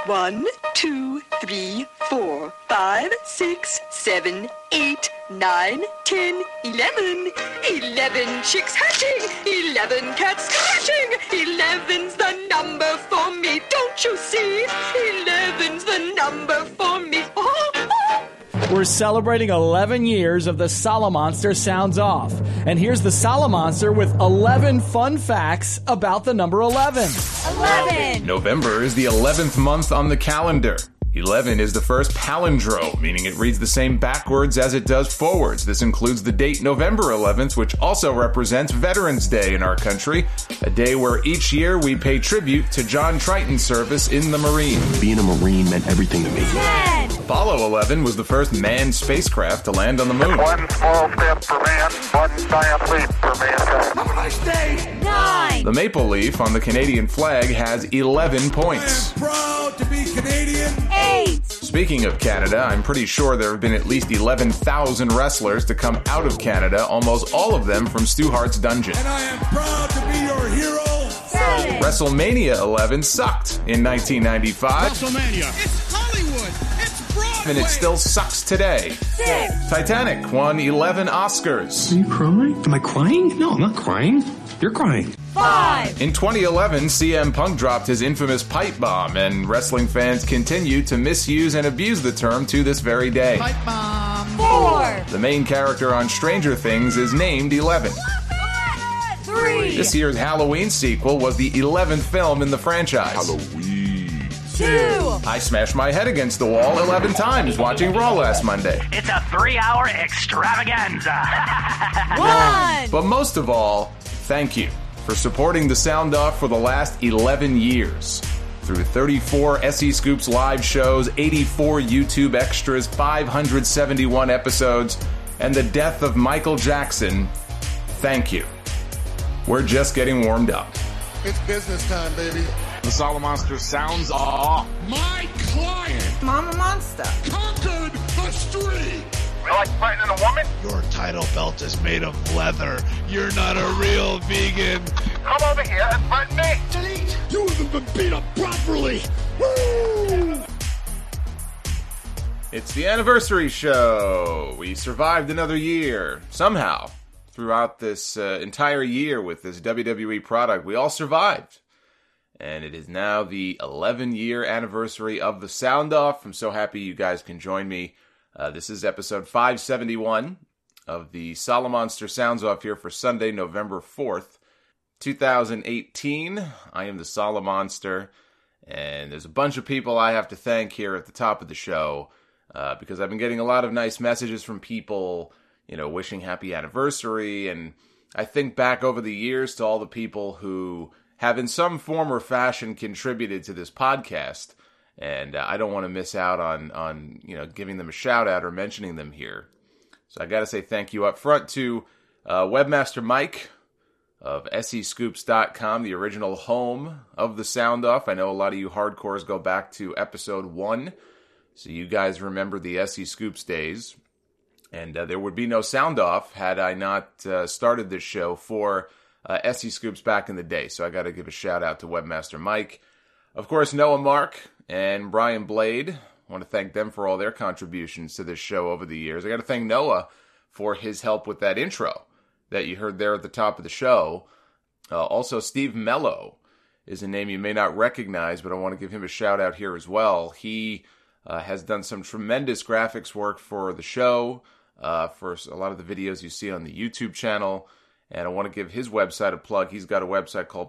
1, 2, 3, 4, 5, 6, 7, 8, 9, 10, 11. 11 chicks hatching, 11 cats scratching. 11's the number for me, don't you see? 11's the number for me. We're celebrating 11 years of the Solomonster Sounds Off. And here's the Solomonster with 11 fun facts about the number 11. 11! November is the 11th month on the calendar. 11 is the first palindrome, meaning it reads the same backwards as it does forwards. This includes the date November 11th, which also represents Veterans Day in our country, a day where each year we pay tribute to John Triton's service in the Marines. Being a Marine meant everything to me. 10! Apollo 11 was the first manned spacecraft to land on the moon. One small step for man, one giant leap for mankind. Have a nice day. 9! The maple leaf on the Canadian flag has 11 points. I'm proud to be Canadian. 8! Speaking of Canada, I'm pretty sure there have been at least 11,000 wrestlers to come out of Canada, almost all of them from Stu Hart's dungeon. And I am proud to be your hero. 7! WrestleMania 11 sucked in 1995, WrestleMania. It's Hollywood. It's Broadway. and it still sucks today. 6! Titanic won 11 Oscars. Are you crying? Am I crying? No, I'm not crying. You're crying. 5! In 2011, CM Punk dropped his infamous pipe bomb, and wrestling fans continue to misuse and abuse the term to this very day. Pipe bomb. 4! The main character on Stranger Things is named 11. 3! This year's Halloween sequel was the 11th film in the franchise. 2! I smashed my head against the wall 11 times watching Raw last Monday. It's a 3-hour extravaganza. 1! But most of all, thank you for supporting the Sound Off for the last 11 years. Through 34 SE Scoops live shows, 84 YouTube extras, 571 episodes, and the death of Michael Jackson, thank you. We're just getting warmed up. It's business time, baby. The Solomonster Sounds Off. My client Mama Monster conquered the street. You like fighting a woman? Your title belt is made of leather. You're not a real vegan. Come over here and fight me. Delete. You haven't been beat up properly. Woo! It's the anniversary show. We survived another year. Somehow, throughout this entire year with this WWE product, we all survived. And it is now the 11-year anniversary of the Sound Off. I'm so happy you guys can join me. This is episode 571 of the Solomonster Sounds Off here for Sunday, November 4th, 2018. I am the Solomonster, and there's a bunch of people I have to thank here at the top of the show because I've been getting a lot of nice messages from people, you know, wishing happy anniversary, and I think back over the years to all the people who have in some form or fashion contributed to this podcast. And I don't want to miss out on you know, giving them a shout out or mentioning them here. So I got to say thank you up front to Webmaster Mike of SEScoops.com, the original home of the Sound Off. I know a lot of you hardcores go back to episode 1, so you guys remember the SE Scoops days. And there would be no Sound Off had I not started this show for SE Scoops back in the day. So I got to give a shout out to Webmaster Mike. Of course, Noah Mark and Brian Blade. I want to thank them for all their contributions to this show over the years. I got to thank Noah for his help with that intro that you heard there at the top of the show. Also, Steve Mello is a name you may not recognize, but I want to give him a shout out here as well. He has done some tremendous graphics work for the show, for a lot of the videos you see on the YouTube channel. And I want to give his website a plug. He's got a website called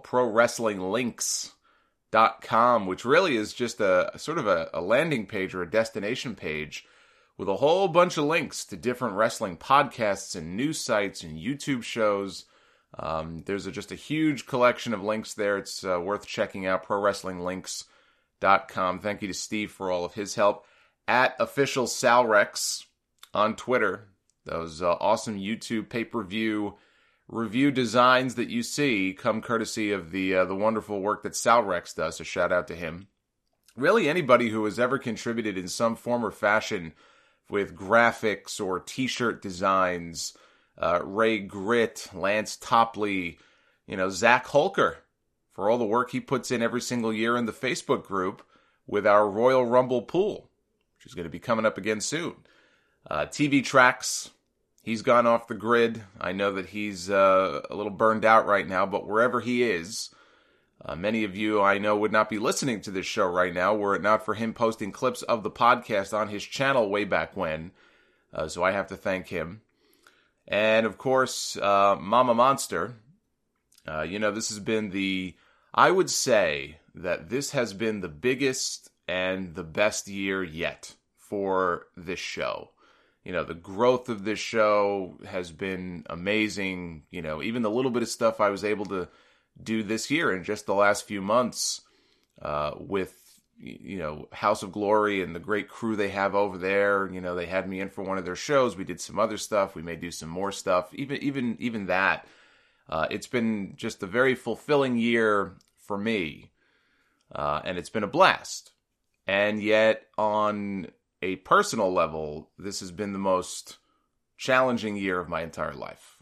ProWrestlingLinks.com, which really is just a sort of a landing page or a destination page with a whole bunch of links to different wrestling podcasts and news sites and YouTube shows. There's just a huge collection of links there. It's worth checking out, ProWrestlingLinks.com. Thank you to Steve for all of his help. At OfficialSalRex on Twitter. Those awesome YouTube pay-per-view review designs that you see come courtesy of the wonderful work that Salrex does, so shout out to him. Really, anybody who has ever contributed in some form or fashion with graphics or t-shirt designs, Ray Grit, Lance Topley, you know, Zach Holker, for all the work he puts in every single year in the Facebook group, with our Royal Rumble pool, which is going to be coming up again soon. TV Tracks, he's gone off the grid. I know that he's a little burned out right now, but wherever he is, many of you I know would not be listening to this show right now were it not for him posting clips of the podcast on his channel way back when. So I have to thank him. And of course, Mama Monster. This has been I would say that this has been the biggest and the best year yet for this show. The growth of this show has been amazing. Even the little bit of stuff I was able to do this year in just the last few months with, House of Glory and the great crew they have over there. They had me in for one of their shows. We did some other stuff. We may do some more stuff. Even that. It's been just a very fulfilling year for me. And it's been a blast. And yet, on a personal level, this has been the most challenging year of my entire life.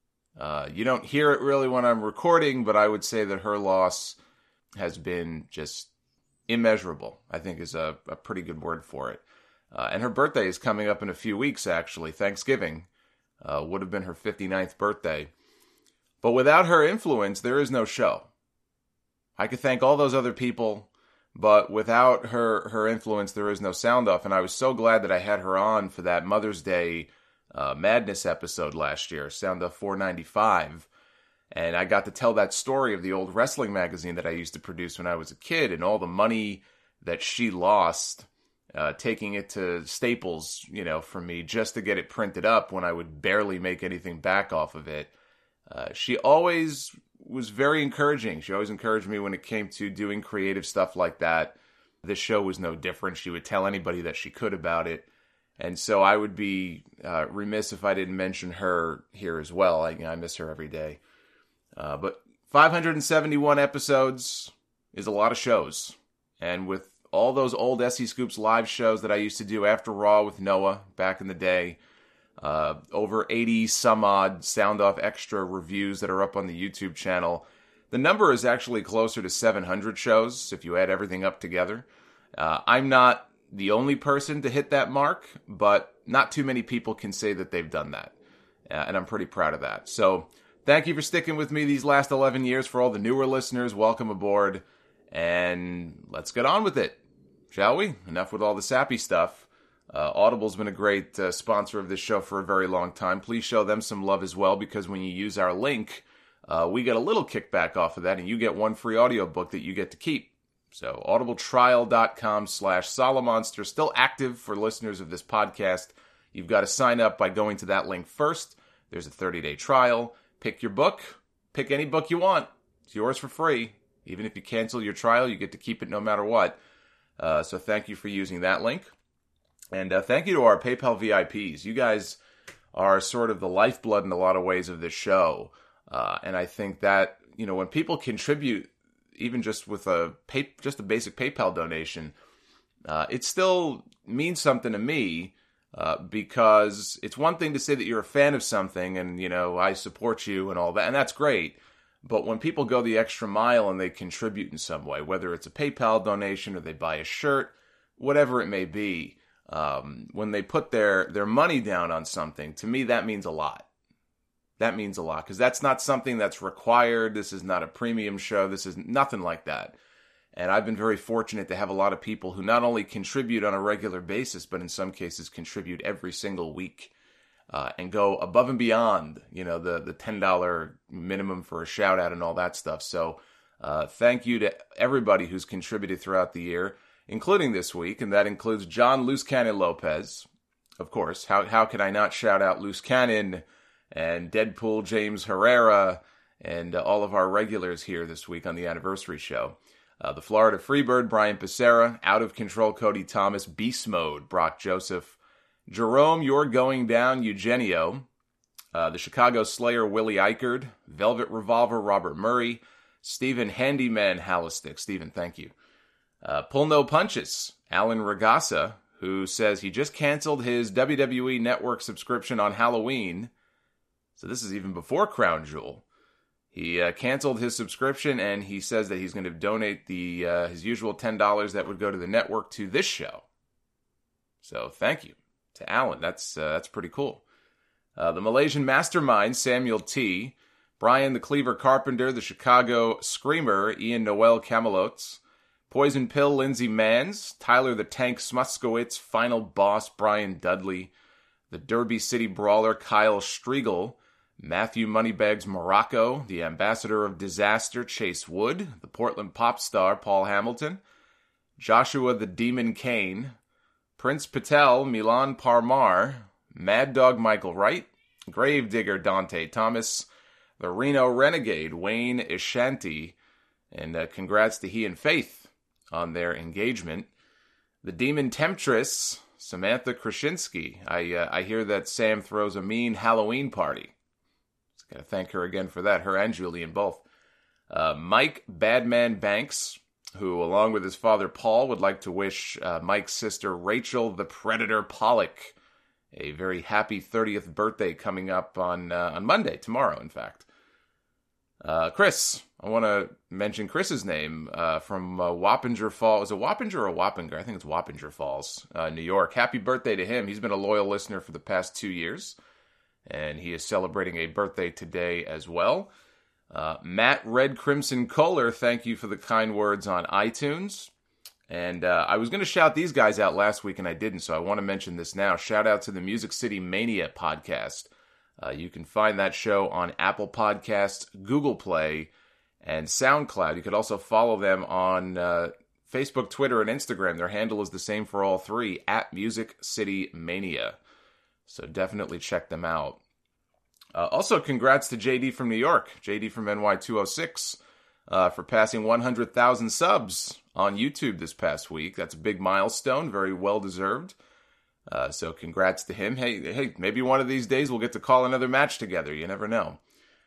You don't hear it really when I'm recording, but I would say that her loss has been just immeasurable, I think is a pretty good word for it. And her birthday is coming up in a few weeks, actually. Thanksgiving would have been her 59th birthday. But without her influence, there is no show. I could thank all those other people, but without her influence, there is no Sound Off. And I was so glad that I had her on for that Mother's Day Madness episode last year, Sound Off 495. And I got to tell that story of the old wrestling magazine that I used to produce when I was a kid and all the money that she lost taking it to Staples, for me just to get it printed up when I would barely make anything back off of it. She always was very encouraging. She always encouraged me when it came to doing creative stuff like that. This show was no different. She would tell anybody that she could about it. And so I would be remiss if I didn't mention her here as well. I miss her every day. But 571 episodes is a lot of shows. And with all those old SE Scoops live shows that I used to do after Raw with Noah back in the day, over 80 some odd Sound Off Extra reviews that are up on the YouTube channel. The number is actually closer to 700 shows if you add everything up together. I'm not the only person to hit that mark, but not too many people can say that they've done that. And I'm pretty proud of that. So thank you for sticking with me these last 11 years. For all the newer listeners, welcome aboard. And let's get on with it, shall we? Enough with all the sappy stuff. Audible's been a great sponsor of this show for a very long time. Please show them some love as well, because when you use our link, we get a little kickback off of that, and you get one free audiobook that you get to keep. So audibletrial.com/Solomonster, still active for listeners of this podcast. You've got to sign up by going to that link first. There's a 30-day trial. Pick your book. Pick any book you want. It's yours for free. Even if you cancel your trial, you get to keep it no matter what. So thank you for using that link. And thank you to our PayPal VIPs. You guys are sort of the lifeblood in a lot of ways of this show. And I think that, when people contribute, even just with a basic PayPal donation, it still means something to me, because it's one thing to say that you're a fan of something and, I support you and all that, and that's great. But when people go the extra mile and they contribute in some way, whether it's a PayPal donation or they buy a shirt, whatever it may be, when they put their money down on something, to me that means a lot. That means a lot, because that's not something that's required. This is not a premium show. This is nothing like that. And I've been very fortunate to have a lot of people who not only contribute on a regular basis, but in some cases contribute every single week and go above and beyond, the $10 minimum for a shout out and all that stuff. So thank you to everybody who's contributed throughout the year, including this week, and that includes John Loose Cannon Lopez. Of course, how can I not shout out Loose Cannon and Deadpool James Herrera and all of our regulars here this week on the anniversary show. The Florida Freebird, Brian Pissarra, Out of Control, Cody Thomas, Beast Mode, Brock Joseph, Jerome, You're Going Down, Eugenio, the Chicago Slayer, Willie Eichard, Velvet Revolver, Robert Murray, Stephen Handyman Hallistick, Stephen, thank you. Pull No Punches, Alan Regassa, who says he just canceled his WWE Network subscription on Halloween. So this is even before Crown Jewel. He canceled his subscription, and he says that he's going to donate his usual $10 that would go to the network to this show. So thank you to Alan. That's pretty cool. The Malaysian mastermind, Samuel T., Brian the Cleaver Carpenter, the Chicago Screamer, Ian Noel Camelotes, Poison Pill, Lindsay Manns, Tyler the Tank Smuskowitz, Final Boss, Brian Dudley, the Derby City Brawler, Kyle Striegel, Matthew Moneybags Morocco, the Ambassador of Disaster, Chase Wood, the Portland pop star, Paul Hamilton, Joshua the Demon Kane, Prince Patel, Milan Parmar, Mad Dog Michael Wright, Gravedigger Dante Thomas, the Reno Renegade Wayne Ishanti, and congrats to he and Faith on their engagement. The Demon Temptress, Samantha Krasinski. I hear that Sam throws a mean Halloween party. Gotta thank her again for that, her and Julian both. Mike Badman Banks, who, along with his father Paul, would like to wish Mike's sister Rachel the Predator Pollock a very happy 30th birthday coming up on Monday, tomorrow, in fact. Chris, I want to mention Chris's name from Wappinger Falls. Is it Wappinger or Wappinger? I think it's Wappinger Falls, New York. Happy birthday to him. He's been a loyal listener for the past 2 years. And he is celebrating a birthday today as well. Matt Red Crimson Kohler, thank you for the kind words on iTunes. And I was going to shout these guys out last week, and I didn't, so I want to mention this now. Shout out to the Music City Mania podcast. You can find that show on Apple Podcasts, Google Play, and SoundCloud. You could also follow them on Facebook, Twitter, and Instagram. Their handle is the same for all three, at Music City Mania. So definitely check them out. Also, congrats to JD from New York, JD from NY206, for passing 100,000 subs on YouTube this past week. That's a big milestone, very well-deserved. So congrats to him. Hey, maybe one of these days we'll get to call another match together. You never know.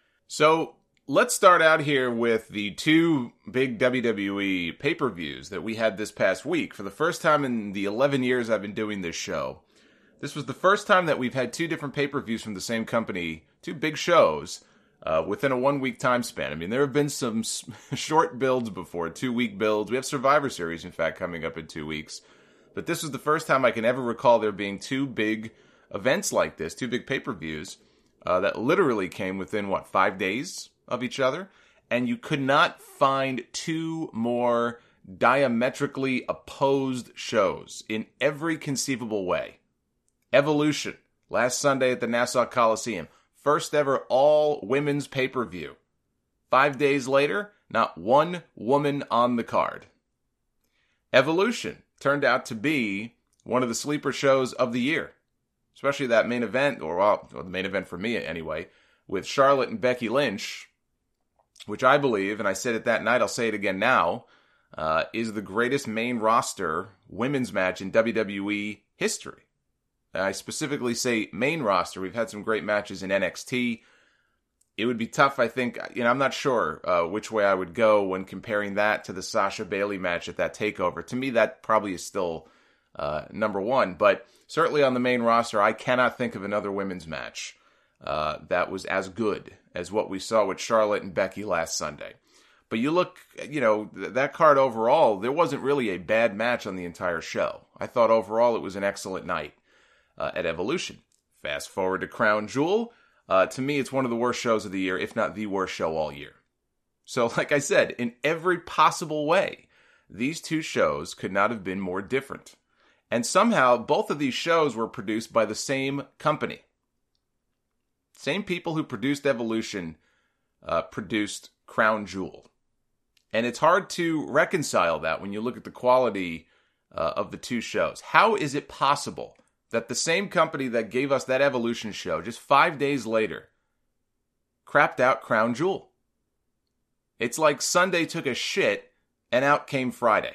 So let's start out here with the two big WWE pay-per-views that we had this past week. For the first time in the 11 years I've been doing this show, this was the first time that we've had two different pay-per-views from the same company, two big shows, within a 1 week time span. I mean, there have been some short builds before, 2 week builds. We have Survivor Series, in fact, coming up in 2 weeks. But this was the first time I can ever recall there being two big events like this, two big pay-per-views, that literally came within, 5 days of each other? And you could not find two more diametrically opposed shows in every conceivable way. Evolution, last Sunday at the Nassau Coliseum. First ever all-women's pay-per-view. 5 days later, not one woman on the card. Evolution turned out to be one of the sleeper shows of the year. Especially that main event, or the main event for me anyway, with Charlotte and Becky Lynch, which I believe, and I said it that night, I'll say it again now, is the greatest main roster women's match in WWE history. I specifically say main roster. We've had some great matches in NXT. It would be tough, I think. I'm not sure which way I would go when comparing that to the Sasha Bayley match at that TakeOver. To me, that probably is still number one. But certainly on the main roster, I cannot think of another women's match that was as good as what we saw with Charlotte and Becky last Sunday. But you look, that card overall, there wasn't really a bad match on the entire show. I thought overall it was an excellent night at Evolution. Fast forward to Crown Jewel. To me, it's one of the worst shows of the year, if not the worst show all year. So, like I said, in every possible way, these two shows could not have been more different. And somehow, both of these shows were produced by the same company. Same people who produced Evolution produced Crown Jewel. And it's hard to reconcile that when you look at the quality of the two shows. How is it possible that the same company that gave us that Evolution show just 5 days later crapped out Crown Jewel? It's like Sunday took a shit and out came Friday.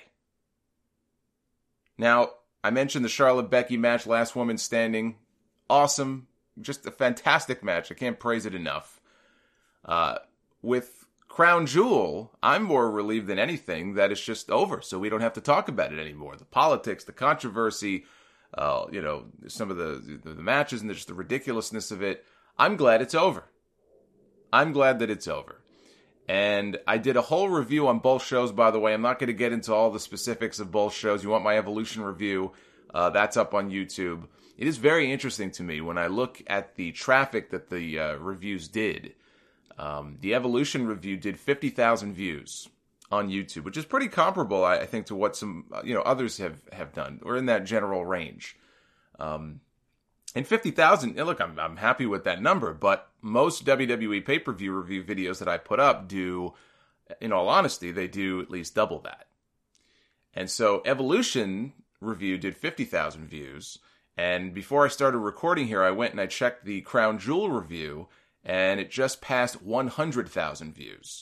Now, I mentioned the Charlotte-Becky match, last woman standing. Awesome. Just a fantastic match. I can't praise it enough. With Crown Jewel, I'm more relieved than anything that it's just over, so we don't have to talk about it anymore. The politics, the controversy, some of the matches and just the ridiculousness of it. I'm glad it's over. I'm glad that it's over. And I did a whole review on both shows, by the way. I'm not going to get into all the specifics of both shows. You want my Evolution review, that's up on YouTube. It is very interesting to me when I look at the traffic that the reviews did. The Evolution review did 50,000 views on YouTube, which is pretty comparable, I think, to what some others have done, or in that general range. And 50,000, look, I'm happy with that number, but most WWE pay-per-view review videos that I put up do, in all honesty, they do at least double that. And so Evolution review did 50,000 views, and before I started recording here, I went and I checked the Crown Jewel review, and it just passed 100,000 views.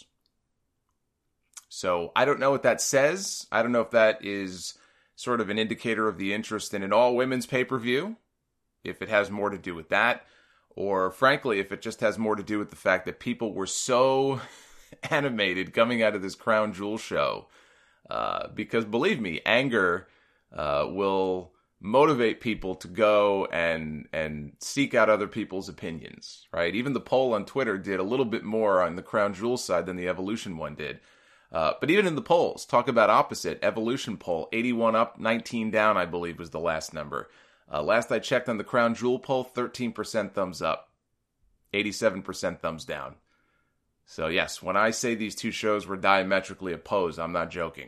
So I don't know what that says. I don't know if that is sort of an indicator of the interest in an all-women's pay-per-view, if it has more to do with that, or frankly, if it just has more to do with the fact that people were so animated coming out of this Crown Jewel show. Because believe me, anger will motivate people to go and seek out other people's opinions, right? Even the poll on Twitter did a little bit more on the Crown Jewel side than the Evolution one did. But even in the polls, talk about opposite, Evolution poll, 81 up, 19 down, I believe was the last number. Last I checked on the Crown Jewel poll, 13% thumbs up, 87% thumbs down. So yes, when I say these two shows were diametrically opposed, I'm not joking.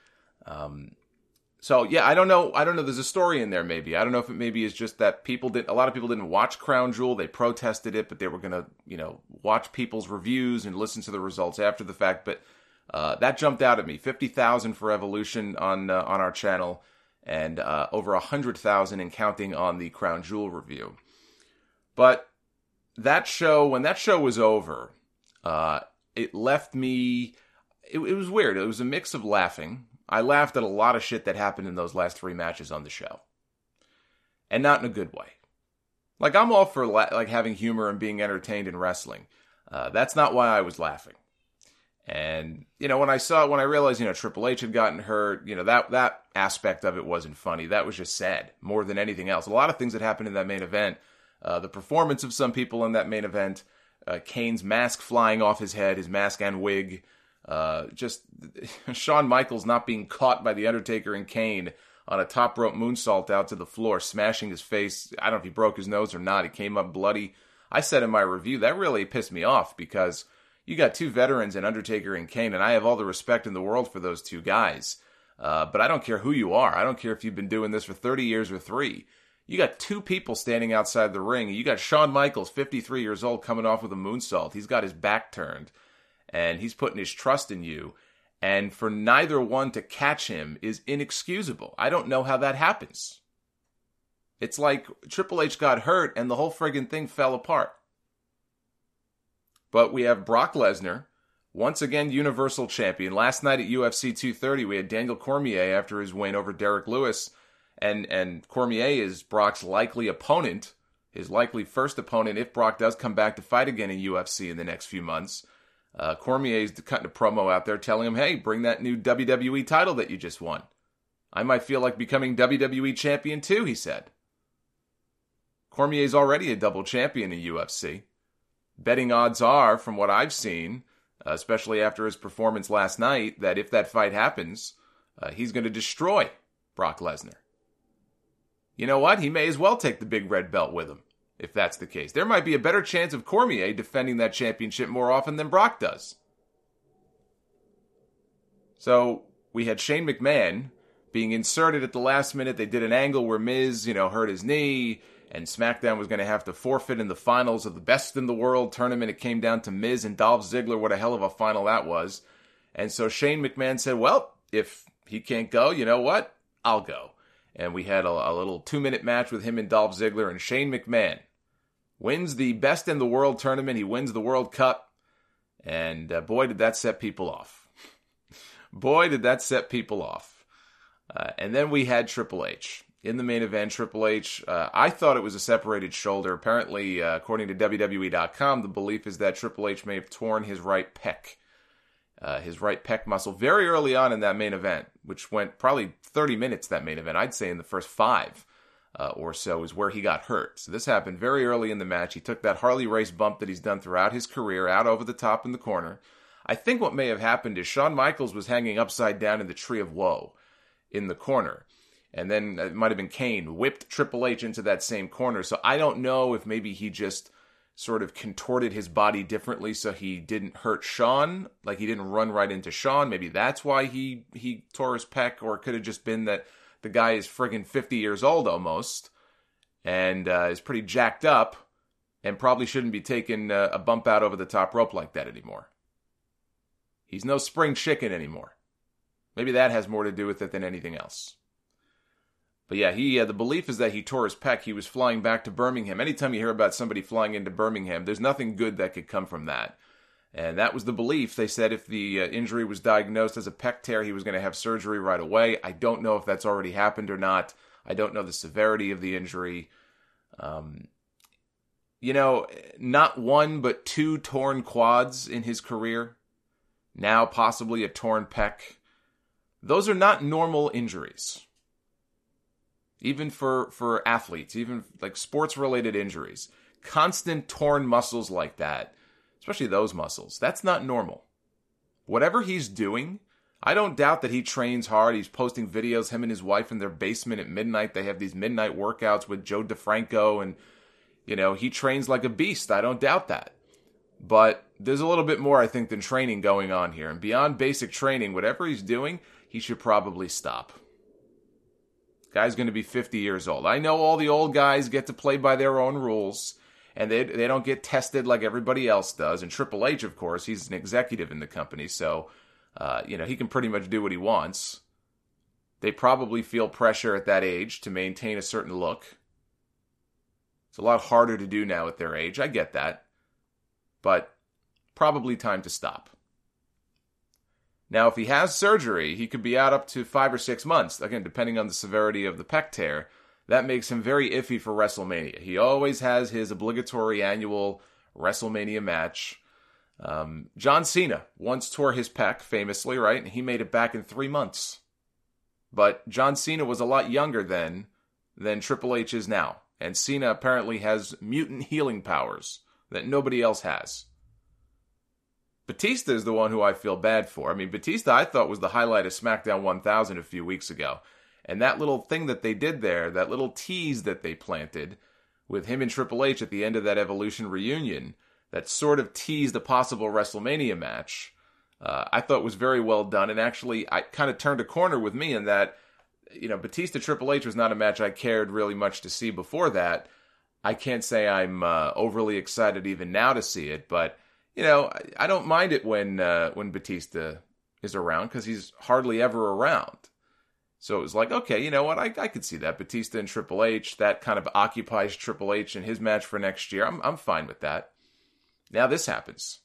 So yeah, I don't know. There's a story in there maybe. I don't know if it maybe is just that a lot of people didn't watch Crown Jewel. They protested it, but they were going to, watch people's reviews and listen to the results after the fact. But that jumped out at me. 50,000 for Evolution on our channel. And over 100,000 and counting on the Crown Jewel review. But that show, when that show was over, it left me, it was weird. It was a mix of laughing. I laughed at a lot of shit that happened in those last 3 matches on the show. And not in a good way. Like, I'm all for having humor and being entertained in wrestling. That's not why I was laughing. And, when I realized, Triple H had gotten hurt, that aspect of it wasn't funny. That was just sad, more than anything else. A lot of things that happened in that main event, the performance of some people in that main event, Kane's mask flying off his head, his mask and wig, just Shawn Michaels not being caught by The Undertaker and Kane on a top rope moonsault out to the floor, smashing his face. I don't know if he broke his nose or not. He came up bloody. I said in my review, that really pissed me off because you got two veterans in Undertaker and Kane, and I have all the respect in the world for those two guys. But I don't care who you are. I don't care if you've been doing this for 30 years or 3. You got 2 people standing outside the ring. You got Shawn Michaels, 53 years old, coming off with a moonsault. He's got his back turned, and he's putting his trust in you. And for neither one to catch him is inexcusable. I don't know how that happens. It's like Triple H got hurt, and the whole friggin' thing fell apart. But we have Brock Lesnar, once again Universal Champion. Last night at UFC 230, we had Daniel Cormier after his win over Derek Lewis. And Cormier is Brock's likely opponent, his likely first opponent if Brock does come back to fight again in UFC in the next few months. Cormier is cutting a promo out there telling him, hey, bring that new WWE title that you just won. I might feel like becoming WWE Champion too, he said. Cormier's already a double champion in UFC. Betting odds are, from what I've seen, especially after his performance last night, that if that fight happens, he's going to destroy Brock Lesnar. You know what? He may as well take the big red belt with him, if that's the case. There might be a better chance of Cormier defending that championship more often than Brock does. So, we had Shane McMahon being inserted at the last minute. They did an angle where Miz, hurt his knee, and SmackDown was going to have to forfeit in the finals of the Best in the World tournament. It came down to Miz and Dolph Ziggler. What a hell of a final that was. And so Shane McMahon said, well, if he can't go, you know what? I'll go. And we had a little 2-minute match with him and Dolph Ziggler, and Shane McMahon wins the Best in the World tournament. He wins the World Cup. And boy, did that set people off. Boy, did that set people off. And then we had Triple H. In the main event, Triple H, I thought it was a separated shoulder. Apparently, according to WWE.com, the belief is that Triple H may have torn his right pec muscle very early on in that main event, which went probably 30 minutes, that main event. I'd say in the first 5 or so is where he got hurt. So this happened very early in the match. He took that Harley Race bump that he's done throughout his career out over the top in the corner. I think what may have happened is Shawn Michaels was hanging upside down in the Tree of Woe in the corner. And then it might have been Kane whipped Triple H into that same corner. So I don't know if maybe he just sort of contorted his body differently so he didn't hurt Shawn, like he didn't run right into Shawn. Maybe that's why he tore his pec, or it could have just been that the guy is friggin' 50 years old almost and is pretty jacked up and probably shouldn't be taking a bump out over the top rope like that anymore. He's no spring chicken anymore. Maybe that has more to do with it than anything else. But yeah, the belief is that he tore his pec. He was flying back to Birmingham. Anytime you hear about somebody flying into Birmingham, there's nothing good that could come from that. And that was the belief. They said if the injury was diagnosed as a pec tear, he was going to have surgery right away. I don't know if that's already happened or not. I don't know the severity of the injury. Not one, but 2 torn quads in his career. Now possibly a torn pec. Those are not normal injuries. Even for athletes, even like sports-related injuries. Constant torn muscles like that, especially those muscles, that's not normal. Whatever he's doing, I don't doubt that he trains hard. He's posting videos, him and his wife in their basement at midnight. They have these midnight workouts with Joe DeFranco, and, he trains like a beast. I don't doubt that. But there's a little bit more, I think, than training going on here. And beyond basic training, whatever he's doing, he should probably stop. Guy's going to be 50 years old. I know all the old guys get to play by their own rules, and they don't get tested like everybody else does. And Triple H, of course, he's an executive in the company, so he can pretty much do what he wants. They probably feel pressure at that age to maintain a certain look. It's a lot harder to do now at their age. I get that. But probably time to stop. Now, if he has surgery, he could be out up to 5 or 6 months. Again, depending on the severity of the pec tear. That makes him very iffy for WrestleMania. He always has his obligatory annual WrestleMania match. John Cena once tore his pec, famously, right? And he made it back in 3 months. But John Cena was a lot younger then than Triple H is now. And Cena apparently has mutant healing powers that nobody else has. Batista is the one who I feel bad for. I mean, Batista I thought was the highlight of SmackDown 1000 a few weeks ago. And that little thing that they did there, that little tease that they planted with him and Triple H at the end of that Evolution reunion, that sort of teased a possible WrestleMania match, I thought was very well done. And actually, I kind of turned a corner with me in that, Batista Triple H was not a match I cared really much to see before that. I can't say I'm overly excited even now to see it, but I don't mind it when Batista is around because he's hardly ever around. So it was like, okay, you know what? I could see that. Batista and Triple H, that kind of occupies Triple H in his match for next year. I'm fine with that. Now this happens.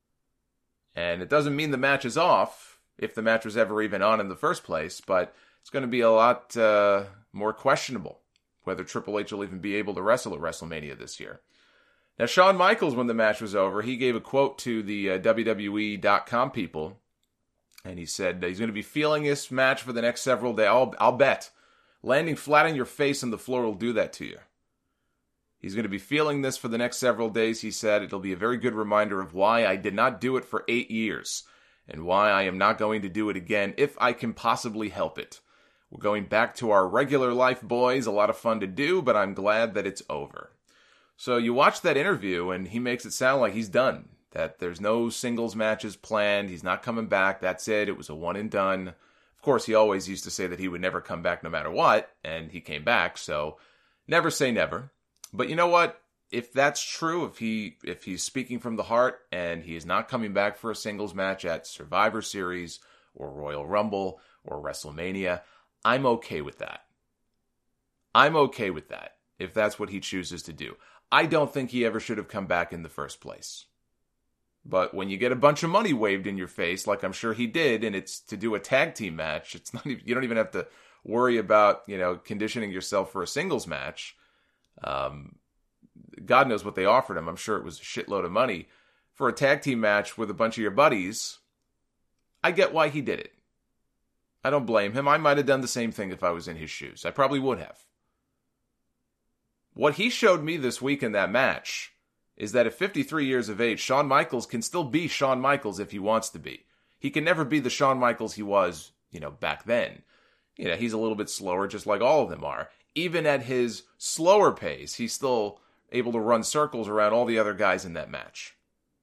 And it doesn't mean the match is off, if the match was ever even on in the first place, but it's going to be a lot more questionable whether Triple H will even be able to wrestle at WrestleMania this year. Now, Shawn Michaels, when the match was over, he gave a quote to the WWE.com people, and he said he's going to be feeling this match for the next several days. I'll bet. Landing flat on your face on the floor will do that to you. He's going to be feeling this for the next several days, he said. It'll be a very good reminder of why I did not do it for 8 years, and why I am not going to do it again if I can possibly help it. We're going back to our regular life, boys. A lot of fun to do, but I'm glad that it's over. So you watch that interview, and he makes it sound like he's done. That there's no singles matches planned. He's not coming back. That's it. It was a one and done. Of course, he always used to say that he would never come back no matter what, and he came back. So never say never. But you know what? If that's true, if he's speaking from the heart, and he is not coming back for a singles match at Survivor Series or Royal Rumble or WrestleMania, I'm okay with that. I'm okay with that, if that's what he chooses to do. I don't think he ever should have come back in the first place. But when you get a bunch of money waved in your face, like I'm sure he did, and it's to do a tag team match, it's not even, you don't even have to worry about, conditioning yourself for a singles match. God knows what they offered him. I'm sure it was a shitload of money. For a tag team match with a bunch of your buddies, I get why he did it. I don't blame him. I might have done the same thing if I was in his shoes. I probably would have. What he showed me this week in that match is that at 53 years of age, Shawn Michaels can still be Shawn Michaels if he wants to be. He can never be the Shawn Michaels he was, back then. He's a little bit slower, just like all of them are. Even at his slower pace, he's still able to run circles around all the other guys in that match.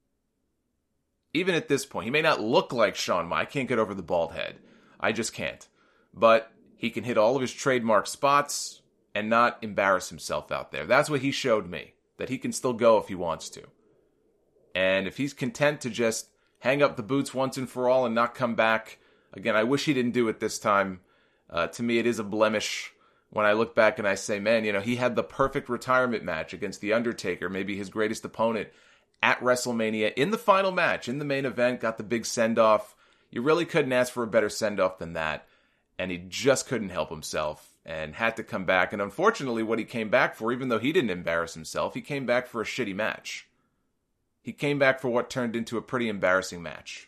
Even at this point, he may not look like Shawn Michaels. I can't get over the bald head. I just can't. But he can hit all of his trademark spots and not embarrass himself out there. That's what he showed me, that he can still go if he wants to. And if he's content to just hang up the boots once and for all and not come back, again, I wish he didn't do it this time. To me, it is a blemish when I look back and I say, man, he had the perfect retirement match against The Undertaker, maybe his greatest opponent, at WrestleMania, in the final match, in the main event, got the big send-off. You really couldn't ask for a better send-off than that. And he just couldn't help himself and had to come back. And unfortunately, what he came back for, even though he didn't embarrass himself, he came back for a shitty match. He came back for what turned into a pretty embarrassing match.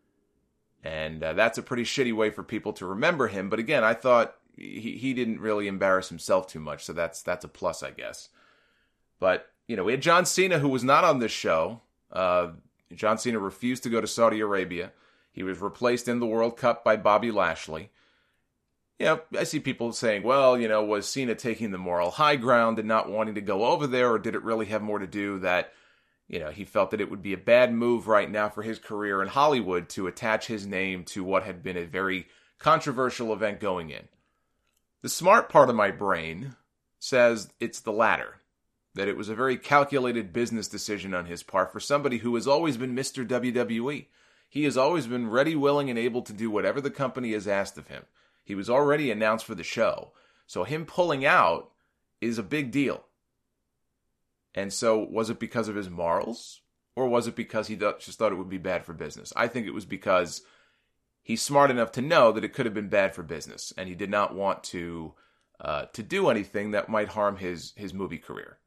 And that's a pretty shitty way for people to remember him. But again, I thought he didn't really embarrass himself too much. So that's a plus, I guess. But, we had John Cena, who was not on this show. John Cena refused to go to Saudi Arabia. He was replaced in the World Cup by Bobby Lashley. I see people saying, well, was Cena taking the moral high ground and not wanting to go over there, or did it really have more to do that, he felt that it would be a bad move right now for his career in Hollywood to attach his name to what had been a very controversial event going in. The smart part of my brain says it's the latter, that it was a very calculated business decision on his part for somebody who has always been Mr. WWE. He has always been ready, willing, and able to do whatever the company has asked of him. He was already announced for the show. So him pulling out is a big deal. And so was it because of his morals? Or was it because he just thought it would be bad for business? I think it was because he's smart enough to know that it could have been bad for business. And he did not want to do anything that might harm his movie career.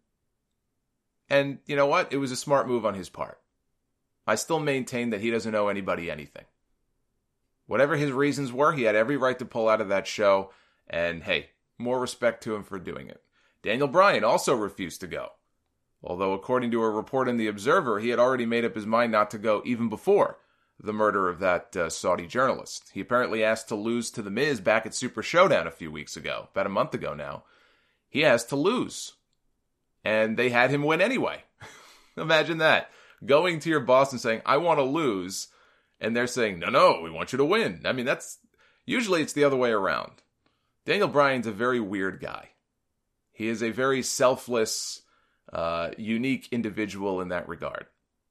And you know what? It was a smart move on his part. I still maintain that he doesn't owe anybody anything. Whatever his reasons were, he had every right to pull out of that show. And hey, more respect to him for doing it. Daniel Bryan also refused to go. Although according to a report in The Observer, he had already made up his mind not to go even before the murder of that Saudi journalist. He apparently asked to lose to The Miz back at Super Showdown a few weeks ago, about a month ago now. He asked to lose. And they had him win anyway. Imagine that. Going to your boss and saying, I want to lose. And they're saying, no, we want you to win. I mean, usually it's the other way around. Daniel Bryan's a very weird guy. He is a very selfless, unique individual in that regard.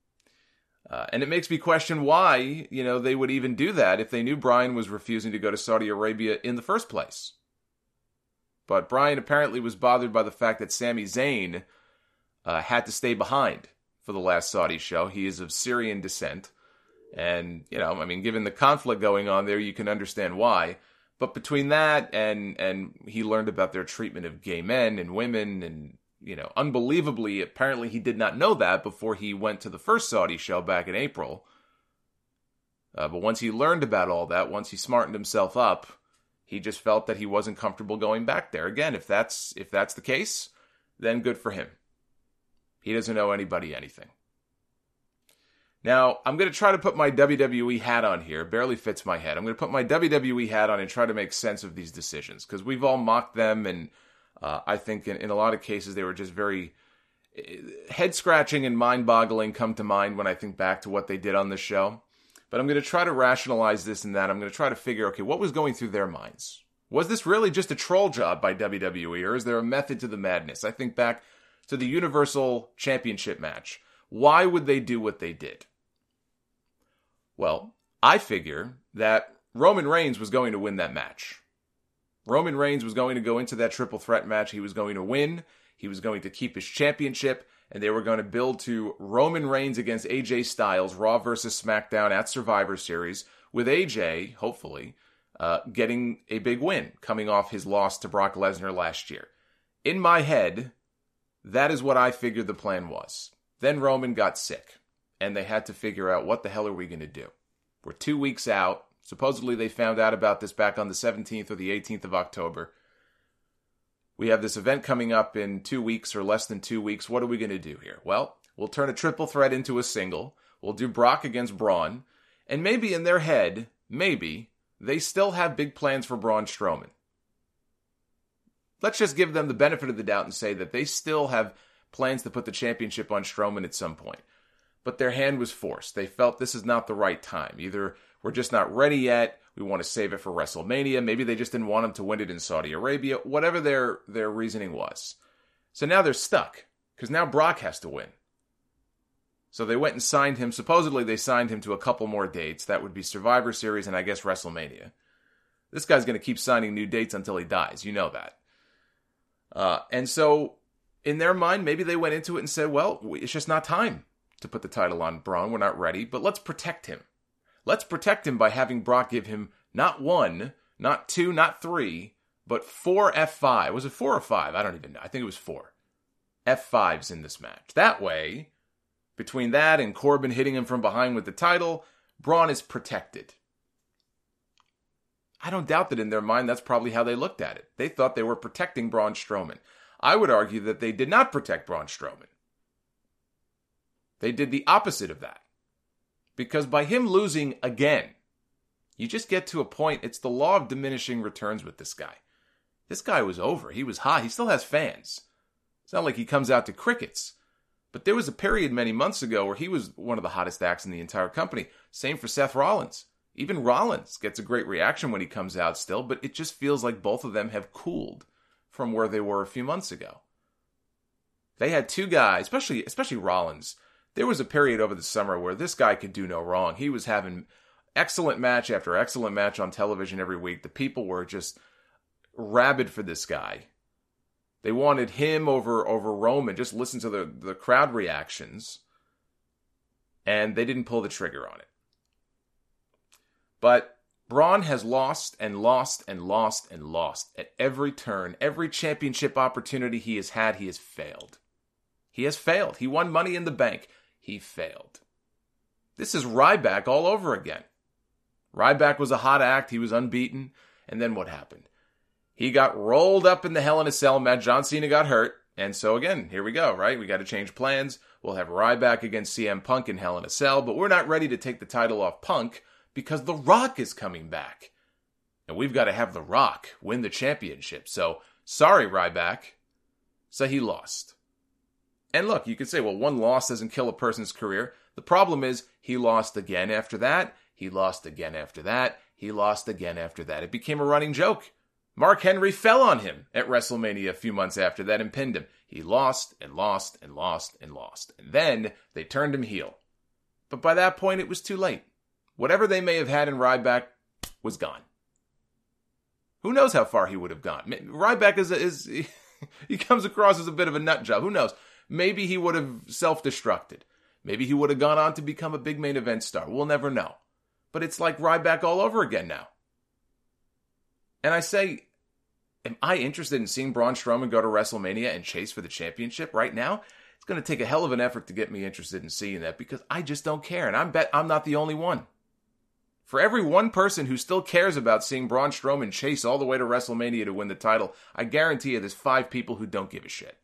And it makes me question why, they would even do that if they knew Bryan was refusing to go to Saudi Arabia in the first place. But Bryan apparently was bothered by the fact that Sami Zayn had to stay behind for the last Saudi show. He is of Syrian descent. And, given the conflict going on there, you can understand why. But between that and he learned about their treatment of gay men and women and, unbelievably, apparently he did not know that before he went to the first Saudi show back in April. But once he learned about all that, once he smartened himself up, he just felt that he wasn't comfortable going back there. Again, if that's the case, then good for him. He doesn't owe anybody anything. Now, I'm going to try to put my WWE hat on here. It barely fits my head. I'm going to put my WWE hat on and try to make sense of these decisions, because we've all mocked them, and I think in a lot of cases they were just very head-scratching and mind-boggling come to mind when I think back to what they did on the show. But I'm going to try to rationalize this and that. I'm going to try to figure, okay, what was going through their minds? Was this really just a troll job by WWE, or is there a method to the madness? I think back to the Universal Championship match. Why would they do what they did? Well, I figure that Roman Reigns was going to win that match. Roman Reigns was going to go into that triple threat match. He was going to win. He was going to keep his championship. And they were going to build to Roman Reigns against AJ Styles, Raw versus SmackDown at Survivor Series, with AJ, hopefully, getting a big win, coming off his loss to Brock Lesnar last year. In my head, that is what I figured the plan was. Then Roman got sick, and they had to figure out, what the hell are we going to do? We're 2 weeks out. Supposedly they found out about this back on the 17th or the 18th of October. We have this event coming up in 2 weeks or less than 2 weeks. What are we going to do here? Well, We'll turn a triple threat into a single. We'll do Brock against Braun. And maybe in their head, maybe, they still have big plans for Braun Strowman. Let's just give them the benefit of the doubt and say that they still have plans to put the championship on Strowman at some point. But their hand was forced. They felt this is not the right time. Either we're just not ready yet, we want to save it for WrestleMania, maybe they just didn't want him to win it in Saudi Arabia, whatever their reasoning was. So now they're stuck, because now Brock has to win. So they went and signed him. Supposedly they signed him to a couple more dates. That would be Survivor Series and I guess WrestleMania. This guy's going to keep signing new dates until he dies. You know that. And so in their mind, maybe they went into it and said, well, it's just not time to put the title on Braun. We're not ready, but let's protect him. Let's protect him by having Brock give him not 1, not 2, not 3, but 4 F5. Was it 4 or 5? I don't even know. I think it was 4 F5s in this match. That way, between that and Corbin hitting him from behind with the title, Braun is protected. I don't doubt that in their mind that's probably how they looked at it. They thought they were protecting Braun Strowman. I would argue that they did not protect Braun Strowman. They did the opposite of that. Because by him losing again, you just get to a point, it's the law of diminishing returns with this guy. This guy was over. He was hot. He still has fans. It's not like he comes out to crickets. But there was a period many months ago where he was one of the hottest acts in the entire company. Same for Seth Rollins. Even Rollins gets a great reaction when he comes out still, but it just feels like both of them have cooled from where they were a few months ago. They had two guys, especially Rollins. There was a period over the summer where this guy could do no wrong. He was having excellent match after excellent match on television every week. The people were just rabid for this guy. They wanted him over Roman. Just listen to the crowd reactions. And they didn't pull the trigger on it. But Braun has lost and lost and lost and lost at every turn. Every championship opportunity he has had, he has failed. He has failed. He won Money in the Bank. He failed. This is Ryback all over again. Ryback was a hot act. He was unbeaten. And then what happened? He got rolled up in the Hell in a Cell match. John Cena got hurt. And so again, here we go, right? We got to change plans. We'll have Ryback against CM Punk in Hell in a Cell. But we're not ready to take the title off Punk because The Rock is coming back. And we've got to have The Rock win the championship. So, sorry, Ryback. So he lost. And look, you could say, well, one loss doesn't kill a person's career. The problem is he lost again after that. He lost again after that. He lost again after that. It became a running joke. Mark Henry fell on him at WrestleMania a few months after that and pinned him. He lost and lost and lost and lost. And then they turned him heel. But by that point, it was too late. Whatever they may have had in Ryback was gone. Who knows how far he would have gone? Ryback is he comes across as a bit of a nut job. Who knows? Maybe he would have self-destructed. Maybe he would have gone on to become a big main event star. We'll never know. But it's like Ryback all over again now. And I say, am I interested in seeing Braun Strowman go to WrestleMania and chase for the championship right now? It's going to take a hell of an effort to get me interested in seeing that because I just don't care. And I bet I'm not the only one. For every one person who still cares about seeing Braun Strowman chase all the way to WrestleMania to win the title, I guarantee you there's 5 people who don't give a shit.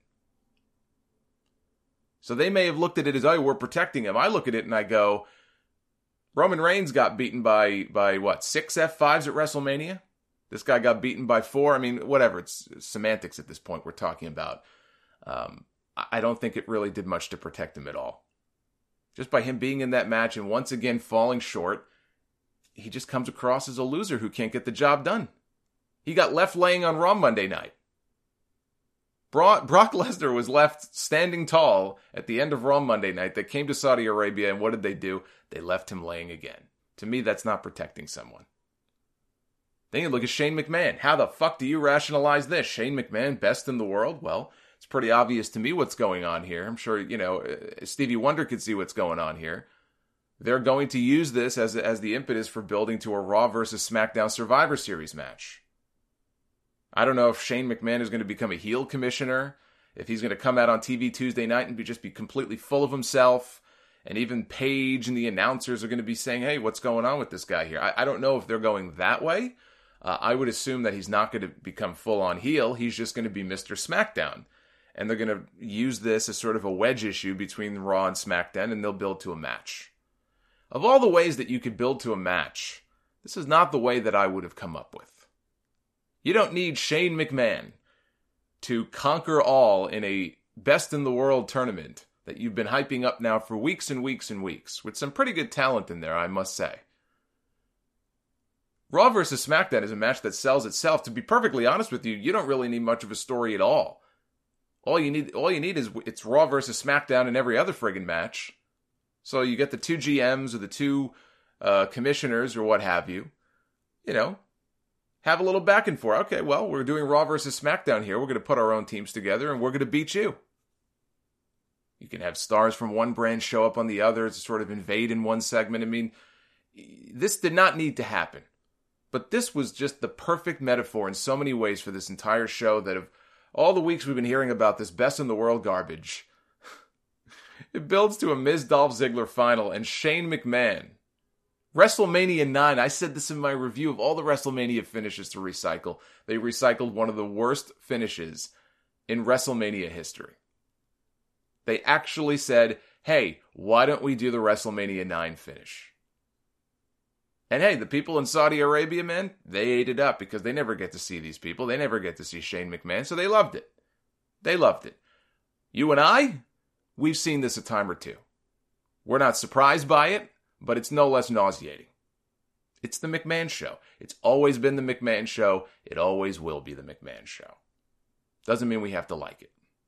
So they may have looked at it as, oh, we're protecting him. I look at it and I go, Roman Reigns got beaten by what, 6 F5s at WrestleMania? This guy got beaten by 4. I mean, whatever. It's semantics at this point we're talking about. I don't think it really did much to protect him at all. Just by him being in that match and once again falling short, he just comes across as a loser who can't get the job done. He got left laying on Raw Monday night. Brock Lesnar was left standing tall at the end of Raw Monday night. They came to Saudi Arabia, and what did they do? They left him laying again. To me, that's not protecting someone. Then you look at Shane McMahon. How the fuck do you rationalize this? Shane McMahon, best in the world? Well, it's pretty obvious to me what's going on here. I'm sure, Stevie Wonder could see what's going on here. They're going to use this as the impetus for building to a Raw versus SmackDown Survivor Series match. I don't know if Shane McMahon is going to become a heel commissioner, if he's going to come out on TV Tuesday night and just be completely full of himself, and even Paige and the announcers are going to be saying, hey, what's going on with this guy here? I don't know if they're going that way. I would assume that he's not going to become full-on heel. He's just going to be Mr. SmackDown. and they're going to use this as sort of a wedge issue between Raw and SmackDown, and they'll build to a match. Of all the ways that you could build to a match, this is not the way that I would have come up with. You don't need Shane McMahon to conquer all in a best-in-the-world tournament that you've been hyping up now for weeks and weeks and weeks, with some pretty good talent in there, I must say. Raw vs. SmackDown is a match that sells itself. To be perfectly honest with you, you don't really need much of a story at all. All you need is it's Raw versus SmackDown in every other friggin' match. So you get the two GMs or the two commissioners or what have you. You know, have a little back and forth. Okay, well, we're doing Raw versus SmackDown here. We're going to put our own teams together and we're going to beat you. You can have stars from one brand show up on the other to sort of invade in one segment. I mean, this did not need to happen. But this was just the perfect metaphor in so many ways for this entire show that of all the weeks we've been hearing about this best-in-the-world garbage, it builds to a Miz Dolph Ziggler final and Shane McMahon. WrestleMania 9, I said this in my review of all the WrestleMania finishes to recycle. They recycled one of the worst finishes in WrestleMania history. They actually said, hey, why don't we do the WrestleMania 9 finish? And hey, the people in Saudi Arabia, man, they ate it up because they never get to see these people. They never get to see Shane McMahon, so they loved it. They loved it. You and I, we've seen this a time or two. We're not surprised by it, but it's no less nauseating. It's the McMahon show. It's always been the McMahon show. It always will be the McMahon show. Doesn't mean we have to like it.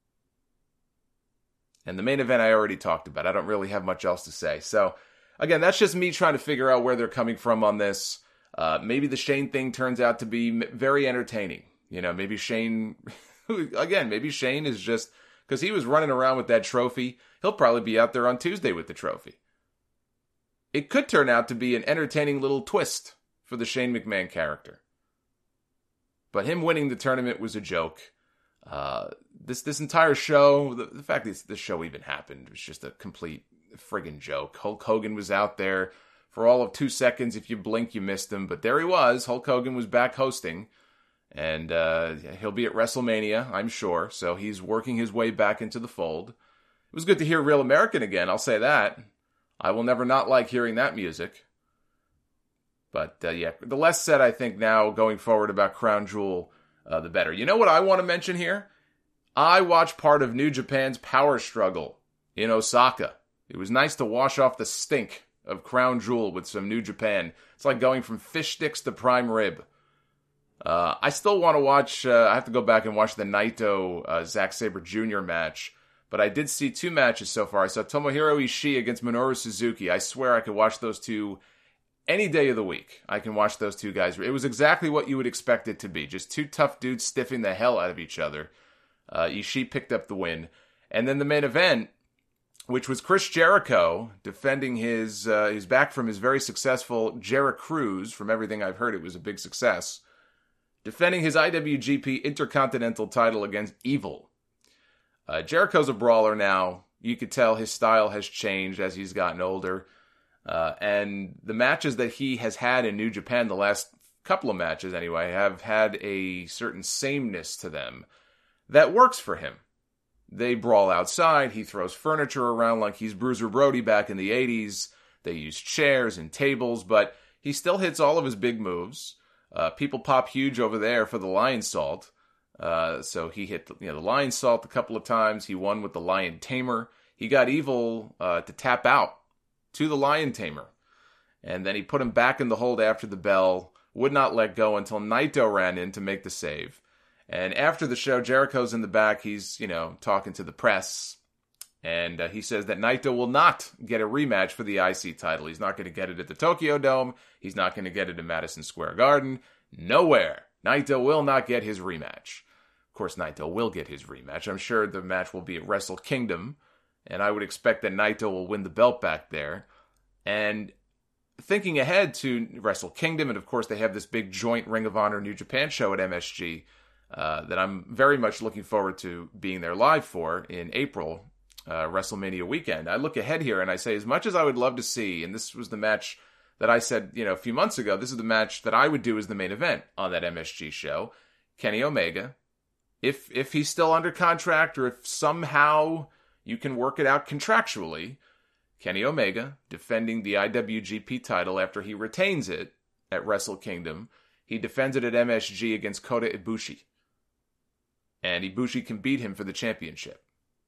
And the main event I already talked about. I don't really have much else to say. So, again, that's just me trying to figure out where they're coming from on this. Maybe the Shane thing turns out to be very entertaining. You know, maybe Shane, again, maybe Shane is just, because he was running around with that trophy, he'll probably be out there on Tuesday with the trophy. It could turn out to be an entertaining little twist for the Shane McMahon character. But him winning the tournament was a joke. This entire show, the fact that this show even happened was just a complete friggin' joke. Hulk Hogan was out there for all of 2 seconds. If you blink, you missed him. But there he was. Hulk Hogan was back hosting. And he'll be at WrestleMania, I'm sure. So he's working his way back into the fold. It was good to hear Real American again, I'll say that. I will never not like hearing that music. But yeah, the less said, I think, now going forward about Crown Jewel, the better. You know what I want to mention here? I watched part of New Japan's Power Struggle in Osaka. It was nice to wash off the stink of Crown Jewel with some New Japan. It's like going from fish sticks to prime rib. I still want to watch, I have to go back and watch the Naito Zack Sabre Jr. match. But I did see 2 matches so far. I saw Tomohiro Ishii against Minoru Suzuki. I swear I could watch those two any day of the week. I can watch those two guys. It was exactly what you would expect it to be. Just 2 tough dudes stiffing the hell out of each other. Ishii picked up the win. And then the main event, which was Chris Jericho defending his back from his very successful Jericho Cruise. From everything I've heard, it was a big success. Defending his IWGP Intercontinental title against Evil. Jericho's a brawler now. You could tell his style has changed as he's gotten older. And the matches that he has had in New Japan, the last couple of matches anyway, have had a certain sameness to them that works for him. They brawl outside. He throws furniture around like he's Bruiser Brody back in the 80s. They use chairs and tables, but he still hits all of his big moves. People pop huge over there for the Lion Salt. So he hit the Lion Salt a couple of times. He won with the Lion Tamer. He got Evil to tap out to the Lion Tamer. And then he put him back in the hold after the bell. Would not let go until Naito ran in to make the save. And after the show, Jericho's in the back. He's, talking to the press. And he says that Naito will not get a rematch for the IC title. He's not going to get it at the Tokyo Dome. He's not going to get it in Madison Square Garden. Nowhere. Naito will not get his rematch. Of course, Naito will get his rematch. I'm sure the match will be at Wrestle Kingdom. And I would expect that Naito will win the belt back there. And thinking ahead to Wrestle Kingdom, and of course they have this big joint Ring of Honor New Japan show at MSG that I'm very much looking forward to being there live for in April, WrestleMania weekend. I look ahead here and I say, as much as I would love to see, and this was the match that I said, a few months ago, this is the match that I would do as the main event on that MSG show, Kenny Omega, if he's still under contract or if somehow you can work it out contractually, Kenny Omega defending the IWGP title after he retains it at Wrestle Kingdom. He defends it at MSG against Kota Ibushi. And Ibushi can beat him for the championship.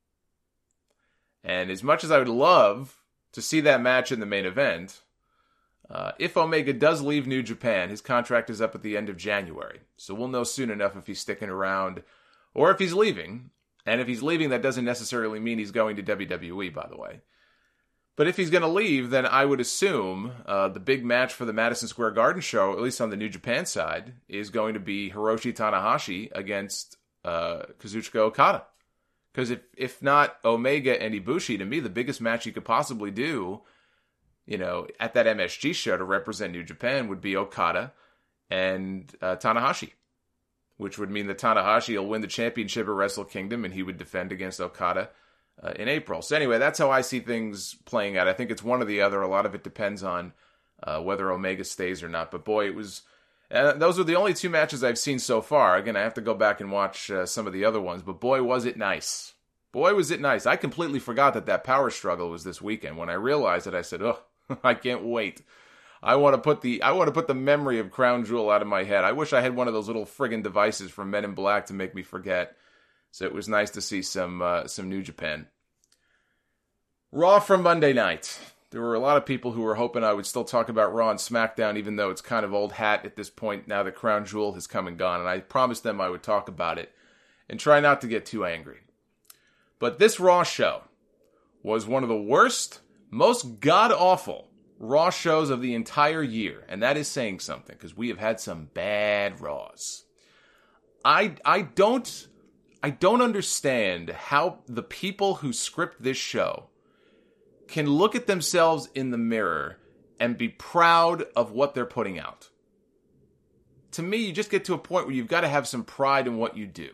And as much as I would love to see that match in the main event, if Omega does leave New Japan, his contract is up at the end of January. So we'll know soon enough if he's sticking around or if he's leaving. And if he's leaving, that doesn't necessarily mean he's going to WWE, by the way. But if he's going to leave, then I would assume the big match for the Madison Square Garden show, at least on the New Japan side, is going to be Hiroshi Tanahashi against Kazuchika Okada. Because if not Omega and Ibushi, to me, the biggest match you could possibly do, at that MSG show to represent New Japan would be Okada and Tanahashi. Which would mean that Tanahashi will win the championship at Wrestle Kingdom and he would defend against Okada in April. So anyway, that's how I see things playing out. I think it's one or the other. A lot of it depends on whether Omega stays or not. But boy, it was... those were the only two matches I've seen so far. Again, I have to go back and watch some of the other ones. But boy, was it nice. Boy, was it nice. I completely forgot that Power Struggle was this weekend. When I realized it, I said, oh, I can't wait. I want to put the memory of Crown Jewel out of my head. I wish I had one of those little friggin' devices from Men in Black to make me forget. So it was nice to see some New Japan. Raw from Monday night. There were a lot of people who were hoping I would still talk about Raw and SmackDown, even though it's kind of old hat at this point now that Crown Jewel has come and gone. And I promised them I would talk about it and try not to get too angry. But this Raw show was one of the worst, most god-awful Raw shows of the entire year, and that is saying something, because we have had some bad Raws. I don't understand how the people who script this show can look at themselves in the mirror and be proud of what they're putting out. To me, you just get to a point where you've got to have some pride in what you do.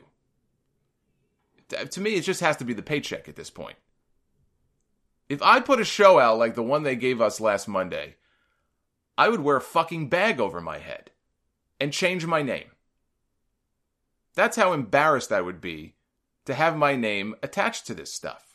To me, it just has to be the paycheck at this point. If I put a show out like the one they gave us last Monday, I would wear a fucking bag over my head and change my name. That's how embarrassed I would be to have my name attached to this stuff.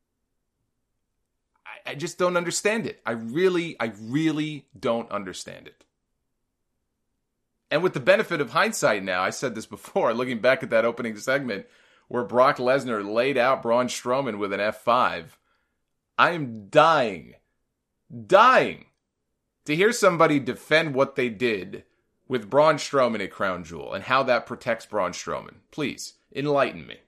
I just don't understand it. I really don't understand it. And with the benefit of hindsight now, I said this before, looking back at that opening segment where Brock Lesnar laid out Braun Strowman with an F5, I am dying to hear somebody defend what they did with Braun Strowman at Crown Jewel and how that protects Braun Strowman. Please, enlighten me.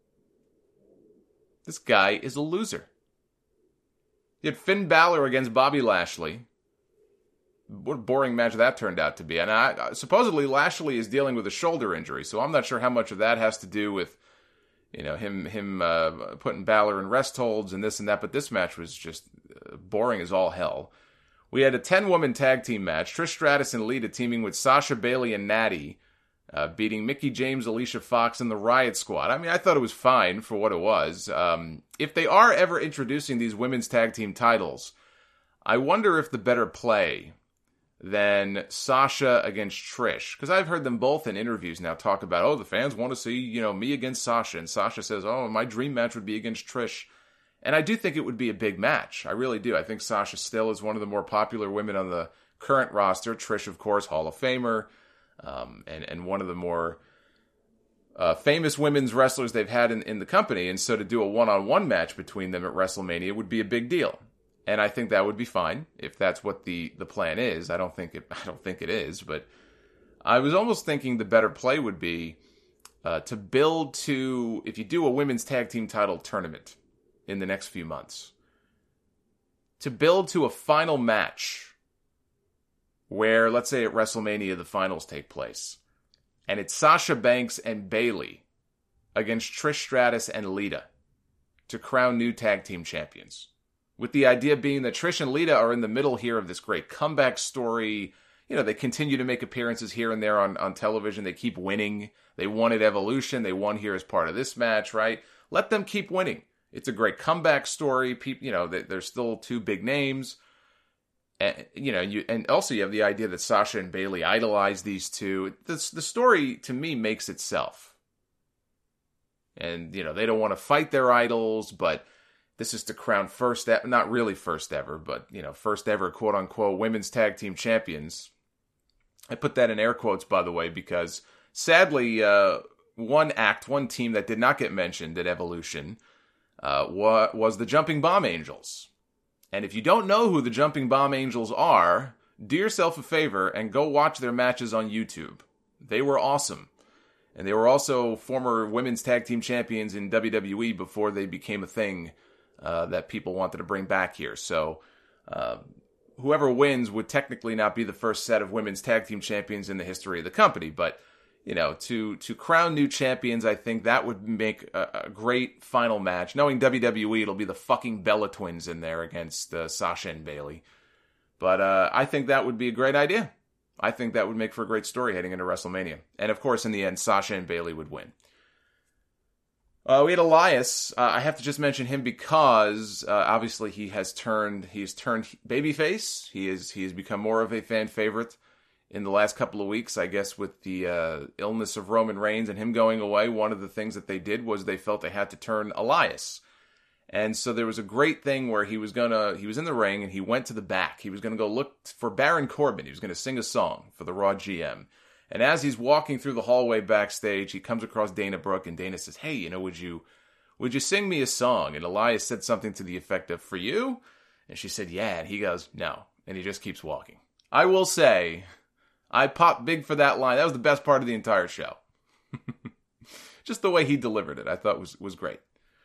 This guy is a loser. You had Finn Balor against Bobby Lashley. What a boring match that turned out to be. And supposedly Lashley is dealing with a shoulder injury, so I'm not sure how much of that has to do with him putting Balor in rest holds and this and that, but this match was just boring as all hell. We had a 10-woman tag team match. Trish Stratus and Lita teaming with Sasha, Bayley, and Natty, beating Mickie James, Alicia Fox, and the Riot Squad. I mean, I thought it was fine for what it was. If they are ever introducing these women's tag team titles, I wonder if the better play than Sasha against Trish, because I've heard them both in interviews now talk about, the fans want to see, me against Sasha, and Sasha says, my dream match would be against Trish, and I do think it would be a big match. I really do. I think Sasha still is one of the more popular women on the current roster. Trish, of course, Hall of Famer, and one of the more famous women's wrestlers they've had in the company, and so to do a one-on-one match between them at WrestleMania would be a big deal. And I think that would be fine if that's what the plan is. I don't think it is, but I was almost thinking the better play would be to build to, if you do a women's tag team title tournament in the next few months, to build to a final match where, let's say at WrestleMania, the finals take place, and it's Sasha Banks and Bayley against Trish Stratus and Lita to crown new tag team champions. With the idea being that Trish and Lita are in the middle here of this great comeback story. They continue to make appearances here and there on television. They keep winning. They won at Evolution. They won here as part of this match, right? Let them keep winning. It's a great comeback story. People, there's still two big names. And, and also you have the idea that Sasha and Bayley idolize these two. The story, to me, makes itself. And, they don't want to fight their idols, but this is to crown not really first ever, but, first ever quote-unquote women's tag team champions. I put that in air quotes, by the way, because sadly, one team that did not get mentioned at Evolution was the Jumping Bomb Angels. And if you don't know who the Jumping Bomb Angels are, do yourself a favor and go watch their matches on YouTube. They were awesome. And they were also former women's tag team champions in WWE before they became a thing that people wanted to bring back here. So whoever wins would technically not be the first set of women's tag team champions in the history of the company. But, to crown new champions, I think that would make a great final match. Knowing WWE, it'll be the fucking Bella Twins in there against Sasha and Bayley. But I think that would be a great idea. I think that would make for a great story heading into WrestleMania. And of course, in the end, Sasha and Bayley would win. We had Elias. I have to just mention him because obviously he's turned babyface. He has become more of a fan favorite in the last couple of weeks, I guess, with the illness of Roman Reigns and him going away. One of the things that they did was they felt they had to turn Elias. And so there was a great thing where he was in the ring and he went to the back. He was going to go look for Baron Corbin. He was going to sing a song for the Raw GM. And as he's walking through the hallway backstage, he comes across Dana Brooke, and Dana says, "Hey, would you sing me a song?" And Elias said something to the effect of, "For you?" And she said, "Yeah." And he goes, "No." And he just keeps walking. I will say, I popped big for that line. That was the best part of the entire show. Just the way he delivered it, I thought was great.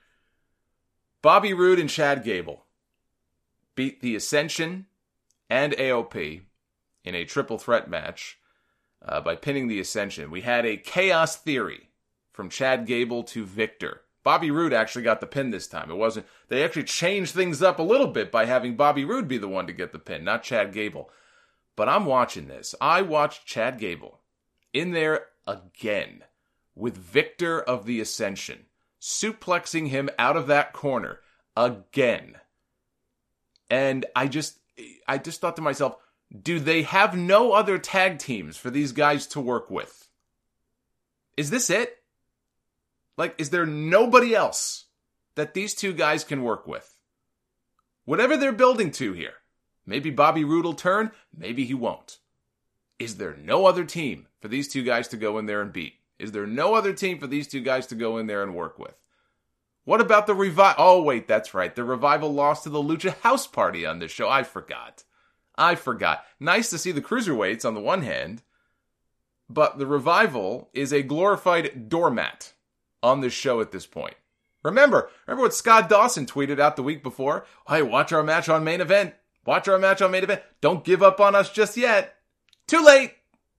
Bobby Roode and Chad Gable beat the Ascension and AOP in a triple threat match by pinning the Ascension. We had a Chaos Theory from Chad Gable to Victor. Bobby Roode actually got the pin this time. They actually changed things up a little bit by having Bobby Roode be the one to get the pin, not Chad Gable. But I'm watching this. I watched Chad Gable in there again with Victor of the Ascension, suplexing him out of that corner again. And I just thought to myself, do they have no other tag teams for these guys to work with? Is this it? Is there nobody else that these two guys can work with? Whatever they're building to here. Maybe Bobby Roode will turn, maybe he won't. Is there no other team for these two guys to go in there and beat? Is there no other team for these two guys to go in there and work with? What about the Revival? Oh, wait, that's right. The Revival lost to the Lucha House Party on this show. I forgot. Nice to see the Cruiserweights on the one hand, but the Revival is a glorified doormat on this show at this point. Remember what Scott Dawson tweeted out the week before? Hey, watch our match on Main Event. Watch our match on Main Event. Don't give up on us just yet. Too late.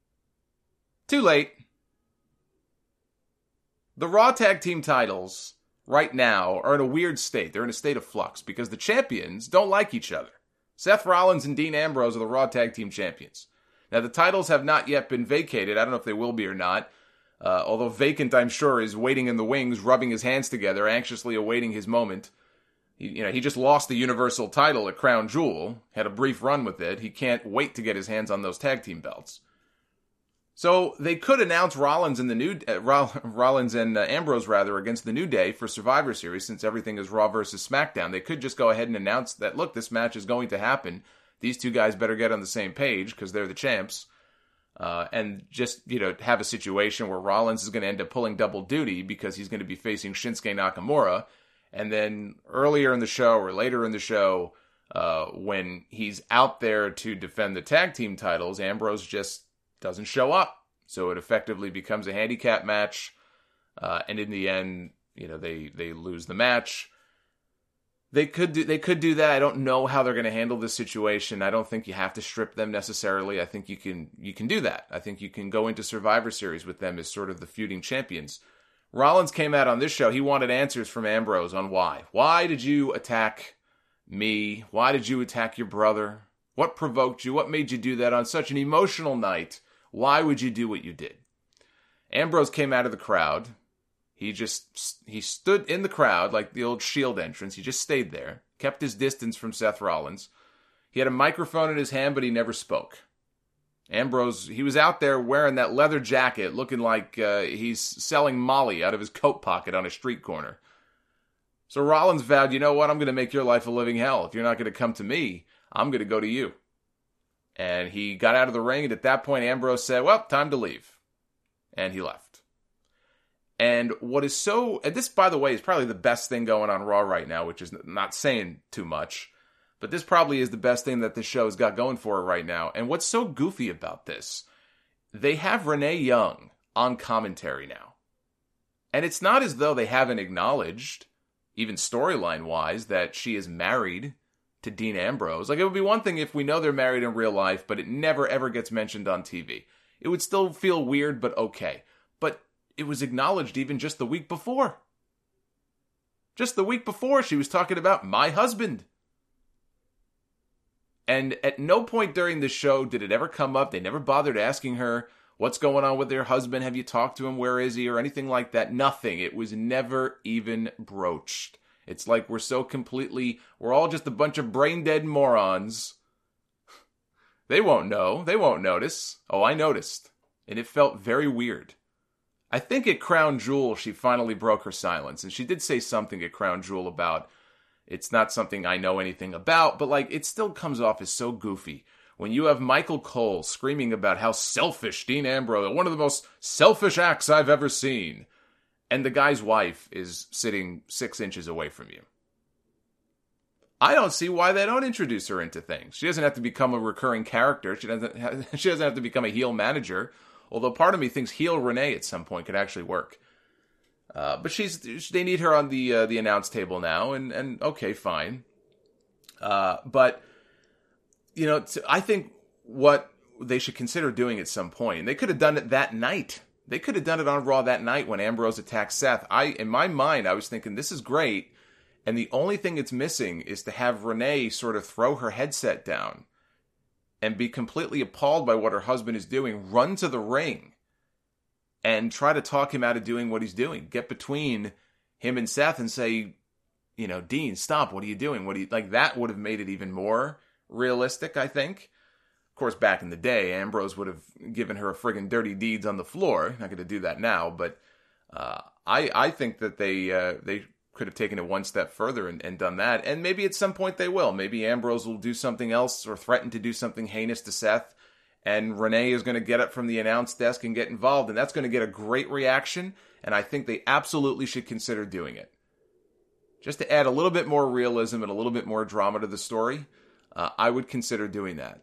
The Raw Tag Team titles right now are in a weird state. They're in a state of flux because the champions don't like each other. Seth Rollins and Dean Ambrose are the Raw Tag Team champions. Now, the titles have not yet been vacated. I don't know if they will be or not. Although vacant, I'm sure, is waiting in the wings, rubbing his hands together, anxiously awaiting his moment. He just lost the Universal title at Crown Jewel, had a brief run with it. He can't wait to get his hands on those tag team belts. So they could announce Rollins and Ambrose against the New Day for Survivor Series, since everything is Raw versus SmackDown. They could just go ahead and announce that, look, this match is going to happen. These two guys better get on the same page because they're the champs. And just, have a situation where Rollins is going to end up pulling double duty because he's going to be facing Shinsuke Nakamura. And then earlier in the show or later in the show, when he's out there to defend the tag team titles, Ambrose just doesn't show up. So it effectively becomes a handicap match. And in the end, they lose the match. They could do that. I don't know how they're going to handle this situation. I don't think you have to strip them necessarily. I think you can do that. I think you can go into Survivor Series with them as sort of the feuding champions. Rollins came out on this show. He wanted answers from Ambrose on why. Why did you attack me? Why did you attack your brother? What provoked you? What made you do that on such an emotional night? Why would you do what you did? Ambrose came out of the crowd. He stood in the crowd like the old Shield entrance. He just stayed there, kept his distance from Seth Rollins. He had a microphone in his hand, but he never spoke. Ambrose, he was out there wearing that leather jacket, looking like he's selling Molly out of his coat pocket on a street corner. So Rollins vowed, you know what, I'm going to make your life a living hell. If you're not going to come to me, I'm going to go to you. And he got out of the ring, and at that point, Ambrose said, well, time to leave. And he left. And what is and this, by the way, is probably the best thing going on Raw right now, which is not saying too much, but this probably is the best thing that the show's got going for it right now. And what's so goofy about this, they have Renee Young on commentary now. And it's not as though they haven't acknowledged, even storyline-wise, that she is married to Dean Ambrose. Like, it would be one thing if we know they're married in real life, but it never, ever gets mentioned on TV. It would still feel weird, but okay. But it was acknowledged even just the week before. Just the week before, she was talking about my husband. And at no point during the show did it ever come up. They never bothered asking her, what's going on with their husband? Have you talked to him? Where is he? Or anything like that. Nothing. It was never even broached. It's like we're all just a bunch of brain-dead morons. They won't know. They won't notice. Oh, I noticed. And it felt very weird. I think at Crown Jewel, she finally broke her silence. And she did say something at Crown Jewel about, it's not something I know anything about, but like, it still comes off as so goofy. When you have Michael Cole screaming about how selfish Dean Ambrose, one of the most selfish acts I've ever seen, and the guy's wife is sitting 6 inches away from you. I don't see why they don't introduce her into things. She doesn't have to become a recurring character. She doesn't have to become a heel manager. Although part of me thinks heel Renee at some point could actually work. But they need her on the announce table now, and okay, fine. But you know, I think what they should consider doing at some point, and they could have done it that night. They could have done it on Raw that night when Ambrose attacked Seth. In my mind, I was thinking, this is great, and the only thing it's missing is to have Renee sort of throw her headset down and be completely appalled by what her husband is doing, run to the ring, and try to talk him out of doing what he's doing. Get between him and Seth and say, you know, Dean, stop, what are you doing? That would have made it even more realistic, I think. Of course, back in the day, Ambrose would have given her a friggin' dirty deeds on the floor. Not going to do that now, but I think that they could have taken it one step further and done that. And maybe at some point they will. Maybe Ambrose will do something else or threaten to do something heinous to Seth, and Renee is going to get up from the announce desk and get involved, and that's going to get a great reaction, and I think they absolutely should consider doing it. Just to add a little bit more realism and a little bit more drama to the story, I would consider doing that.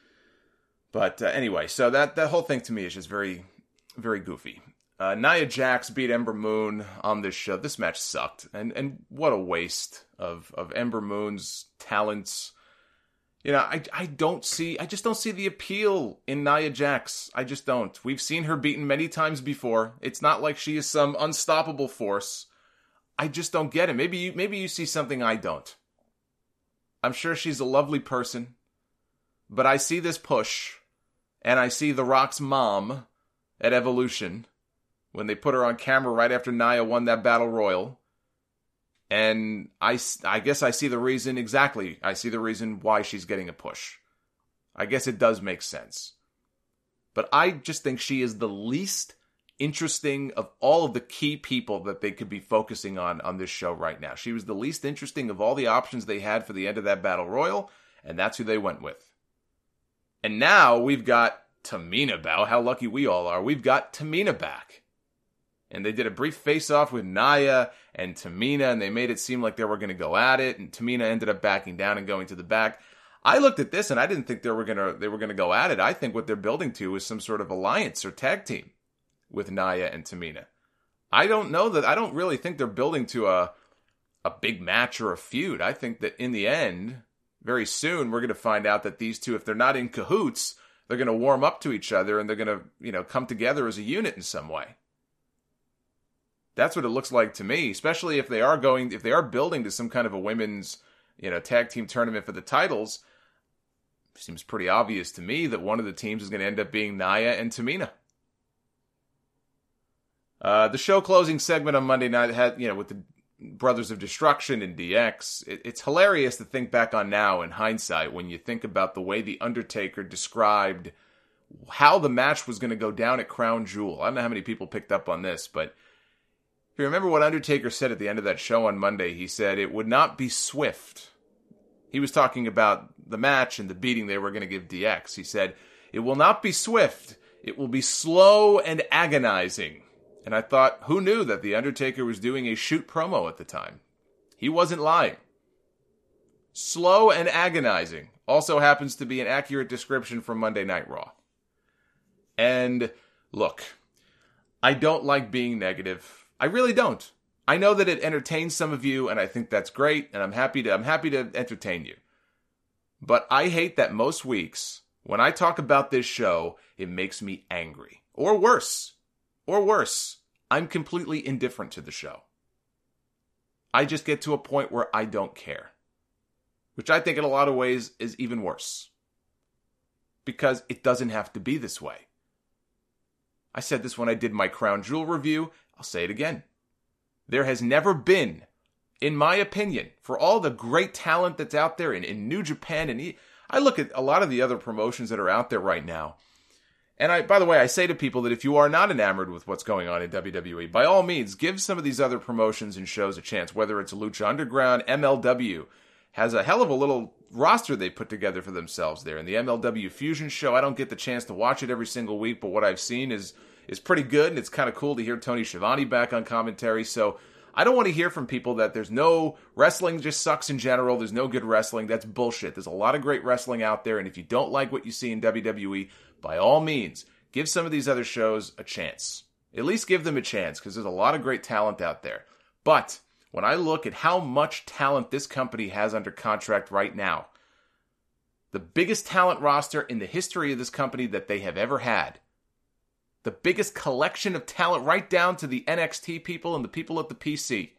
But anyway, so that whole thing to me is just very, very goofy. Nia Jax beat Ember Moon on this show. This match sucked, and what a waste of Ember Moon's talents. You know, I just don't see the appeal in Nia Jax. I just don't. We've seen her beaten many times before. It's not like she is some unstoppable force. I just don't get it. Maybe you see something I don't. I'm sure she's a lovely person, but I see this push, and I see The Rock's mom at Evolution when they put her on camera right after Nia won that Battle Royal. And I guess I see the reason exactly. I see the reason why she's getting a push. I guess it does make sense. But I just think she is the least interesting of all of the key people that they could be focusing on this show right now. She was the least interesting of all the options they had for the end of that Battle Royal, and that's who they went with. And now we've got Tamina back. How lucky we all are. We've got Tamina back. And they did a brief face-off with Nia and Tamina, and they made it seem like they were going to go at it, and Tamina ended up backing down and going to the back. I looked at this, and I didn't think they were going to go at it. I think what they're building to is some sort of alliance or tag team with Nia and Tamina. I don't really think they're building to a big match or a feud. I think that in the end, very soon, we're going to find out that these two, if they're not in cahoots, they're going to warm up to each other, and they're going to, come together as a unit in some way. That's what it looks like to me, especially if they are building to some kind of a women's, tag team tournament for the titles. It seems pretty obvious to me that one of the teams is going to end up being Nia and Tamina. The show closing segment on Monday night had, with the Brothers of Destruction and DX. It's hilarious to think back on now in hindsight when you think about the way The Undertaker described how the match was going to go down at Crown Jewel. I don't know how many people picked up on this, but if you remember what Undertaker said at the end of that show on Monday, he said it would not be swift. He was talking about the match and the beating they were going to give DX. He said, it will not be swift. It will be slow and agonizing. And I thought, who knew that The Undertaker was doing a shoot promo at the time? He wasn't lying. Slow and agonizing also happens to be an accurate description from Monday Night Raw. And look, I don't like being negative. I really don't. I know that it entertains some of you, and I think that's great, and I'm happy to entertain you. But I hate that most weeks, when I talk about this show, it makes me angry. Or worse, I'm completely indifferent to the show. I just get to a point where I don't care. Which I think in a lot of ways is even worse. Because it doesn't have to be this way. I said this when I did my Crown Jewel review. I'll say it again. There has never been, in my opinion, for all the great talent that's out there in New Japan, and I look at a lot of the other promotions that are out there right now. And by the way, I say to people that if you are not enamored with what's going on in WWE, by all means, give some of these other promotions and shows a chance, whether it's Lucha Underground, MLW, has a hell of a little roster they put together for themselves there. And the MLW Fusion show, I don't get the chance to watch it every single week, but what I've seen is pretty good, and it's kind of cool to hear Tony Schiavone back on commentary. So I don't want to hear from people that there's no wrestling just sucks in general, there's no good wrestling. That's bullshit. There's a lot of great wrestling out there, and if you don't like what you see in WWE, by all means, give some of these other shows a chance. At least give them a chance, because there's a lot of great talent out there. But when I look at how much talent this company has under contract right now, the biggest talent roster in the history of this company that they have ever had, the biggest collection of talent right down to the NXT people and the people at the PC.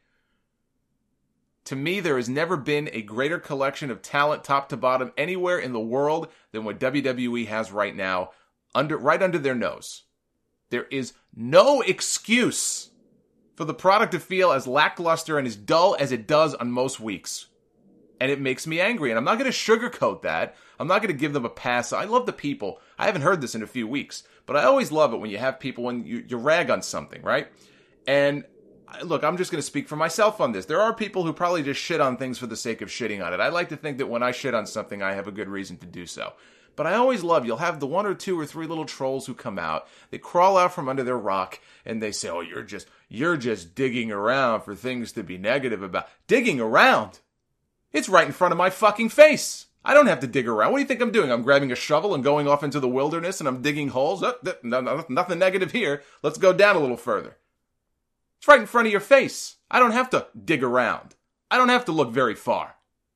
To me, there has never been a greater collection of talent top to bottom anywhere in the world than what WWE has right now, right under their nose. There is no excuse for the product to feel as lackluster and as dull as it does on most weeks. And it makes me angry. And I'm not going to sugarcoat that. I'm not going to give them a pass. I love the people. I haven't heard this in a few weeks. But I always love it when you have people, when you rag on something, right? And look, I'm just going to speak for myself on this. There are people who probably just shit on things for the sake of shitting on it. I like to think that when I shit on something, I have a good reason to do so. But I always love, you'll have the 1 or 2 or 3 little trolls who come out, they crawl out from under their rock, and they say, oh, you're just digging around for things to be negative about. Digging around? It's right in front of my fucking face. I don't have to dig around. What do you think I'm doing? I'm grabbing a shovel and going off into the wilderness and I'm digging holes? Nothing negative here. Let's go down a little further. It's right in front of your face. I don't have to dig around. I don't have to look very far.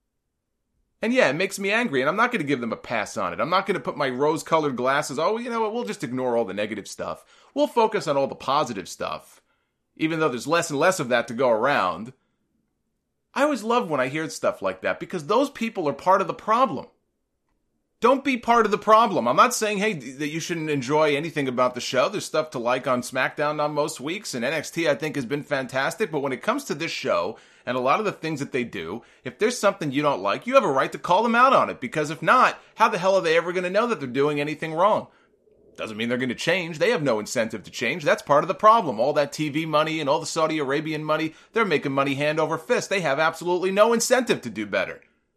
And yeah, it makes me angry, and I'm not going to give them a pass on it. I'm not going to put my rose-colored glasses, oh, you know what, we'll just ignore all the negative stuff. We'll focus on all the positive stuff, even though there's less and less of that to go around. I always love when I hear stuff like that, because those people are part of the problem. Don't be part of the problem. I'm not saying, hey, that you shouldn't enjoy anything about the show. There's stuff to like on SmackDown on most weeks, and NXT I think has been fantastic, but when it comes to this show, and a lot of the things that they do, if there's something you don't like, you have a right to call them out on it, because if not, how the hell are they ever going to know that they're doing anything wrong? Doesn't mean they're going to change. They have no incentive to change. That's part of the problem. All that TV money and all the Saudi Arabian money, they're making money hand over fist. They have absolutely no incentive to do better.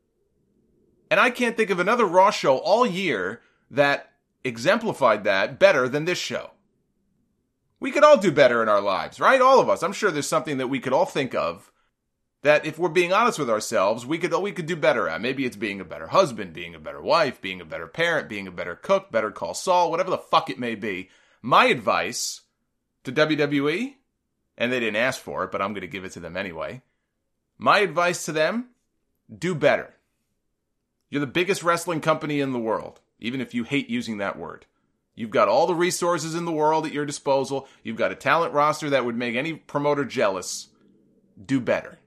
And I can't think of another Raw show all year that exemplified that better than this show. We could all do better in our lives, right? All of us. I'm sure there's something that we could all think of that if we're being honest with ourselves, we could do better at. Maybe it's being a better husband, being a better wife, being a better parent, being a better cook, Better Call Saul, whatever the fuck it may be. My advice to WWE, and they didn't ask for it, but I'm going to give it to them anyway. My advice to them, do better. You're the biggest wrestling company in the world, even if you hate using that word. You've got all the resources in the world at your disposal. You've got a talent roster that would make any promoter jealous. Do better.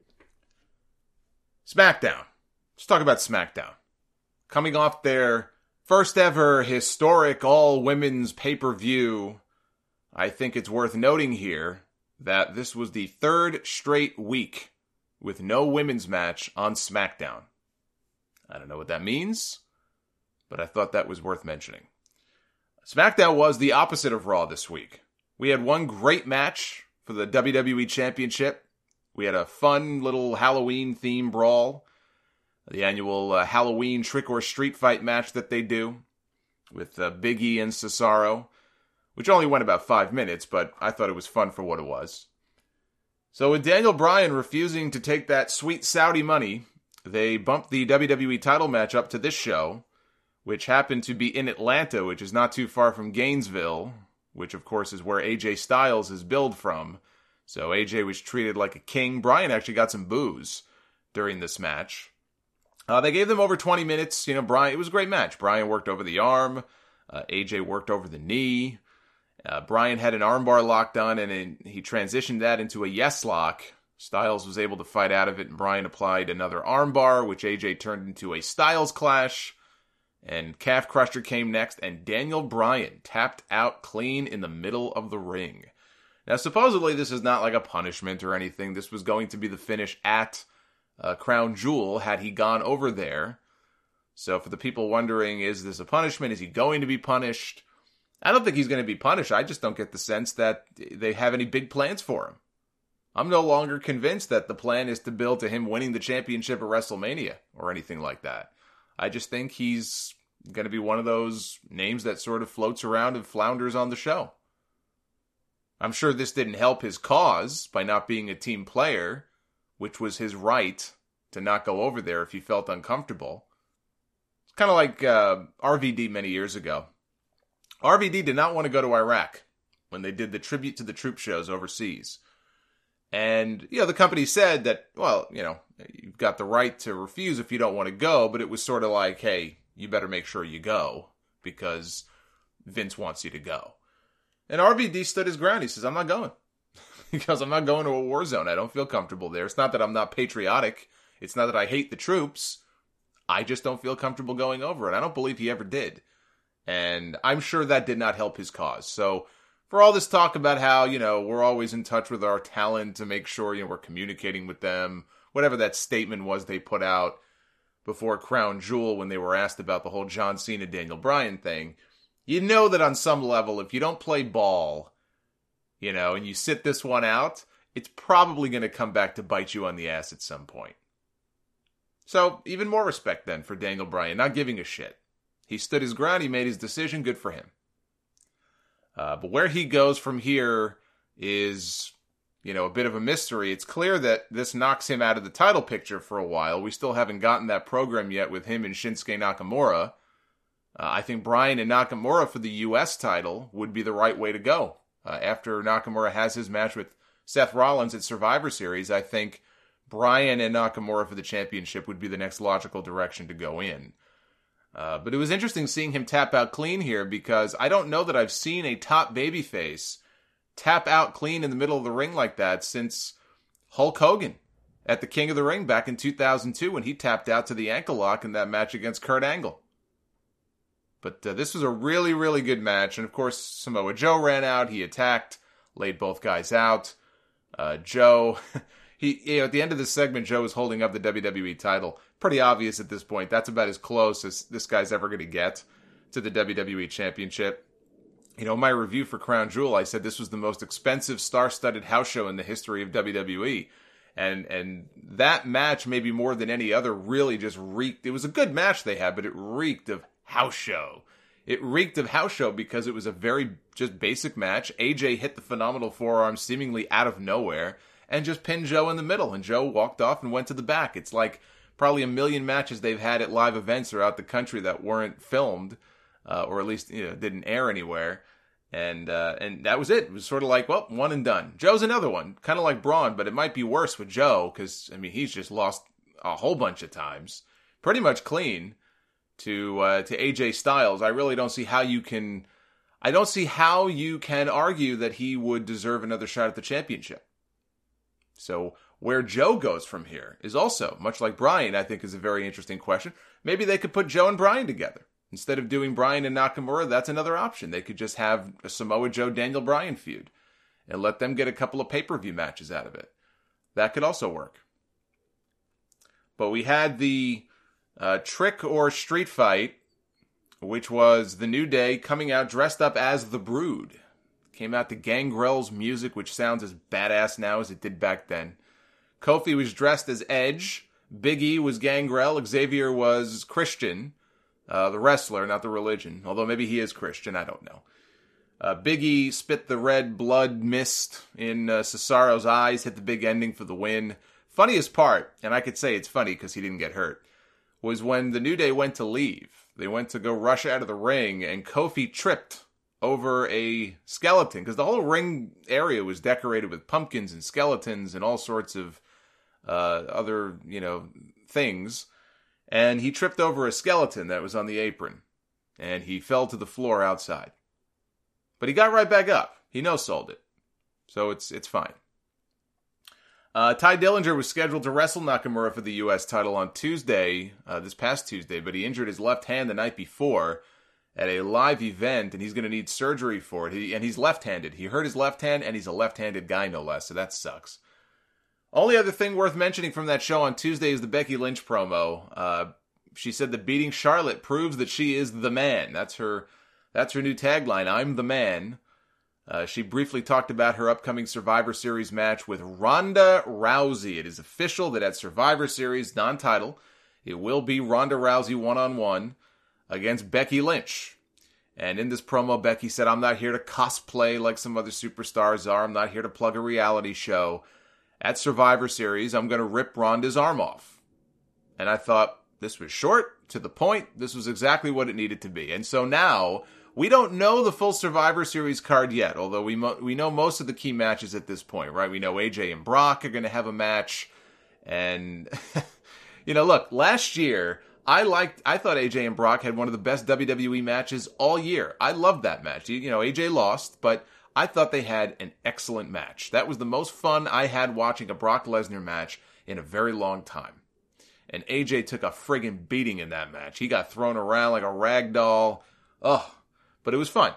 SmackDown. Let's talk about SmackDown. Coming off their first ever historic all-women's pay-per-view, I think it's worth noting here that this was the 3rd straight week with no women's match on SmackDown. I don't know what that means, but I thought that was worth mentioning. SmackDown was the opposite of Raw this week. We had one great match for the WWE Championship. We had a fun little Halloween theme brawl, the annual Halloween trick or street fight match that they do with Big E and Cesaro, which only went about 5 minutes, but I thought it was fun for what it was. So with Daniel Bryan refusing to take that sweet Saudi money, they bumped the WWE title match up to this show, which happened to be in Atlanta, which is not too far from Gainesville, which of course is where AJ Styles is billed from. So AJ was treated like a king. Bryan actually got some boos during this match. They gave them over 20 minutes. Bryan, it was a great match. Bryan worked over the arm. AJ worked over the knee. Bryan had an armbar lock done, and he transitioned that into a yes lock. Styles was able to fight out of it, and Bryan applied another armbar, which AJ turned into a Styles clash. And Calf Crusher came next, and Daniel Bryan tapped out clean in the middle of the ring. Now, supposedly, this is not like a punishment or anything. This was going to be the finish at Crown Jewel had he gone over there. So for the people wondering, is this a punishment? Is he going to be punished? I don't think he's going to be punished. I just don't get the sense that they have any big plans for him. I'm no longer convinced that the plan is to build to him winning the championship at WrestleMania or anything like that. I just think he's going to be one of those names that sort of floats around and flounders on the show. I'm sure this didn't help his cause by not being a team player, which was his right to not go over there if he felt uncomfortable. It's kind of like RVD many years ago. RVD did not want to go to Iraq when they did the tribute to the troop shows overseas. And, the company said that, well, you've got the right to refuse if you don't want to go, but it was sort of like, hey, you better make sure you go because Vince wants you to go. And RVD stood his ground. He says, I'm not going because I'm not going to a war zone. I don't feel comfortable there. It's not that I'm not patriotic. It's not that I hate the troops. I just don't feel comfortable going over. And I don't believe he ever did. And I'm sure that did not help his cause. So for all this talk about how, we're always in touch with our talent to make sure, we're communicating with them, whatever that statement was they put out before Crown Jewel when they were asked about the whole John Cena, Daniel Bryan thing, that on some level, if you don't play ball, and you sit this one out, it's probably going to come back to bite you on the ass at some point. So even more respect then for Daniel Bryan, not giving a shit. He stood his ground, he made his decision, good for him. But where he goes from here is, a bit of a mystery. It's clear that this knocks him out of the title picture for a while. We still haven't gotten that program yet with him and Shinsuke Nakamura. I think Bryan and Nakamura for the U.S. title would be the right way to go. After Nakamura has his match with Seth Rollins at Survivor Series, I think Bryan and Nakamura for the championship would be the next logical direction to go in. But it was interesting seeing him tap out clean here because I don't know that I've seen a top babyface tap out clean in the middle of the ring like that since Hulk Hogan at the King of the Ring back in 2002 when he tapped out to the ankle lock in that match against Kurt Angle. But this was a really, really good match. And of course, Samoa Joe ran out. He attacked, laid both guys out. Joe, at the end of this segment, Joe was holding up the WWE title. Pretty obvious at this point. That's about as close as this guy's ever going to get to the WWE Championship. My review for Crown Jewel, I said this was the most expensive star-studded house show in the history of WWE. And that match, maybe more than any other, really just reeked. It was a good match they had, but it reeked of house show. It reeked of house show because it was a very just basic match. AJ hit the phenomenal forearm seemingly out of nowhere and just pinned Joe in the middle. And Joe walked off and went to the back. It's like probably a million matches they've had at live events throughout the country that weren't filmed, or at least didn't air anywhere. And that was it. It was sort of like, well, one and done. Joe's another one, kind of like Braun, but it might be worse with Joe because he's just lost a whole bunch of times, pretty much clean to AJ Styles. I really don't see how you can. I don't see how you can argue that he would deserve another shot at the championship. So where Joe goes from here is also, much like Bryan, I think is a very interesting question. Maybe they could put Joe and Bryan together. Instead of doing Bryan and Nakamura, that's another option. They could just have a Samoa Joe, Daniel Bryan feud and let them get a couple of pay-per-view matches out of it. That could also work. But we had the trick or street fight which was The New Day coming out dressed up as The Brood. Came out to Gangrel's music, which sounds as badass now as it did back then. Kofi was dressed as Edge. Big E was Gangrel. Xavier was Christian, the wrestler, not the religion. Although maybe he is Christian, I don't know. Big E spit the red blood mist in Cesaro's eyes, hit the big ending for the win. Funniest part, and I could say it's funny because he didn't get hurt, was when the New Day went to leave. They went to go rush out of the ring, and Kofi tripped over a skeleton, because the whole ring area was decorated with pumpkins and skeletons and all sorts of other, things. And he tripped over a skeleton that was on the apron, and he fell to the floor outside. But he got right back up. He no-sold it. So it's fine. Ty Dillinger was scheduled to wrestle Nakamura for the U.S. title on Tuesday, this past Tuesday, but he injured his left hand the night before at a live event, and he's going to need surgery for it. And he's left-handed. He hurt his left hand, and he's a left-handed guy, no less, so that sucks. Only other thing worth mentioning from that show on Tuesday is the Becky Lynch promo. She said that beating Charlotte proves that she is the man. That's her new tagline, I'm the man. She briefly talked about her upcoming Survivor Series match with Ronda Rousey. It is official that at Survivor Series, non-title, it will be Ronda Rousey one-on-one against Becky Lynch. And in this promo, Becky said, I'm not here to cosplay like some other superstars are. I'm not here to plug a reality show. At Survivor Series, I'm going to rip Ronda's arm off. And I thought, this was short, to the point. This was exactly what it needed to be. And so now, we don't know the full Survivor Series card yet, although we know most of the key matches at this point, right? We know AJ and Brock are going to have a match. And, look, last year, I thought AJ and Brock had one of the best WWE matches all year. I loved that match. AJ lost, but I thought they had an excellent match. That was the most fun I had watching a Brock Lesnar match in a very long time. And AJ took a friggin' beating in that match. He got thrown around like a rag doll. Ugh. But it was fun.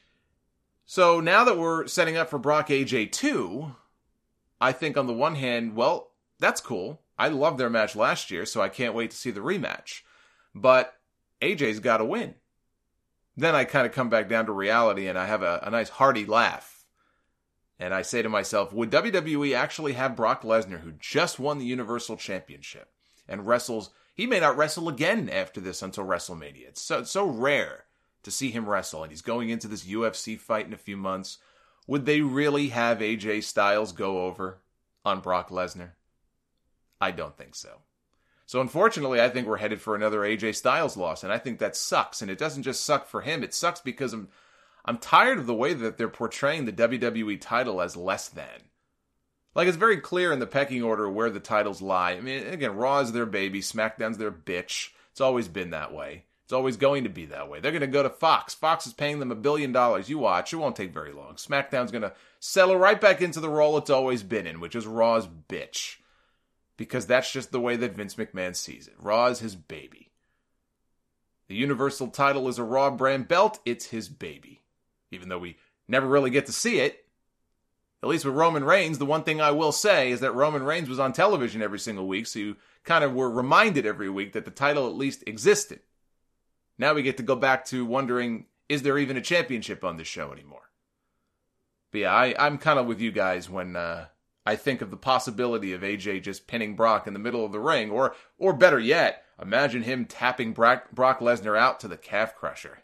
So now that we're setting up for Brock AJ 2, I think on the one hand, well, that's cool. I loved their match last year, so I can't wait to see the rematch. But AJ's got to win. Then I kind of come back down to reality and I have a nice hearty laugh. And I say to myself, would WWE actually have Brock Lesnar, who just won the Universal Championship and wrestles, he may not wrestle again after this until WrestleMania. It's so rare to see him wrestle, and he's going into this UFC fight in a few months. Would they really have AJ Styles go over on Brock Lesnar? I don't think so. So unfortunately, I think we're headed for another AJ Styles loss, and I think that sucks. And it doesn't just suck for him, it sucks because I'm tired of the way that they're portraying the WWE title as less than. Like, it's very clear in the pecking order where the titles lie. I mean, again, Raw is their baby, SmackDown's their bitch. It's always been that way. It's always going to be that way. They're going to go to Fox. Fox is paying them $1 billion. You watch. It won't take very long. SmackDown's going to settle right back into the role it's always been in, which is Raw's bitch. Because that's just the way that Vince McMahon sees it. Raw is his baby. The Universal title is a Raw brand belt. It's his baby. Even though we never really get to see it. At least with Roman Reigns, the one thing I will say is that Roman Reigns was on television every single week, so you kind of were reminded every week that the title at least existed. Now we get to go back to wondering, is there even a championship on this show anymore? But yeah, I'm kind of with you guys when I think of the possibility of AJ just pinning Brock in the middle of the ring, or better yet, imagine him tapping Brock Lesnar out to the calf crusher.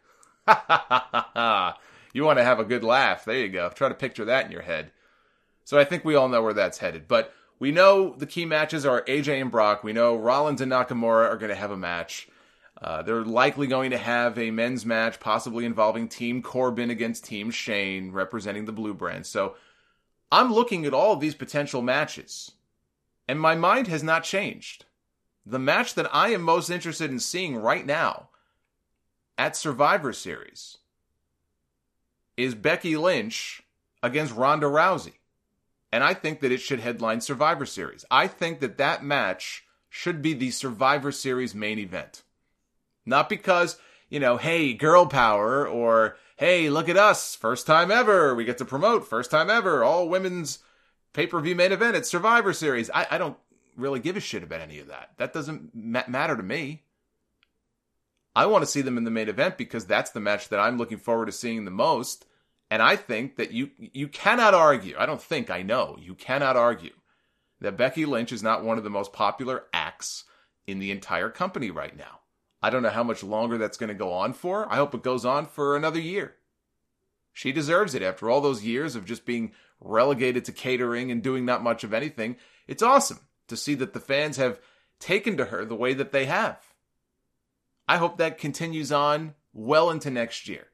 You want to have a good laugh. There you go. Try to picture that in your head. So I think we all know where that's headed. But we know the key matches are AJ and Brock. We know Rollins and Nakamura are going to have a match. They're likely going to have a men's match, possibly involving Team Corbin against Team Shane, representing the Blue Brand. So I'm looking at all of these potential matches, and my mind has not changed. The match that I am most interested in seeing right now at Survivor Series is Becky Lynch against Ronda Rousey. And I think that it should headline Survivor Series. I think that match should be the Survivor Series main event. Not because, hey, girl power, or, hey, look at us, first time ever, we get to promote, first time ever, all women's pay-per-view main event at Survivor Series. I don't really give a shit about any of that. That doesn't matter to me. I want to see them in the main event because that's the match that I'm looking forward to seeing the most. And I think that you cannot argue, I know, you cannot argue that Becky Lynch is not one of the most popular acts in the entire company right now. I don't know how much longer that's going to go on for. I hope it goes on for another year. She deserves it after all those years of just being relegated to catering and doing not much of anything. It's awesome to see that the fans have taken to her the way that they have. I hope that continues on well into next year.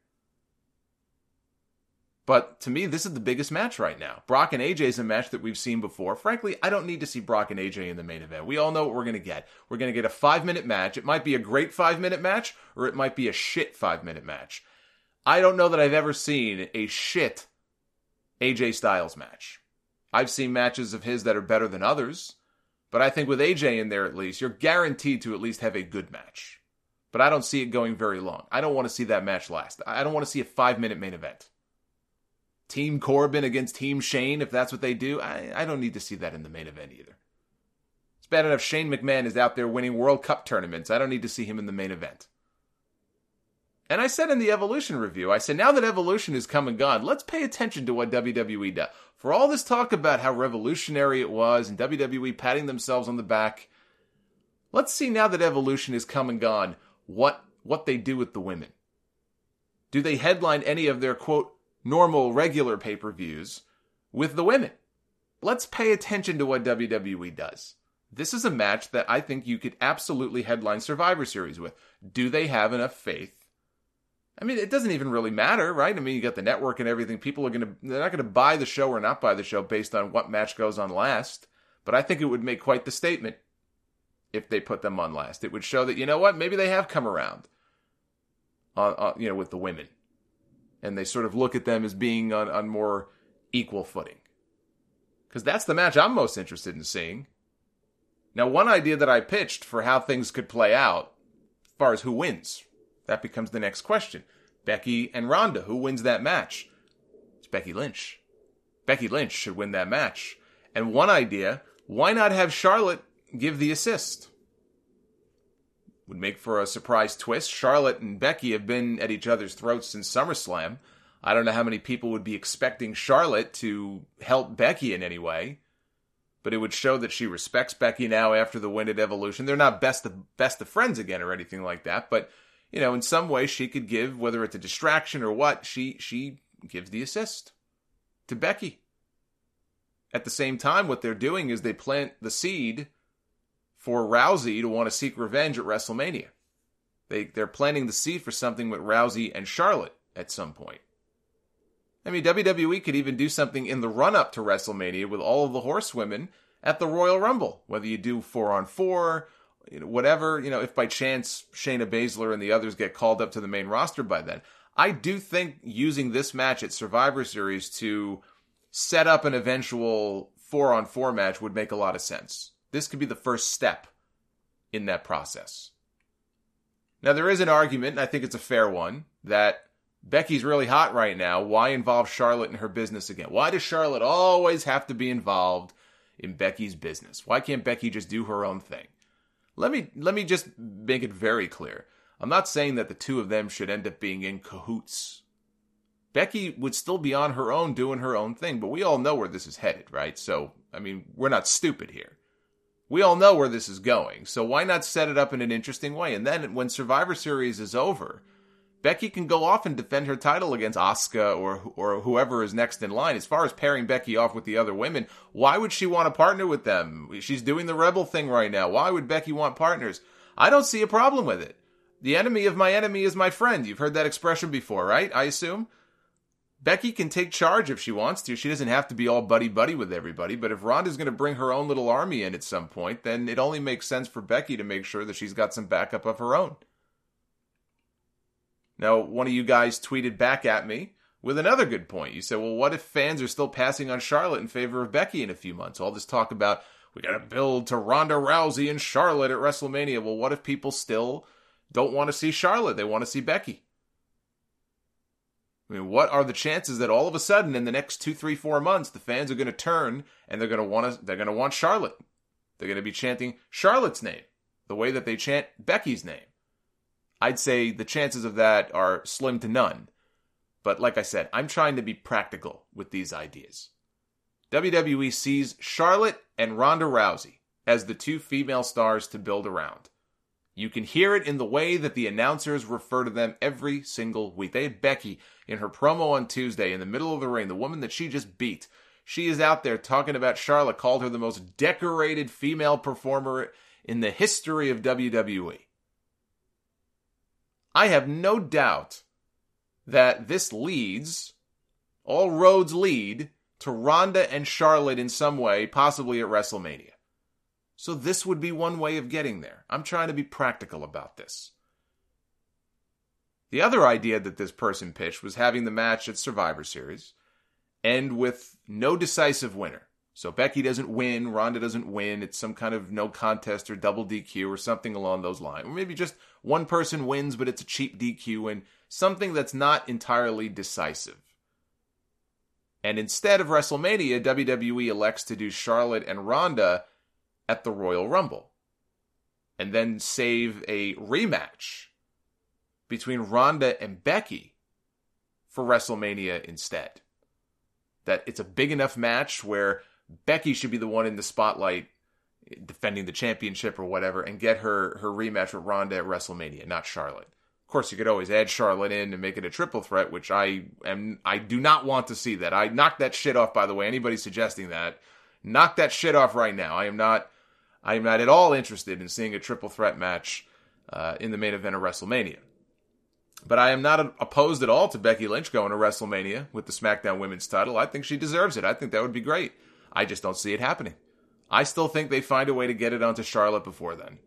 But to me, this is the biggest match right now. Brock and AJ is a match that we've seen before. Frankly, I don't need to see Brock and AJ in the main event. We all know what we're going to get. We're going to get a 5-minute match. It might be a great 5-minute match, or it might be a shit 5-minute match. I don't know that I've ever seen a shit AJ Styles match. I've seen matches of his that are better than others, but I think with AJ in there at least, you're guaranteed to at least have a good match. But I don't see it going very long. I don't want to see that match last. I don't want to see a 5-minute main event. Team Corbin against Team Shane, if that's what they do, I don't need to see that in the main event either. It's bad enough Shane McMahon is out there winning World Cup tournaments. I don't need to see him in the main event. And I said in the Evolution review, I said, now that Evolution is come and gone, let's pay attention to what WWE does. For all this talk about how revolutionary it was and WWE patting themselves on the back, let's see now that Evolution is come and gone, what they do with the women. Do they headline any of their, quote, normal, regular pay-per-views with the women? Let's pay attention to what WWE does. This is a match that I think you could absolutely headline Survivor Series with. Do they have enough faith? I mean, it doesn't even really matter, right? I mean, you got the network and everything. They're not going to buy the show or not buy the show based on what match goes on last. But I think it would make quite the statement if they put them on last. It would show that, you know what, maybe they have come around, with the women. And they sort of look at them as being on more equal footing. Because that's the match I'm most interested in seeing. Now, one idea that I pitched for how things could play out, as far as who wins, that becomes the next question. Becky and Ronda, who wins that match? It's Becky Lynch. Becky Lynch should win that match. And one idea, why not have Charlotte give the assist? Would make for a surprise twist. Charlotte and Becky have been at each other's throats since SummerSlam. I don't know how many people would be expecting Charlotte to help Becky in any way, but it would show that she respects Becky now after the win at Evolution. They're not best of friends again or anything like that, but in some way she could give, whether it's a distraction or what, she gives the assist to Becky. At the same time, what they're doing is they plant the seed for Rousey to want to seek revenge at WrestleMania. They're planting the seed for something with Rousey and Charlotte at some point. I mean, WWE could even do something in the run-up to WrestleMania with all of the horsewomen at the Royal Rumble. Whether you do 4-on-4, whatever, if by chance Shayna Baszler and the others get called up to the main roster by then. I do think using this match at Survivor Series to set up an eventual 4-on-4 match would make a lot of sense. This could be the first step in that process. Now, there is an argument, and I think it's a fair one, that Becky's really hot right now. Why involve Charlotte in her business again? Why does Charlotte always have to be involved in Becky's business? Why can't Becky just do her own thing? Let me just make it very clear. I'm not saying that the two of them should end up being in cahoots. Becky would still be on her own doing her own thing, but we all know where this is headed, right? So, I mean, we're not stupid here. We all know where this is going, so why not set it up in an interesting way? And then when Survivor Series is over, Becky can go off and defend her title against Asuka or whoever is next in line. As far as pairing Becky off with the other women, why would she want to partner with them? She's doing the Rebel thing right now. Why would Becky want partners? I don't see a problem with it. The enemy of my enemy is my friend. You've heard that expression before, right? I assume. Becky can take charge if she wants to. She doesn't have to be all buddy-buddy with everybody. But if Ronda's going to bring her own little army in at some point, then it only makes sense for Becky to make sure that she's got some backup of her own. Now, one of you guys tweeted back at me with another good point. You said, well, what if fans are still passing on Charlotte in favor of Becky in a few months? All this talk about, we got to build to Ronda Rousey and Charlotte at WrestleMania. Well, what if people still don't want to see Charlotte? They want to see Becky. I mean, what are the chances that all of a sudden in the next 2, 3, 4 months, the fans are going to turn and they're going to want Charlotte. They're going to be chanting Charlotte's name the way that they chant Becky's name. I'd say the chances of that are slim to none. But like I said, I'm trying to be practical with these ideas. WWE sees Charlotte and Ronda Rousey as the two female stars to build around. You can hear it in the way that the announcers refer to them every single week. They had Becky in her promo on Tuesday in the middle of the ring, the woman that she just beat. She is out there talking about Charlotte, called her the most decorated female performer in the history of WWE. I have no doubt that this leads, all roads lead, to Ronda and Charlotte in some way, possibly at WrestleMania. So this would be one way of getting there. I'm trying to be practical about this. The other idea that this person pitched was having the match at Survivor Series end with no decisive winner. So Becky doesn't win, Ronda doesn't win, it's some kind of no contest or double DQ or something along those lines. Or maybe just one person wins, but it's a cheap DQ and something that's not entirely decisive. And instead of WrestleMania, WWE elects to do Charlotte and Ronda at the Royal Rumble. And then save a rematch between Ronda and Becky for WrestleMania instead. That it's a big enough match where Becky should be the one in the spotlight defending the championship or whatever and get her rematch with Ronda at WrestleMania, not Charlotte. Of course, you could always add Charlotte in and make it a triple threat, which I do not want to see that. I knocked that shit off, by the way. Anybody suggesting that, knock that shit off right now. I am not at all interested in seeing a triple threat match in the main event of WrestleMania. But I am not opposed at all to Becky Lynch going to WrestleMania with the SmackDown Women's title. I think she deserves it. I think that would be great. I just don't see it happening. I still think they find a way to get it onto Charlotte before then.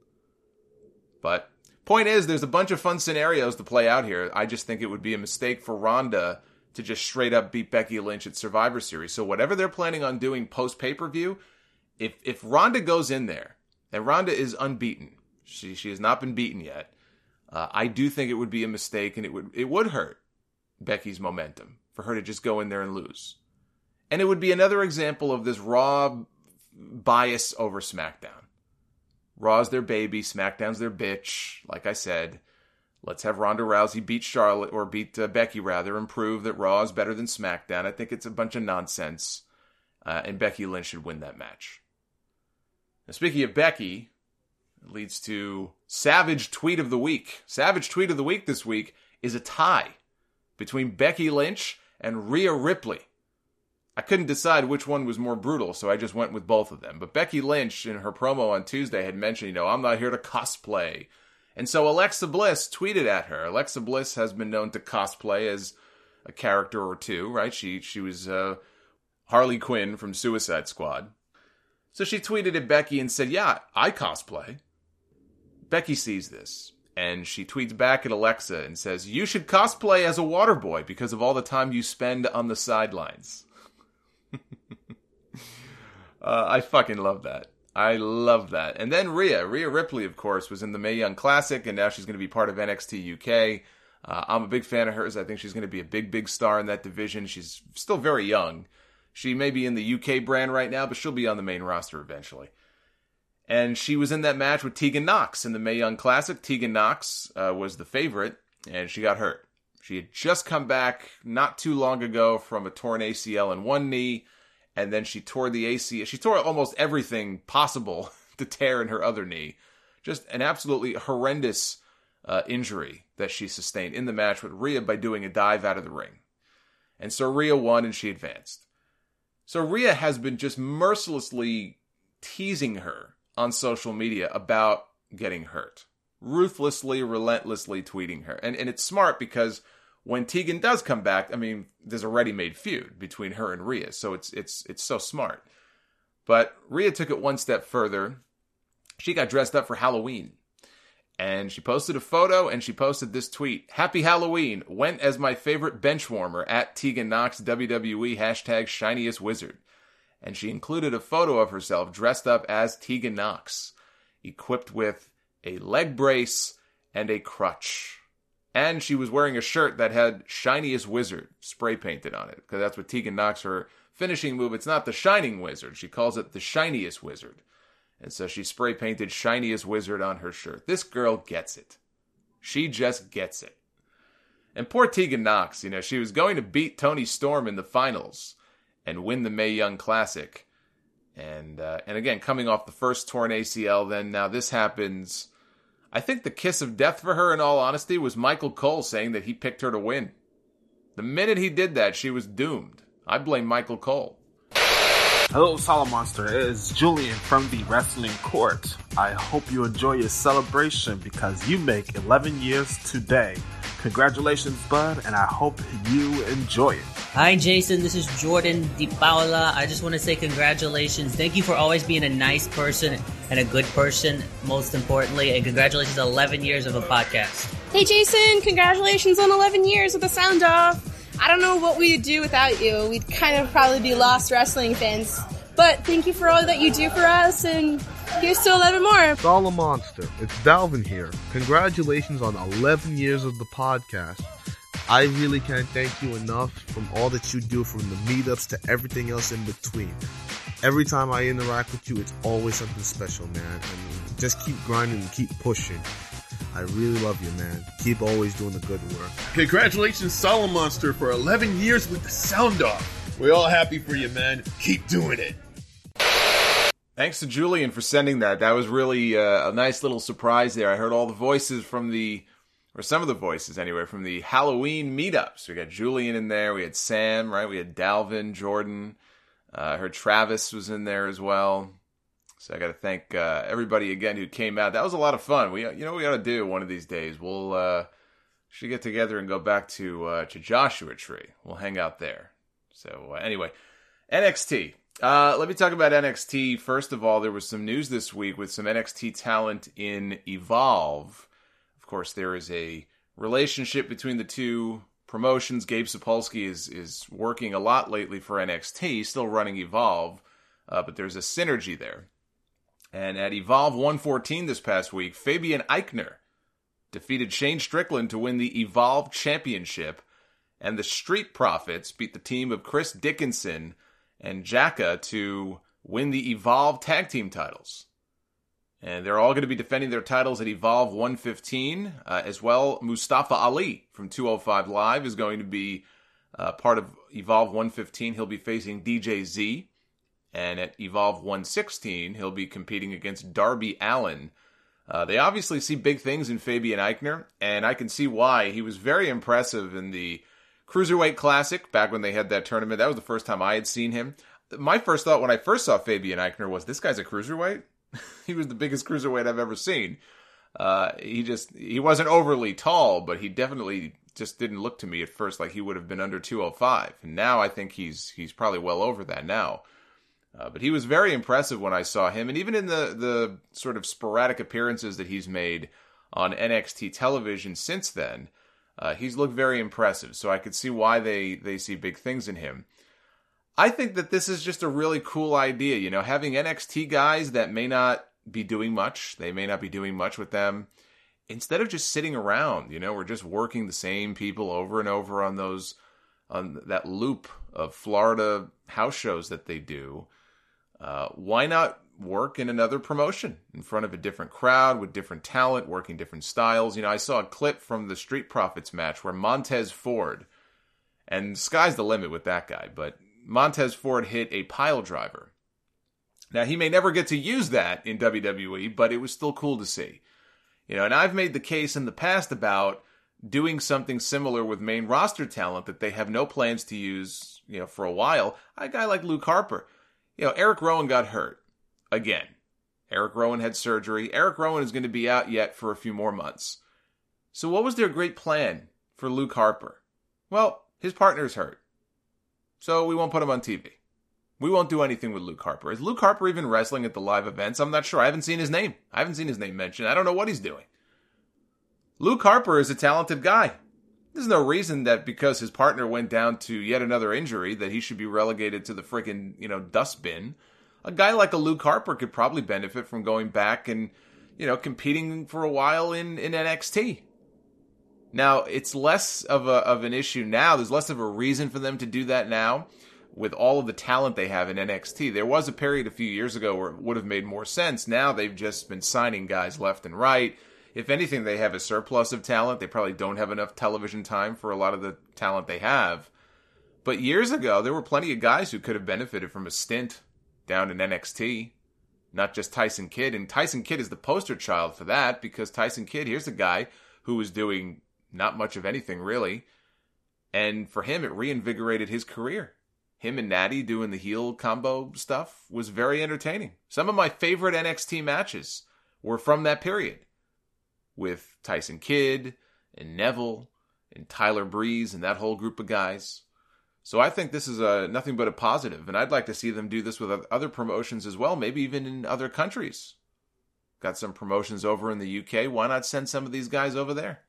But point is, there's a bunch of fun scenarios to play out here. I just think it would be a mistake for Ronda to just straight up beat Becky Lynch at Survivor Series. So whatever they're planning on doing post pay-per-view, if Ronda goes in there, and Ronda is unbeaten, she has not been beaten yet, I do think it would be a mistake, and it would hurt Becky's momentum for her to just go in there and lose. And it would be another example of this Raw bias over SmackDown. Raw's their baby, SmackDown's their bitch. Like I said, let's have Ronda Rousey beat Charlotte, or beat Becky rather, and prove that Raw is better than SmackDown. I think it's a bunch of nonsense, and Becky Lynch should win that match. Now, speaking of Becky, it leads to Savage Tweet of the Week. Savage Tweet of the Week this week is a tie between Becky Lynch and Rhea Ripley. I couldn't decide which one was more brutal, so I just went with both of them. But Becky Lynch, in her promo on Tuesday, had mentioned, I'm not here to cosplay. And so Alexa Bliss tweeted at her. Alexa Bliss has been known to cosplay as a character or two, right? She was Harley Quinn from Suicide Squad. So she tweeted at Becky and said, yeah, I cosplay. Becky sees this, and she tweets back at Alexa and says, you should cosplay as a water boy because of all the time you spend on the sidelines. I fucking love that. I love that. And then Rhea Ripley, of course, was in the Mae Young Classic, and now she's going to be part of NXT UK. I'm a big fan of hers. I think she's going to be a big star in that division. She's still very young. She may be in the UK brand right now, but she'll be on the main roster eventually. And she was in that match with Tegan Nox in the Mae Young Classic. Tegan Nox was the favorite, and she got hurt. She had just come back not too long ago from a torn ACL in one knee, and then she tore the ACL. She tore almost everything possible to tear in her other knee. Just an absolutely horrendous injury that she sustained in the match with Rhea by doing a dive out of the ring. And so Rhea won, and she advanced. So Rhea has been just mercilessly teasing her on social media about getting hurt. Ruthlessly, relentlessly tweeting her. And it's smart because when Tegan does come back, I mean, there's a ready-made feud between her and Rhea, so it's so smart. But Rhea took it one step further. She got dressed up for Halloween. And she posted a photo, and she posted this tweet. Happy Halloween. Went as my favorite bench warmer at Tegan Nox WWE #ShiniestWizard. And she included a photo of herself dressed up as Tegan Nox, equipped with a leg brace and a crutch. And she was wearing a shirt that had Shiniest Wizard spray painted on it, because that's what Tegan Nox, her finishing move. It's not the Shining Wizard. She calls it the Shiniest Wizard. And so she spray painted Shiniest Wizard on her shirt. This girl gets it. She just gets it. And poor Tegan Nox, she was going to beat Toni Storm in the finals and win the Mae Young Classic. And again, coming off the first torn ACL, then now this happens. I think the kiss of death for her, in all honesty, was Michael Cole saying that he picked her to win. The minute he did that, she was doomed. I blame Michael Cole. Hello, Salamonster. It is Julian from the Wrestling Court. I hope you enjoy your celebration because you make 11 years today. Congratulations, bud, and I hope you enjoy it. Hi, Jason. This is Jordan DiPaola. I just want to say congratulations. Thank you for always being a nice person and a good person, most importantly. And congratulations on 11 years of a podcast. Hey, Jason. Congratulations on 11 years of the Sound Off. I don't know what we'd do without you. We'd kind of probably be lost wrestling fans. But thank you for all that you do for us, and here's to 11 more. Salamonster, it's Dalvin here. Congratulations on 11 years of the podcast. I really can't thank you enough from all that you do, from the meetups to everything else in between. Every time I interact with you, it's always something special, man. And just keep grinding and keep pushing. I really love you, man. Keep always doing the good work. Congratulations, Salamonster, for 11 years with the Sound Off. We're all happy for you, man. Keep doing it. Thanks to Julian for sending that. That was really a nice little surprise there. I heard all the voices from some of the voices anyway, from the Halloween meetups. We got Julian in there. We had Sam, right? We had Dalvin, Jordan. I heard Travis was in there as well. So I got to thank everybody again who came out. That was a lot of fun. We got to do one of these days. We'll should get together and go back to Joshua Tree. We'll hang out there. So anyway, NXT. Let me talk about NXT. First of all, there was some news this week with some NXT talent in Evolve. Of course, there is a relationship between the two promotions. Gabe Sapolsky is working a lot lately for NXT, still running Evolve, but there's a synergy there. And at Evolve 114 this past week, Fabian Eichner defeated Shane Strickland to win the Evolve Championship, and the Street Profits beat the team of Chris Dickinson and Jacka to win the Evolve Tag Team titles. And they're all going to be defending their titles at Evolve 115. As well, Mustafa Ali from 205 Live is going to be part of Evolve 115. He'll be facing DJ Z. And at Evolve 116, he'll be competing against Darby Allin. They obviously see big things in Fabian Eichner, and I can see why. He was very impressive in the Cruiserweight Classic, back when they had that tournament. That was the first time I had seen him. My first thought when I first saw Fabian Eichner was, this guy's a cruiserweight? He was the biggest cruiserweight I've ever seen. He wasn't overly tall, but he definitely just didn't look to me at first like he would have been under 205. And now I think he's probably well over that now. But he was very impressive when I saw him. And even in the sort of sporadic appearances that he's made on NXT television since then, he's looked very impressive. So I could see why they see big things in him. I think that this is just a really cool idea. Having NXT guys that may not be doing much. They may not be doing much with them. Instead of just sitting around, we're just working the same people over and over on that loop of Florida house shows that they do. Why not work in another promotion in front of a different crowd with different talent, working different styles? I saw a clip from the Street Profits match where Montez Ford, and sky's the limit with that guy, but Montez Ford hit a pile driver. Now, he may never get to use that in WWE, but it was still cool to see. And I've made the case in the past about doing something similar with main roster talent that they have no plans to use, for a while. A guy like Luke Harper. Eric Rowan got hurt. Again. Eric Rowan had surgery. Eric Rowan is going to be out yet for a few more months. So what was their great plan for Luke Harper? Well, his partner's hurt. So we won't put him on TV. We won't do anything with Luke Harper. Is Luke Harper even wrestling at the live events? I'm not sure. I haven't seen his name. mentioned. I don't know what he's doing. Luke Harper is a talented guy. There's no reason that because his partner went down to yet another injury that he should be relegated to the freaking, dustbin. A guy like a Luke Harper could probably benefit from going back and, competing for a while in NXT. Now, it's less of an issue now. There's less of a reason for them to do that now with all of the talent they have in NXT. There was a period a few years ago where it would have made more sense. Now they've just been signing guys left and right. If anything, they have a surplus of talent. They probably don't have enough television time for a lot of the talent they have. But years ago, there were plenty of guys who could have benefited from a stint down in NXT. Not just Tyson Kidd. And Tyson Kidd is the poster child for that, because Tyson Kidd, here's a guy who was doing not much of anything, really. And for him, it reinvigorated his career. Him and Natty doing the heel combo stuff was very entertaining. Some of my favorite NXT matches were from that period, with Tyson Kidd and Neville and Tyler Breeze and that whole group of guys. So I think this is nothing but a positive, and I'd like to see them do this with other promotions as well, maybe even in other countries. Got some promotions over in the UK. Why not send some of these guys over there?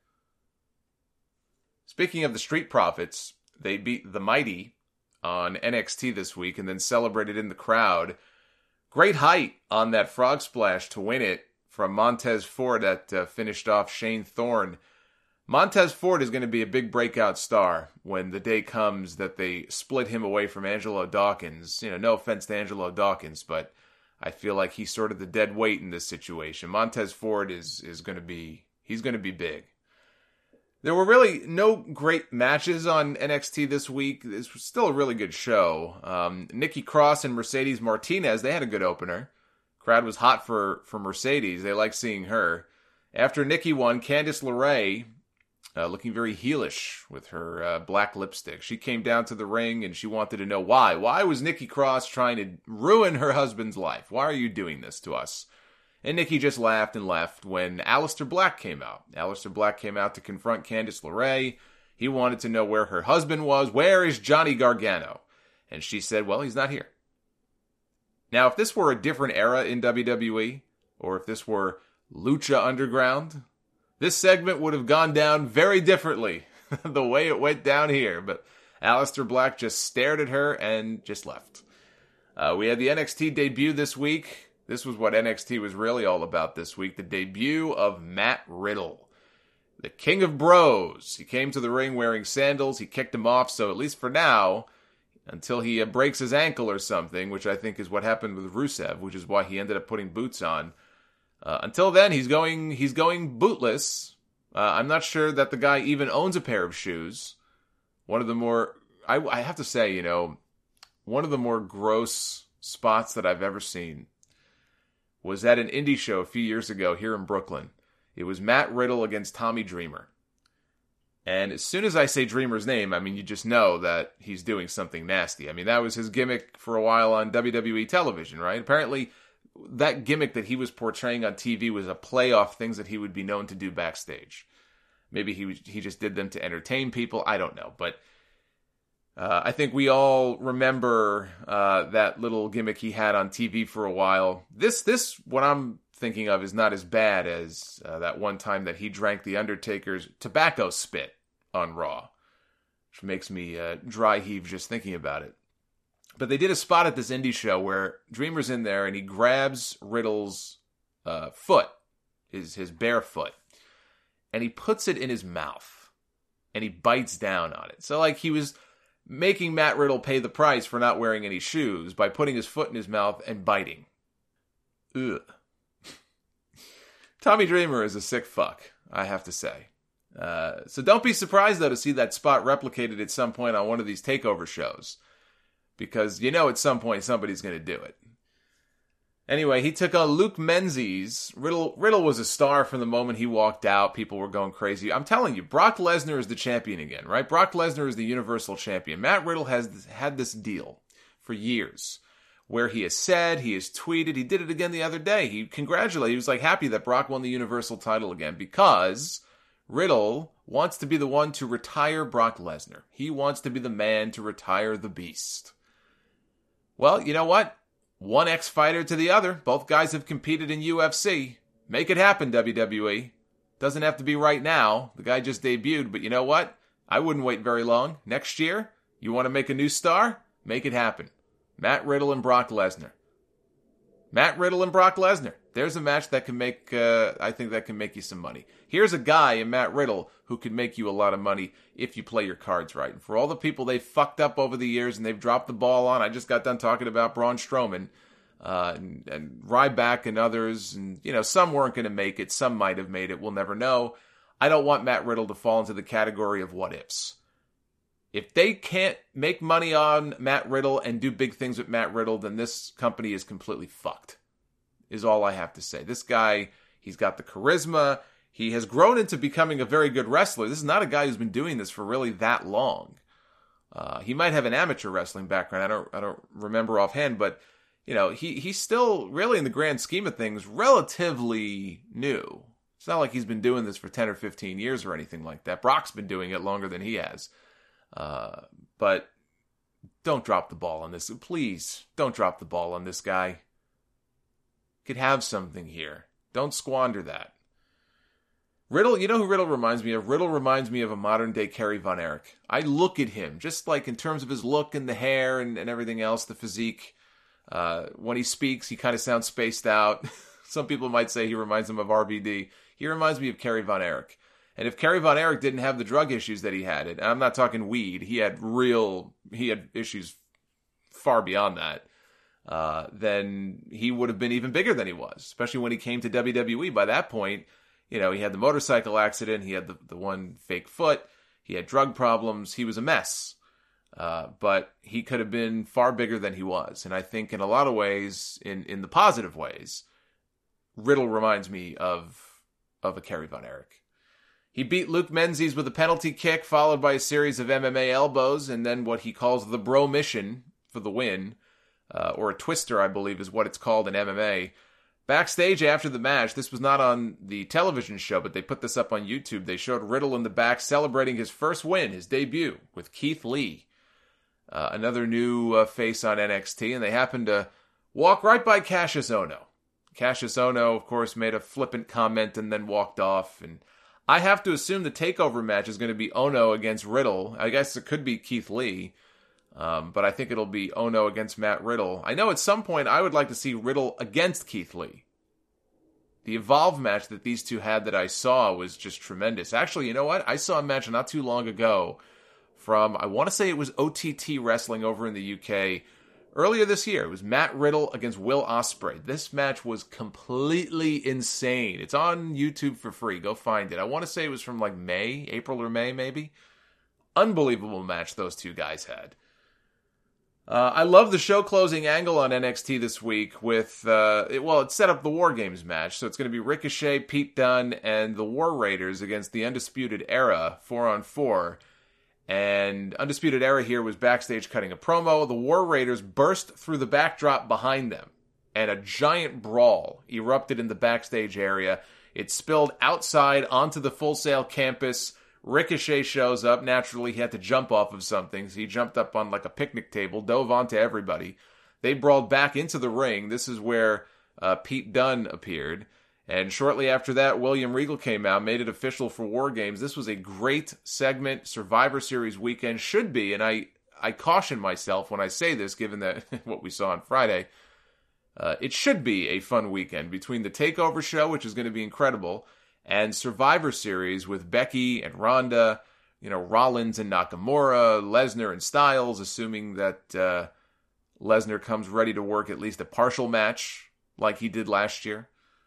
Speaking of the Street Profits, they beat the Mighty on NXT this week and then celebrated in the crowd. Great height on that frog splash to win it from Montez Ford that finished off Shane Thorne. Montez Ford is going to be a big breakout star when the day comes that they split him away from Angelo Dawkins. You know, no offense to Angelo Dawkins, but I feel like he's sort of the dead weight in this situation. Montez Ford is going to be big. There were really no great matches on NXT this week. This was still a really good show. Nikki Cross and Mercedes Martinez, they had a good opener. Crowd was hot for Mercedes. They liked seeing her. After Nikki won, Candice LeRae, looking very heelish with her black lipstick. She came down to the ring and she wanted to know why. Why was Nikki Cross trying to ruin her husband's life? Why are you doing this to us? And Nikki just laughed and left when Aleister Black came out. Aleister Black came out to confront Candice LeRae. He wanted to know where her husband was. Where is Johnny Gargano? And she said, well, he's not here. Now, if this were a different era in WWE, or if this were Lucha Underground, this segment would have gone down very differently the way it went down here. But Aleister Black just stared at her and just left. We had the NXT debut this week. This was what NXT was really all about this week. The debut of Matt Riddle, the King of Bros. He came to the ring wearing sandals. He kicked him off. So at least for now, until he breaks his ankle or something, which I think is what happened with Rusev, which is why he ended up putting boots on. Until then, he's going bootless. I'm not sure that the guy even owns a pair of shoes. One of the more, I have to say, you know, one of the more gross spots that I've ever seen was at an indie show a few years ago here in Brooklyn. It was Matt Riddle against Tommy Dreamer. And as soon as I say Dreamer's name, I mean, you just know that he's doing something nasty. I mean, that was his gimmick for a while on WWE television, right? Apparently, that gimmick that he was portraying on TV was a play off things that he would be known to do backstage. Maybe he just did them to entertain people. I don't know. But I think we all remember that little gimmick he had on TV for a while. This, what I'm thinking of, is not as bad as that one time that he drank The Undertaker's tobacco spit on Raw, which makes me dry heave just thinking about it. But they did a spot at this indie show where Dreamer's in there and he grabs Riddle's foot, his bare foot, and he puts it in his mouth and he bites down on it. So like he was making Matt Riddle pay the price for not wearing any shoes by putting his foot in his mouth and biting. Ugh. Tommy Dreamer is a sick fuck, I have to say. So don't be surprised, though, to see that spot replicated at some point on one of these takeover shows. Because you know at some point somebody's going to do it. Anyway, he took on Luke Menzies. Riddle was a star from the moment he walked out. People were going crazy. I'm telling you, Brock Lesnar is the champion again, right? Brock Lesnar is the Universal Champion. Matt Riddle has had this deal for years where he has said, he has tweeted, he did it again the other day. He was like happy that Brock won the Universal title again because Riddle wants to be the one to retire Brock Lesnar. He wants to be the man to retire the Beast. Well, you know what? One ex-fighter to the other. Both guys have competed in UFC. Make it happen, WWE. Doesn't have to be right now. The guy just debuted, but you know what? I wouldn't wait very long. Next year, you want to make a new star? Make it happen. Matt Riddle and Brock Lesnar. Matt Riddle and Brock Lesnar. There's a match that can make, I think that can make you some money. Here's a guy in Matt Riddle who can make you a lot of money if you play your cards right. And for all the people they've fucked up over the years and they've dropped the ball on, I just got done talking about Braun Strowman. and Ryback and others. And, some weren't going to make it. Some might have made it. We'll never know. I don't want Matt Riddle to fall into the category of what ifs. If they can't make money on Matt Riddle and do big things with Matt Riddle, then this company is completely fucked, is all I have to say. This guy, he's got the charisma. He has grown into becoming a very good wrestler. This is not a guy who's been doing this for really that long. He might have an amateur wrestling background. I don't remember offhand, but he's still really, in the grand scheme of things, relatively new. It's not like he's been doing this for 10 or 15 years or anything like that. Brock's been doing it longer than he has. But don't drop the ball on this. Please, don't drop the ball on this guy. Could have something here. Don't squander that. Riddle, you know who Riddle reminds me of? Riddle reminds me of a modern-day Kerry Von Erich. I look at him, just like in terms of his look and the hair and everything else, the physique. When he speaks, he kind of sounds spaced out. Some people might say he reminds them of RVD. He reminds me of Kerry Von Erich. And if Kerry Von Erich didn't have the drug issues that he had, and I'm not talking weed, he had issues far beyond that, then he would have been even bigger than he was, especially when he came to WWE. By that point, he had the motorcycle accident, he had the one fake foot, he had drug problems, he was a mess. But he could have been far bigger than he was. And I think in a lot of ways, in the positive ways, Riddle reminds me of a Kerry Von Erich. He beat Luke Menzies with a penalty kick, followed by a series of MMA elbows, and then what he calls the bro mission for the win, or a twister, I believe is what it's called in MMA. Backstage after the match, this was not on the television show, but they put this up on YouTube. They showed Riddle in the back celebrating his first win, his debut, with Keith Lee, another new face on NXT, and they happened to walk right by Cassius Ohno. Cassius Ohno, of course, made a flippant comment and then walked off. And I have to assume the TakeOver match is going to be Ohno against Riddle. I guess it could be Keith Lee, but I think it'll be Ohno against Matt Riddle. I know at some point I would like to see Riddle against Keith Lee. The Evolve match that these two had that I saw was just tremendous. Actually, you know what? I saw a match not too long ago from, I want to say it was OTT Wrestling over in the UK, earlier this year. It was Matt Riddle against Will Ospreay. This match was completely insane. It's on YouTube for free. Go find it. I want to say it was from like April or May, maybe. Unbelievable match those two guys had. I love the show closing angle on NXT this week with, it set up the War Games match. So it's going to be Ricochet, Pete Dunne, and the War Raiders against the Undisputed Era, 4-on-4. And Undisputed Era here was backstage cutting a promo. The War Raiders burst through the backdrop behind them, and a giant brawl erupted in the backstage area. It spilled outside onto the Full Sail campus. Ricochet shows up. Naturally, he had to jump off of something, so he jumped up on like a picnic table, dove onto everybody. They brawled back into the ring. This is where Pete Dunne appeared. And shortly after that, William Regal came out, made it official for War Games. This was a great segment. Survivor Series weekend should be, and I caution myself when I say this, given that what we saw on Friday. It should be a fun weekend between the TakeOver show, which is going to be incredible, and Survivor Series with Becky and Ronda, Rollins and Nakamura, Lesnar and Styles, assuming that Lesnar comes ready to work at least a partial match like he did last year.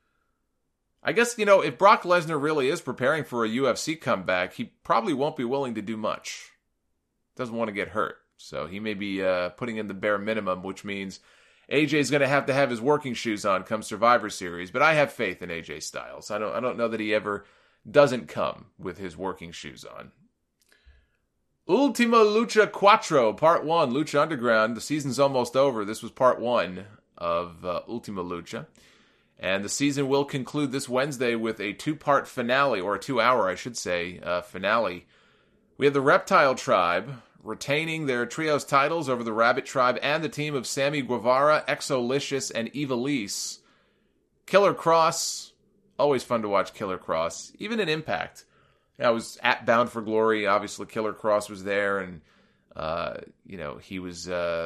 I guess, if Brock Lesnar really is preparing for a UFC comeback, he probably won't be willing to do much. Doesn't want to get hurt. So he may be putting in the bare minimum, which means AJ's going to have his working shoes on come Survivor Series. But I have faith in AJ Styles. I don't know that he ever doesn't come with his working shoes on. Ultima Lucha Cuatro, Part 1, Lucha Underground. The season's almost over. This was Part 1 of Ultima Lucha. And the season will conclude this Wednesday with a 2-part finale, or a 2-hour, I should say, finale. We have the Reptile Tribe retaining their trios titles over the Rabbit Tribe and the team of Sammy Guevara, Exolicious, and Ivelisse. Killer Cross, always fun to watch Killer Cross, even in Impact. I was at Bound for Glory, obviously Killer Cross was there, and, he was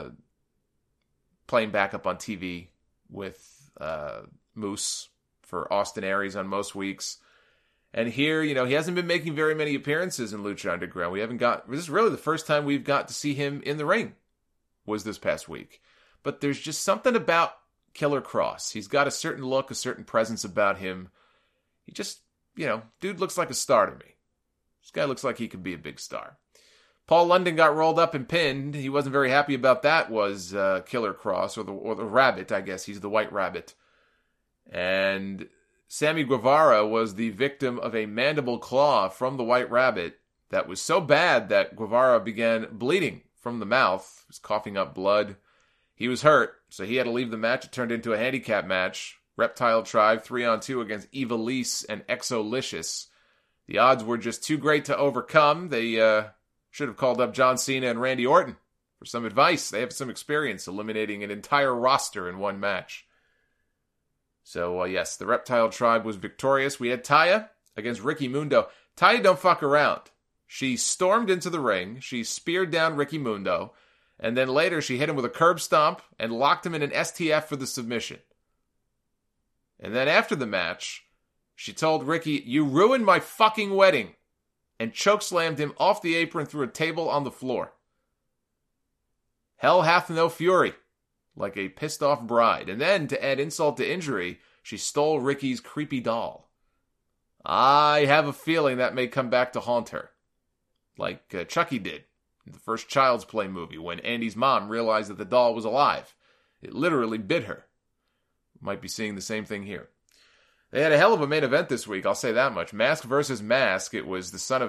playing backup on TV with Moose for Austin Aries on most weeks. And here, he hasn't been making very many appearances in Lucha Underground. This is really the first time we've got to see him in the ring, was this past week. But there's just something about Killer Kross. He's got a certain look, a certain presence about him. He just, dude looks like a star to me. This guy looks like he could be a big star. Paul London got rolled up and pinned. He wasn't very happy about that, was Killer Kross, or the Rabbit, I guess. He's the White Rabbit. And Sammy Guevara was the victim of a mandible claw from the White Rabbit that was so bad that Guevara began bleeding from the mouth. He was coughing up blood. He was hurt, so he had to leave the match. It turned into a handicap match. Reptile Tribe 3-on-2 against Evilise and Exolicious. The odds were just too great to overcome. They should have called up John Cena and Randy Orton for some advice. They have some experience eliminating an entire roster in one match. So, yes, the Reptile Tribe was victorious. We had Taya against Ricky Mundo. Taya don't fuck around. She stormed into the ring. She speared down Ricky Mundo. And then later she hit him with a curb stomp and locked him in an STF for the submission. And then after the match, she told Ricky, "You ruined my fucking wedding," and chokeslammed him off the apron through a table on the floor. Hell hath no fury, like a pissed-off bride. And then, to add insult to injury, she stole Ricky's creepy doll. I have a feeling that may come back to haunt her, like Chucky did in the first Child's Play movie when Andy's mom realized that the doll was alive. It literally bit her. Might be seeing the same thing here. They had a hell of a main event this week, I'll say that much. Mask versus Mask. It was the son of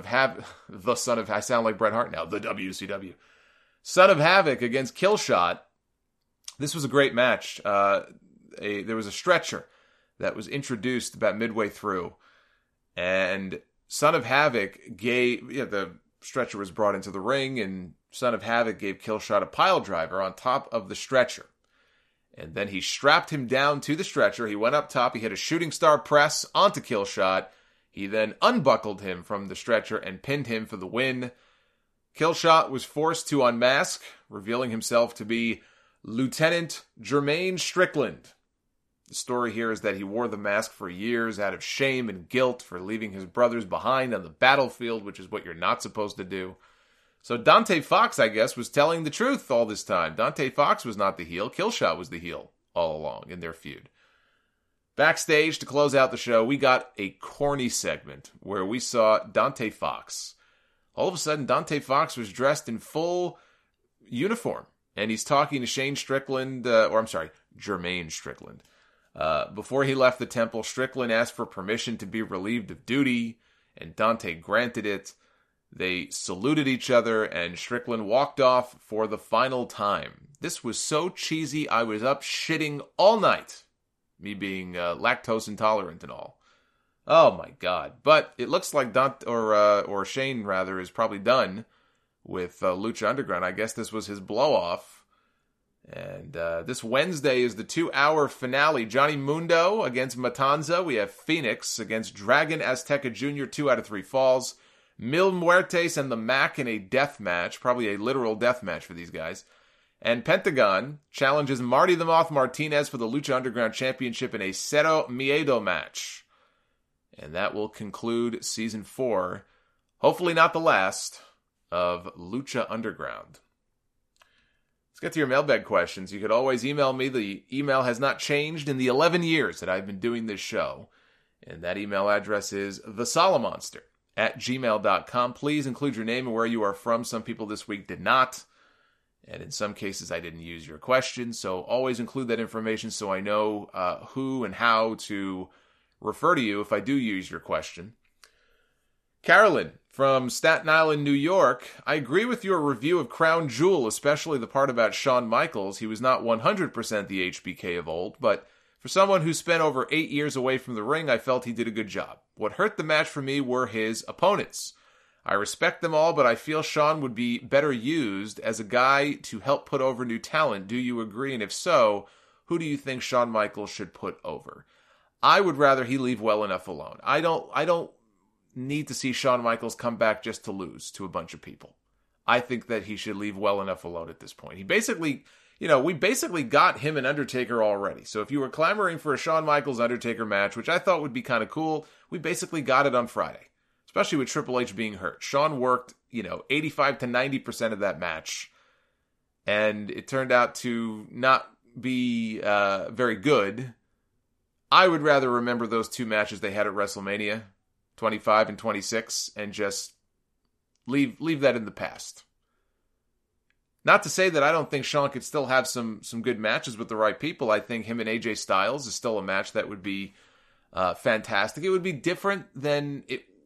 I sound like Bret Hart now, the WCW. Son of Havoc against Killshot. This was a great match. There was a stretcher that was introduced about midway through, and Son of Havoc the stretcher was brought into the ring, and Son of Havoc gave Killshot a pile driver on top of the stretcher. And then he strapped him down to the stretcher. He went up top. He hit a shooting star press onto Killshot. He then unbuckled him from the stretcher and pinned him for the win. Killshot was forced to unmask, revealing himself to be Lieutenant Jermaine Strickland. The story here is that he wore the mask for years out of shame and guilt for leaving his brothers behind on the battlefield, which is what you're not supposed to do. So Dante Fox, I guess, was telling the truth all this time. Dante Fox was not the heel. Killshot was the heel all along in their feud. Backstage, to close out the show, we got a corny segment where we saw Dante Fox. All of a sudden, Dante Fox was dressed in full uniform, and he's talking to Jermaine Strickland. Before he left the temple, Strickland asked for permission to be relieved of duty, and Dante granted it. They saluted each other, and Strickland walked off for the final time. This was so cheesy, I was up shitting all night. Me being lactose intolerant and all. Oh my god. But it looks like Shane rather is probably done with Lucha Underground. I guess this was his blow-off. And this Wednesday is the 2-hour finale. Johnny Mundo against Matanza. We have Phoenix against Dragon Azteca Jr. 2 out of 3 falls. Mil Muertes and the Mac in a death match, probably a literal death match for these guys. And Pentagon challenges Marty the Moth Martinez for the Lucha Underground Championship in a Cero Miedo match. And that will conclude Season 4, hopefully not the last, of Lucha Underground. Let's get to your mailbag questions. You could always email me. The email has not changed in the 11 years that I've been doing this show. And that email address is thesolomonster@gmail.com. Please include your name and where you are from. Some people this week did not. And in some cases, I didn't use your question. So always include that information so I know who and how to refer to you if I do use your question. Carolyn from Staten Island, New York. I agree with your review of Crown Jewel, especially the part about Shawn Michaels. He was not 100% the HBK of old, but for someone who spent over 8 years away from the ring, I felt he did a good job. What hurt the match for me were his opponents. I respect them all, but I feel Shawn would be better used as a guy to help put over new talent. Do you agree? And if so, who do you think Shawn Michaels should put over? I would rather he leave well enough alone. I don't need to see Shawn Michaels come back just to lose to a bunch of people. I think that he should leave well enough alone at this point. He basically, we basically got him an Undertaker already. So if you were clamoring for a Shawn Michaels Undertaker match, which I thought would be kind of cool, we basically got it on Friday. Especially with Triple H being hurt. Shawn worked, 85 to 90% of that match. And it turned out to not be very good. I would rather remember those two matches they had at WrestleMania 25 and 26 and just leave that in the past. Not to say that I don't think Shawn could still have some good matches with the right people. I think him and AJ Styles is still a match that would be fantastic. It would be different than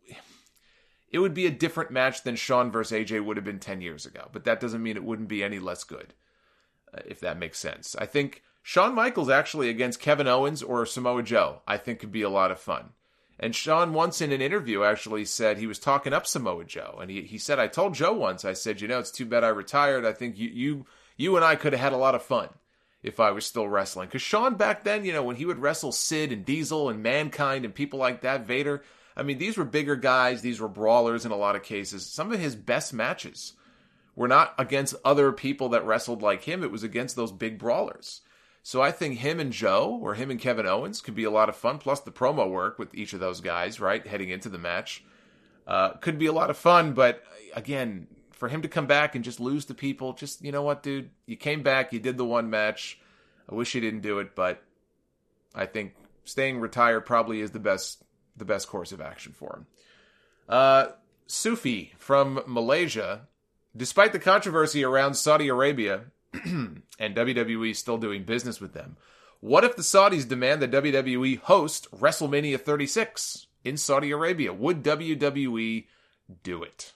it would be a different match than Shawn versus AJ would have been 10 years ago. But that doesn't mean it wouldn't be any less good, if that makes sense. I think Shawn Michaels actually against Kevin Owens or Samoa Joe, I think could be a lot of fun. And Shawn once in an interview actually said he was talking up Samoa Joe. And he said, I told Joe once, I said, it's too bad I retired. I think you and I could have had a lot of fun if I was still wrestling. Because Shawn back then, when he would wrestle Sid and Diesel and Mankind and people like that, Vader, I mean, these were bigger guys. These were brawlers in a lot of cases. Some of his best matches were not against other people that wrestled like him. It was against those big brawlers. So I think him and Joe, or him and Kevin Owens, could be a lot of fun. Plus the promo work with each of those guys, right, heading into the match, could be a lot of fun. But again, for him to come back and just lose to people, just, you know what, dude? You came back, you did the one match. I wish you didn't do it, but I think staying retired probably is the best course of action for him. Sufi from Malaysia, despite the controversy around Saudi Arabia and WWE still doing business with them, what if the Saudis demand that WWE host WrestleMania 36 in Saudi Arabia? Would WWE do it?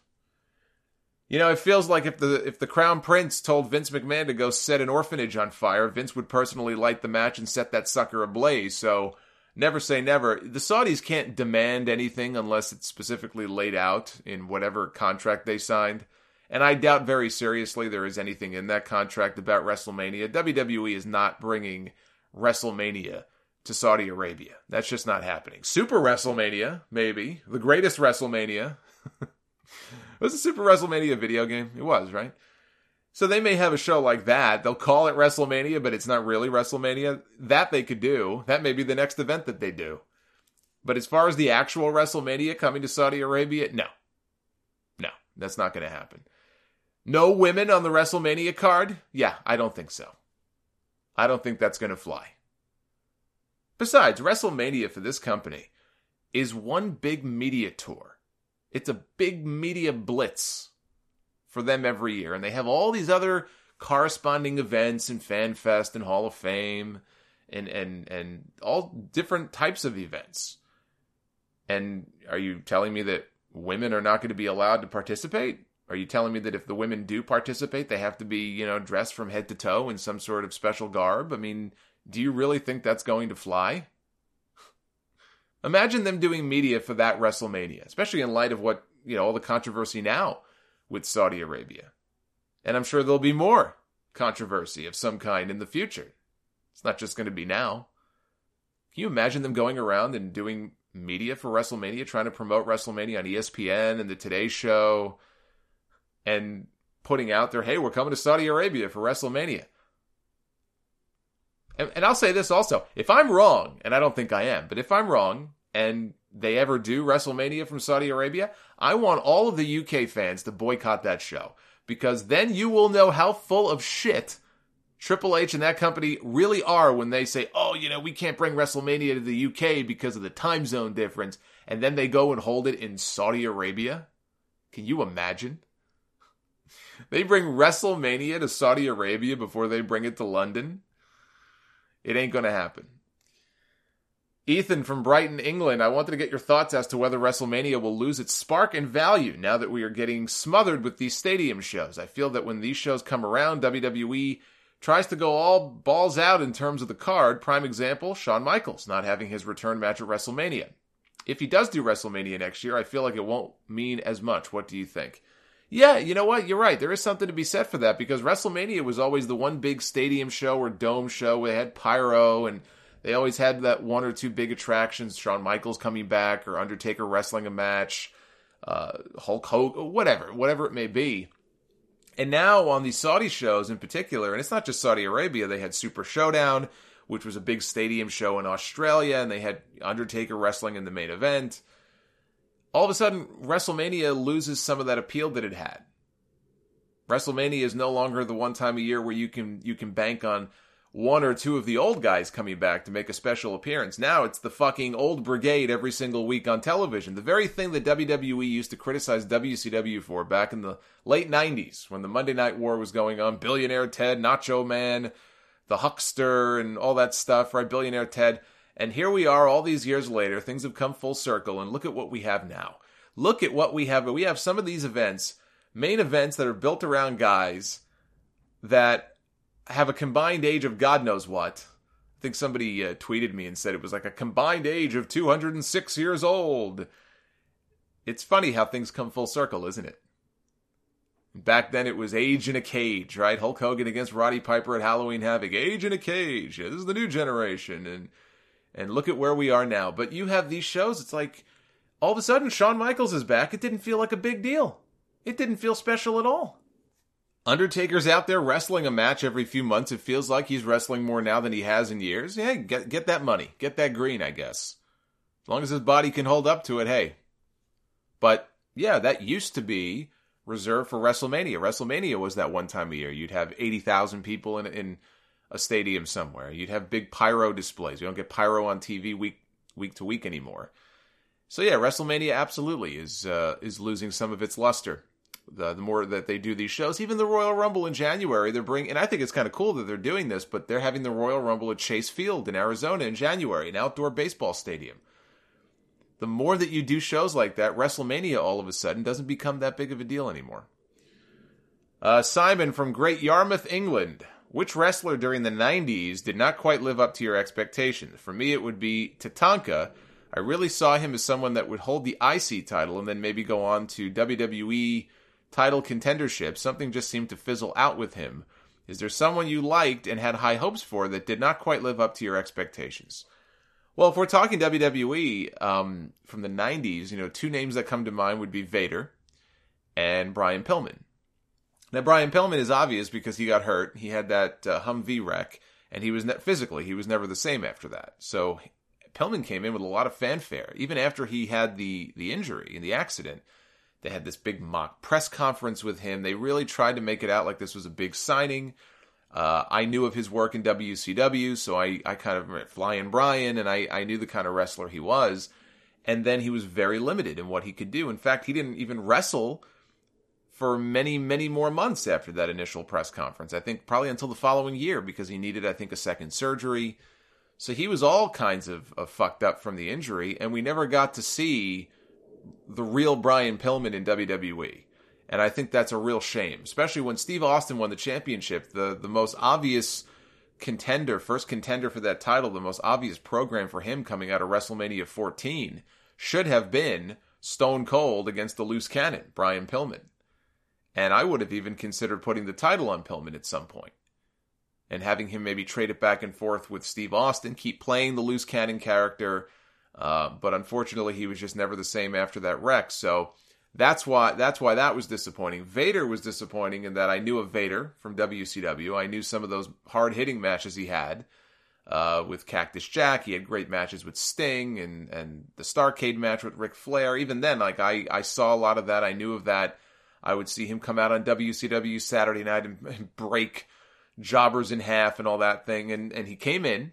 It feels like if the Crown Prince told Vince McMahon to go set an orphanage on fire, Vince would personally light the match and set that sucker ablaze. So never say never. The Saudis can't demand anything unless it's specifically laid out in whatever contract they signed. And I doubt very seriously there is anything in that contract about WrestleMania. WWE is not bringing WrestleMania to Saudi Arabia. That's just not happening. Super WrestleMania, maybe. The greatest WrestleMania. Was the Super WrestleMania a video game? It was, right? So they may have a show like that. They'll call it WrestleMania, but it's not really WrestleMania. That they could do. That may be the next event that they do. But as far as the actual WrestleMania coming to Saudi Arabia, no. No, that's not going to happen. No women on the WrestleMania card? Yeah, I don't think so. I don't think that's going to fly. Besides, WrestleMania for this company is one big media tour. It's a big media blitz for them every year. And they have all these other corresponding events and Fan Fest and Hall of Fame and all different types of events. And are you telling me that women are not going to be allowed to participate? Are you telling me that if the women do participate, they have to be, dressed from head to toe in some sort of special garb? I mean, do you really think that's going to fly? Imagine them doing media for that WrestleMania, especially in light of what, all the controversy now with Saudi Arabia. And I'm sure there'll be more controversy of some kind in the future. It's not just going to be now. Can you imagine them going around and doing media for WrestleMania, trying to promote WrestleMania on ESPN and the Today Show, and putting out there, hey, we're coming to Saudi Arabia for WrestleMania. And I'll say this also. If I'm wrong, and I don't think I am, but if I'm wrong, and they ever do WrestleMania from Saudi Arabia, I want all of the UK fans to boycott that show. Because then you will know how full of shit Triple H and that company really are when they say, oh, we can't bring WrestleMania to the UK because of the time zone difference. And then they go and hold it in Saudi Arabia. Can you imagine? They bring WrestleMania to Saudi Arabia before they bring it to London. It ain't going to happen. Ethan from Brighton, England, I wanted to get your thoughts as to whether WrestleMania will lose its spark and value now that we are getting smothered with these stadium shows. I feel that when these shows come around, WWE tries to go all balls out in terms of the card. Prime example, Shawn Michaels not having his return match at WrestleMania. If he does do WrestleMania next year, I feel like it won't mean as much. What do you think? Yeah, you know what? You're right. There is something to be said for that because WrestleMania was always the one big stadium show or dome show where they had pyro and they always had that one or two big attractions, Shawn Michaels coming back or Undertaker wrestling a match, Hulk Hogan, whatever it may be. And now on these Saudi shows in particular, and it's not just Saudi Arabia, they had Super Showdown, which was a big stadium show in Australia, and they had Undertaker wrestling in the main event. All of a sudden, WrestleMania loses some of that appeal that it had. WrestleMania is no longer the one time a year where you can bank on one or two of the old guys coming back to make a special appearance. Now it's the fucking old brigade every single week on television. The very thing that WWE used to criticize WCW for back in the late 90s when the Monday Night War was going on. Billionaire Ted, Nacho Man, the Huckster, and all that stuff, right? Billionaire Ted. And here we are all these years later. Things have come full circle, and look at what we have now. Look at what we have. We have some of these events, main events that are built around guys that have a combined age of God knows what. I think somebody tweeted me and said it was like a combined age of 206 years old. It's funny how things come full circle, isn't it? Back then it was age in a cage, right? Hulk Hogan against Roddy Piper at Halloween Havoc. Age in a cage. Yeah, this is the new generation. And look at where we are now. But you have these shows, it's like, all of a sudden, Shawn Michaels is back. It didn't feel like a big deal. It didn't feel special at all. Undertaker's out there wrestling a match every few months. It feels like he's wrestling more now than he has in years. Yeah, get that money. Get that green, I guess. As long as his body can hold up to it, hey. But, yeah, that used to be reserved for WrestleMania. WrestleMania was that one time a year. You'd have 80,000 people in a stadium somewhere. You'd have big pyro displays. You don't get pyro on TV week to week anymore. So yeah, WrestleMania absolutely is losing some of its luster. The more that they do these shows, even the Royal Rumble in January, they're bringing, and I think it's kind of cool that they're doing this, but they're having the Royal Rumble at Chase Field in Arizona in January, an outdoor baseball stadium. The more that you do shows like that, WrestleMania all of a sudden doesn't become that big of a deal anymore. Simon from Great Yarmouth, England. Which wrestler during the 90s did not quite live up to your expectations? For me, it would be Tatanka. I really saw him as someone that would hold the IC title and then maybe go on to WWE title contendership. Something just seemed to fizzle out with him. Is there someone you liked and had high hopes for that did not quite live up to your expectations? Well, if we're talking WWE from the 90s, two names that come to mind would be Vader and Brian Pillman. Now, Brian Pillman is obvious because he got hurt. He had that Humvee wreck, and he was physically, he was never the same after that. So Pillman came in with a lot of fanfare. Even after he had the injury in the accident, they had this big mock press conference with him. They really tried to make it out like this was a big signing. I knew of his work in WCW, so I kind of Flying Brian, and I knew the kind of wrestler he was. And then he was very limited in what he could do. In fact, he didn't even wrestle for many, many more months after that initial press conference. I think probably until the following year because he needed, I think, a second surgery. So he was all kinds of fucked up from the injury, and we never got to see the real Brian Pillman in WWE. And I think that's a real shame, especially when Steve Austin won the championship. The most obvious contender, first contender for that title, the most obvious program for him coming out of WrestleMania 14 should have been Stone Cold against the loose cannon, Brian Pillman. And I would have even considered putting the title on Pillman at some point and having him maybe trade it back and forth with Steve Austin, keep playing the loose cannon character. But unfortunately, he was just never the same after that wreck. So that's why that was disappointing. Vader was disappointing in that I knew of Vader from WCW. I knew some of those hard-hitting matches he had with Cactus Jack. He had great matches with Sting and the Starrcade match with Ric Flair. Even then, I saw a lot of that. I knew of that. I would see him come out on WCW Saturday night and break jobbers in half and all that thing. And he came in.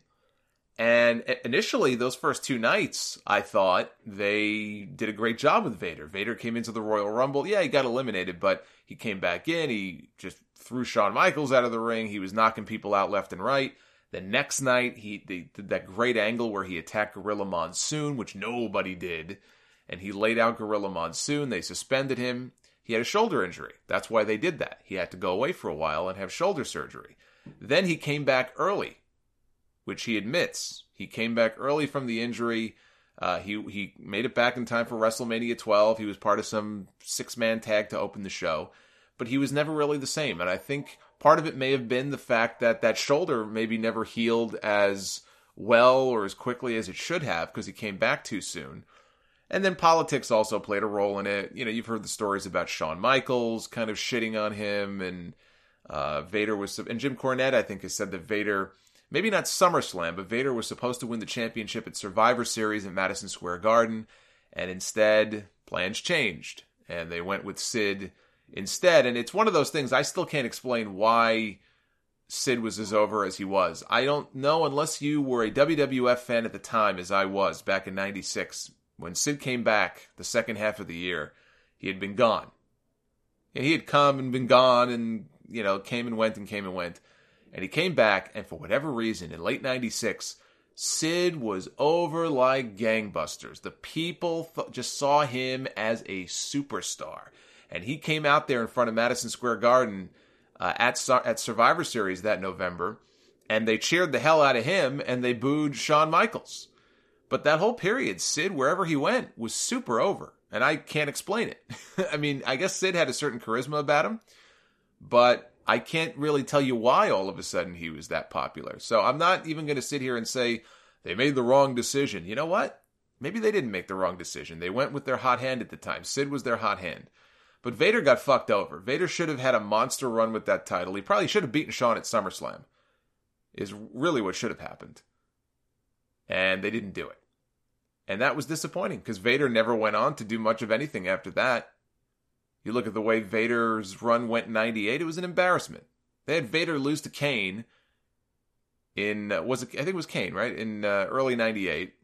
And initially, those first two nights, I thought they did a great job with Vader. Vader came into the Royal Rumble. Yeah, he got eliminated, but he came back in. He just threw Shawn Michaels out of the ring. He was knocking people out left and right. The next night, they did that great angle where he attacked Gorilla Monsoon, which nobody did. And he laid out Gorilla Monsoon. They suspended him. He had a shoulder injury. That's why they did that. He had to go away for a while and have shoulder surgery. Then he came back early, which he admits. He came back early from the injury. He made it back in time for WrestleMania 12. He was part of some 6-man tag to open the show. But he was never really the same. And I think part of it may have been the fact that that shoulder maybe never healed as well or as quickly as it should have because he came back too soon. And then politics also played a role in it. You've heard the stories about Shawn Michaels kind of shitting on him. And Vader was... And Jim Cornette, I think, has said that Vader... Maybe not SummerSlam, but Vader was supposed to win the championship at Survivor Series at Madison Square Garden, and instead, plans changed, and they went with Sid instead. And it's one of those things, I still can't explain why Sid was as over as he was. I don't know unless you were a WWF fan at the time, as I was back in 96. When Sid came back the second half of the year, he had been gone. And he had come and been gone and, came and went and came and went. And he came back, and for whatever reason, in late 96, Sid was over like gangbusters. The people just saw him as a superstar. And he came out there in front of Madison Square Garden at Survivor Series that November, and they cheered the hell out of him, and they booed Shawn Michaels. But that whole period, Sid, wherever he went, was super over. And I can't explain it. I mean, I guess Sid had a certain charisma about him, but I can't really tell you why all of a sudden he was that popular. So I'm not even going to sit here and say they made the wrong decision. You know what? Maybe they didn't make the wrong decision. They went with their hot hand at the time. Sid was their hot hand. But Vader got fucked over. Vader should have had a monster run with that title. He probably should have beaten Shawn at SummerSlam, is really what should have happened. And they didn't do it. And that was disappointing because Vader never went on to do much of anything after that. You look at the way Vader's run went in 98, it was an embarrassment. They had Vader lose to Kane in, I think it was Kane, right? In early 98.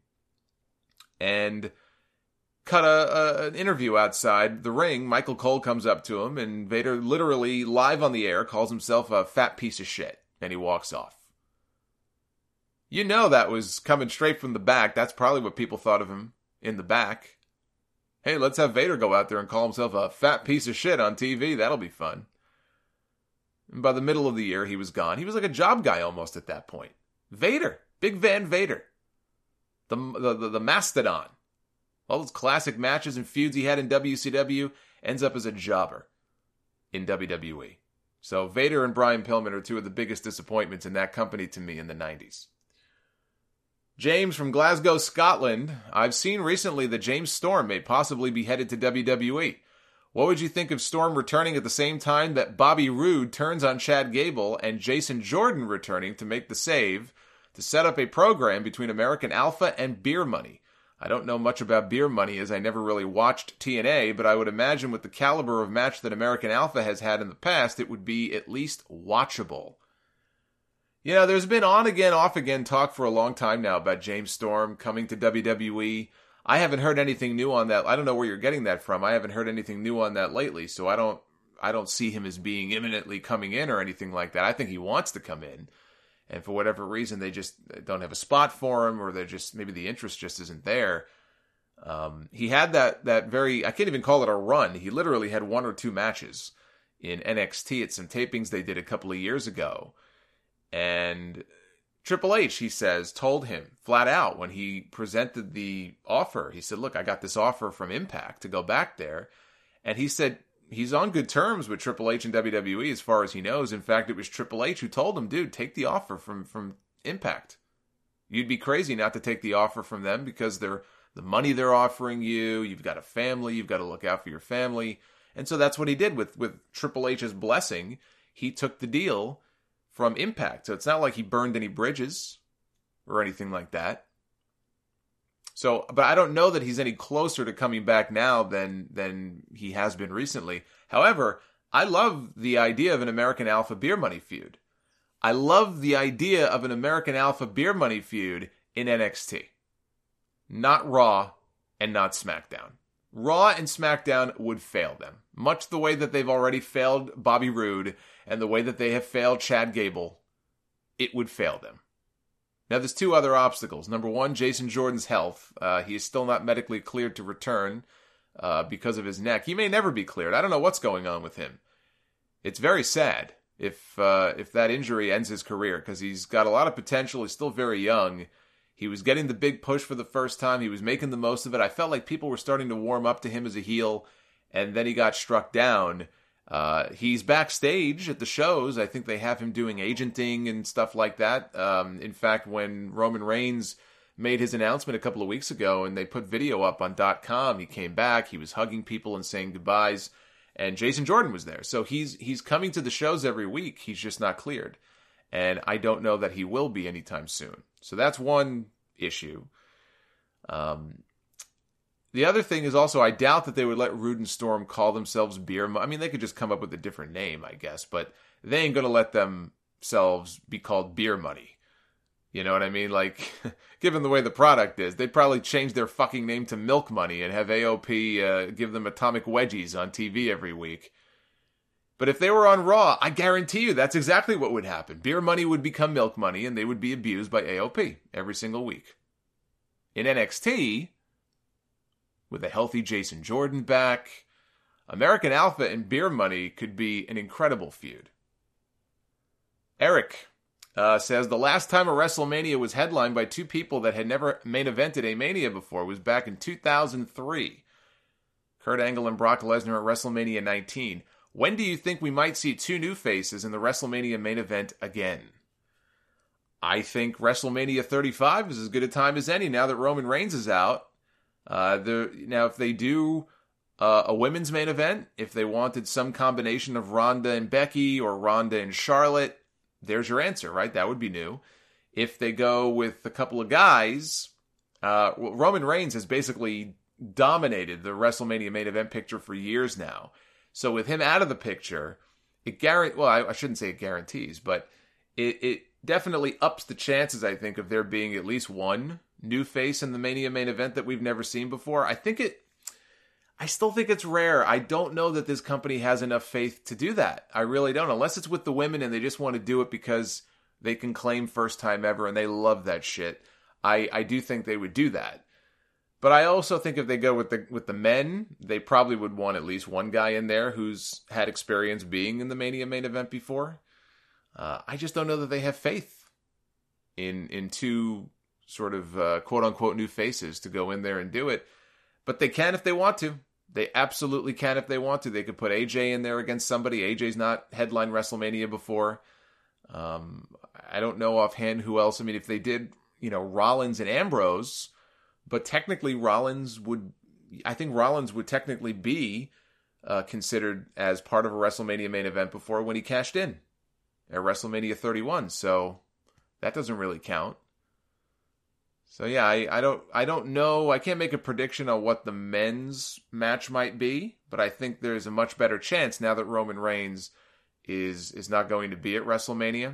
And cut an interview outside the ring. Michael Cole comes up to him, and Vader literally, live on the air, calls himself a fat piece of shit. And he walks off. You know that was coming straight from the back. That's probably what people thought of him in the back. Hey, let's have Vader go out there and call himself a fat piece of shit on TV. That'll be fun. And by the middle of the year, he was gone. He was like a job guy almost at that point. Vader. Big Van Vader. The Mastodon. All those classic matches and feuds he had in WCW ends up as a jobber in WWE. So Vader and Brian Pillman are two of the biggest disappointments in that company to me in the 90s. James from Glasgow, Scotland. I've seen recently that James Storm may possibly be headed to WWE. What would you think of Storm returning at the same time that Bobby Roode turns on Chad Gable and Jason Jordan returning to make the save to set up a program between American Alpha and Beer Money? I don't know much about Beer Money as I never really watched TNA, but I would imagine with the caliber of match that American Alpha has had in the past, it would be at least watchable. You know, there's been on-again, off-again talk for a long time now about James Storm coming to WWE. I haven't heard anything new on that. I don't know where you're getting that from. I haven't heard anything new on that lately, so I don't see him as being imminently coming in or anything like that. I think he wants to come in, and for whatever reason, they just don't have a spot for him, or maybe the interest just isn't there. He had that very, I can't even call it a run. He literally had one or two matches in NXT at some tapings they did a couple of years ago. And Triple H, he says, told him flat out when he presented the offer. He said, look, I got this offer from Impact to go back there. And he said he's on good terms with Triple H and WWE as far as he knows. In fact, it was Triple H who told him, dude, take the offer from Impact. You'd be crazy not to take the offer from them because the money they're offering you, you've got a family, you've got to look out for your family. And so that's what he did with Triple H's blessing. He took the deal from Impact. So it's not like he burned any bridges or anything like that. So, but I don't know that he's any closer to coming back now than he has been recently. However, I love the idea of an American Alpha Beer Money feud. I love the idea of an American Alpha Beer Money feud in NXT. Not Raw and not SmackDown. Raw and SmackDown would fail them, much the way that they've already failed Bobby Roode and the way that they have failed Chad Gable. It would fail them. Now, there's two other obstacles. Number one, Jason Jordan's health. He is still not medically cleared to return because of his neck. He may never be cleared. I don't know what's going on with him. It's very sad if that injury ends his career because he's got a lot of potential. He's still very young. He was getting the big push for the first time. He was making the most of it. I felt like people were starting to warm up to him as a heel, and then he got struck down. He's backstage at the shows. I think they have him doing agenting and stuff like that. In fact, when Roman Reigns made his announcement a couple of weeks ago and they put video up on .com, he came back. He was hugging people and saying goodbyes, and Jason Jordan was there. So he's coming to the shows every week. He's just not cleared. And I don't know that he will be anytime soon. So that's one issue. The other thing is also, I doubt that they would let Roode and Storm call themselves Beer Money. I mean, they could just come up with a different name, I guess, but they ain't going to let them themselves be called Beer Money. You know what I mean? Like, given the way the product is, they'd probably change their fucking name to Milk Money and have AOP give them atomic wedgies on TV every week. But if they were on Raw, I guarantee you that's exactly what would happen. Beer Money would become Milk Money, and they would be abused by AOP every single week. In NXT, with a healthy Jason Jordan back, American Alpha and Beer Money could be an incredible feud. Eric says the last time a WrestleMania was headlined by two people that had never main evented a Mania before was back in 2003. Kurt Angle and Brock Lesnar at WrestleMania 19. When do you think we might see two new faces in the WrestleMania main event again? I think WrestleMania 35 is as good a time as any now that Roman Reigns is out. Now, if they do a women's main event, if they wanted some combination of Ronda and Becky or Ronda and Charlotte, there's your answer, right? That would be new. If they go with a couple of guys, Roman Reigns has basically dominated the WrestleMania main event picture for years now. So with him out of the picture, I shouldn't say it guarantees, but it definitely ups the chances, I think, of there being at least one new face in the Mania main event that we've never seen before. I still think it's rare. I don't know that this company has enough faith to do that. I really don't. Unless it's with the women and they just want to do it because they can claim first time ever and they love that shit. I do think they would do that. But I also think if they go with the men, they probably would want at least one guy in there who's had experience being in the Mania main event before. I just don't know that they have faith in two sort of quote-unquote new faces to go in there and do it. But they can if they want to. They absolutely can if they want to. They could put AJ in there against somebody. AJ's not headlined WrestleMania before. I don't know offhand who else. I mean, if they did, Rollins and Ambrose, but technically Rollins would technically be considered as part of a WrestleMania main event before when he cashed in at WrestleMania 31. So that doesn't really count. So yeah, I don't know. I can't make a prediction on what the men's match might be, but I think there's a much better chance now that Roman Reigns is not going to be at WrestleMania.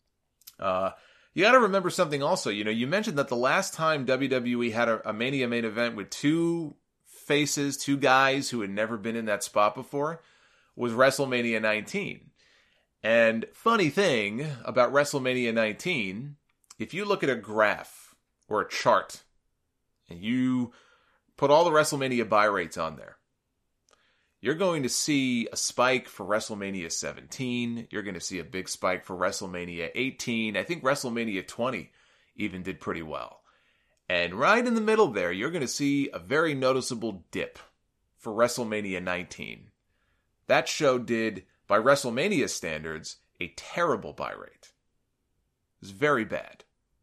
You got to remember something also. You mentioned that the last time WWE had a Mania main event with two faces, two guys who had never been in that spot before, was WrestleMania 19. And funny thing about WrestleMania 19, if you look at a graph or a chart, and you put all the WrestleMania buy rates on there, you're going to see a spike for WrestleMania 17. You're going to see a big spike for WrestleMania 18. I think WrestleMania 20 even did pretty well. And right in the middle there, you're going to see a very noticeable dip for WrestleMania 19. That show did, by WrestleMania standards, a terrible buy rate. It was very bad.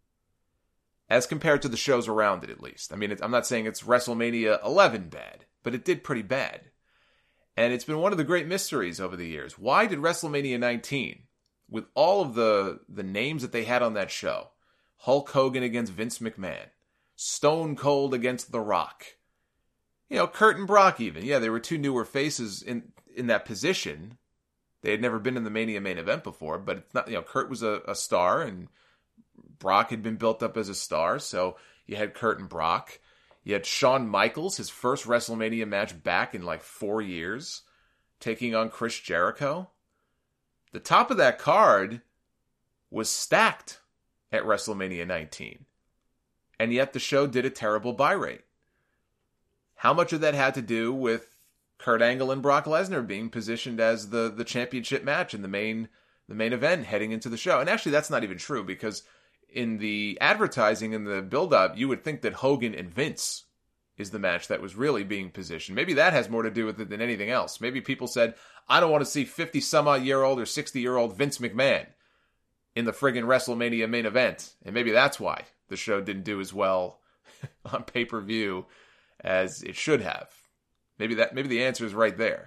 As compared to the shows around it, at least. I mean, I'm not saying it's WrestleMania 11 bad, but it did pretty bad. And it's been one of the great mysteries over the years. Why did WrestleMania 19, with all of the names that they had on that show, Hulk Hogan against Vince McMahon, Stone Cold against The Rock, Kurt and Brock even. Yeah, they were two newer faces in that position. They had never been in the Mania main event before, but it's not, Kurt was a star and Brock had been built up as a star, so you had Kurt and Brock. You had Shawn Michaels, his first WrestleMania match back in like 4 years, taking on Chris Jericho. The top of that card was stacked at WrestleMania 19. And yet the show did a terrible buy rate. How much of that had to do with Kurt Angle and Brock Lesnar being positioned as the championship match in the main event heading into the show? And actually that's not even true, because in the advertising and the build-up, you would think that Hogan and Vince is the match that was really being positioned. Maybe that has more to do with it than anything else. Maybe people said, I don't want to see 50-some-odd-year-old or 60-year-old Vince McMahon in the friggin' WrestleMania main event. And maybe that's why the show didn't do as well on pay-per-view as it should have. Maybe the answer is right there.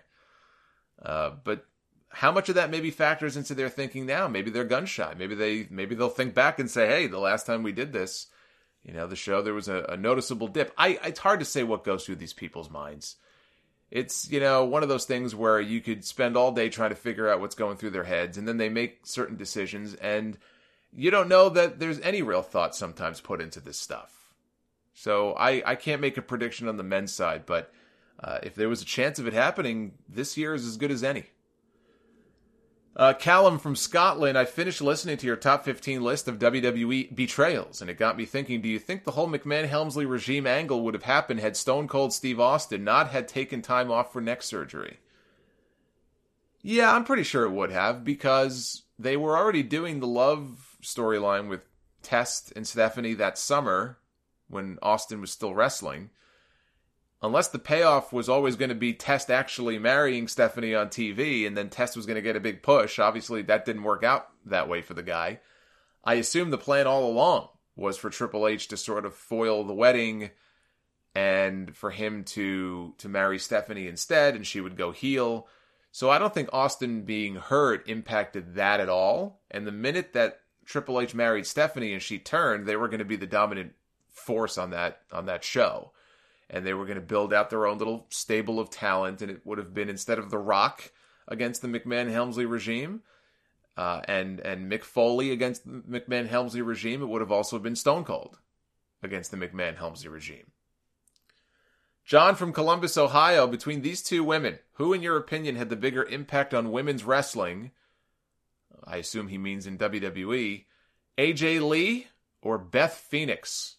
But how much of that maybe factors into their thinking now? Maybe they're gun shy. Maybe they'll think back and say, hey, the last time we did this, the show, there was a noticeable dip. It's hard to say what goes through these people's minds. It's, one of those things where you could spend all day trying to figure out what's going through their heads, and then they make certain decisions, and you don't know that there's any real thought sometimes put into this stuff. So I can't make a prediction on the men's side, but if there was a chance of it happening, this year is as good as any. Callum from Scotland, I finished listening to your top 15 list of WWE betrayals, and it got me thinking, do you think the whole McMahon-Helmsley regime angle would have happened had Stone Cold Steve Austin not had taken time off for neck surgery? Yeah, I'm pretty sure it would have, because they were already doing the love storyline with Test and Stephanie that summer when Austin was still wrestling. Unless the payoff was always going to be Test actually marrying Stephanie on TV, and then Test was going to get a big push. Obviously, that didn't work out that way for the guy. I assume the plan all along was for Triple H to sort of foil the wedding and for him to marry Stephanie instead, and she would go heel. So I don't think Austin being hurt impacted that at all. And the minute that Triple H married Stephanie and she turned, they were going to be the dominant force on that show. And they were going to build out their own little stable of talent, and it would have been, instead of The Rock against the McMahon-Helmsley regime, and Mick Foley against the McMahon-Helmsley regime, it would have also been Stone Cold against the McMahon-Helmsley regime. John from Columbus, Ohio, between these two women, who in your opinion had the bigger impact on women's wrestling? I assume he means in WWE. AJ Lee or Beth Phoenix?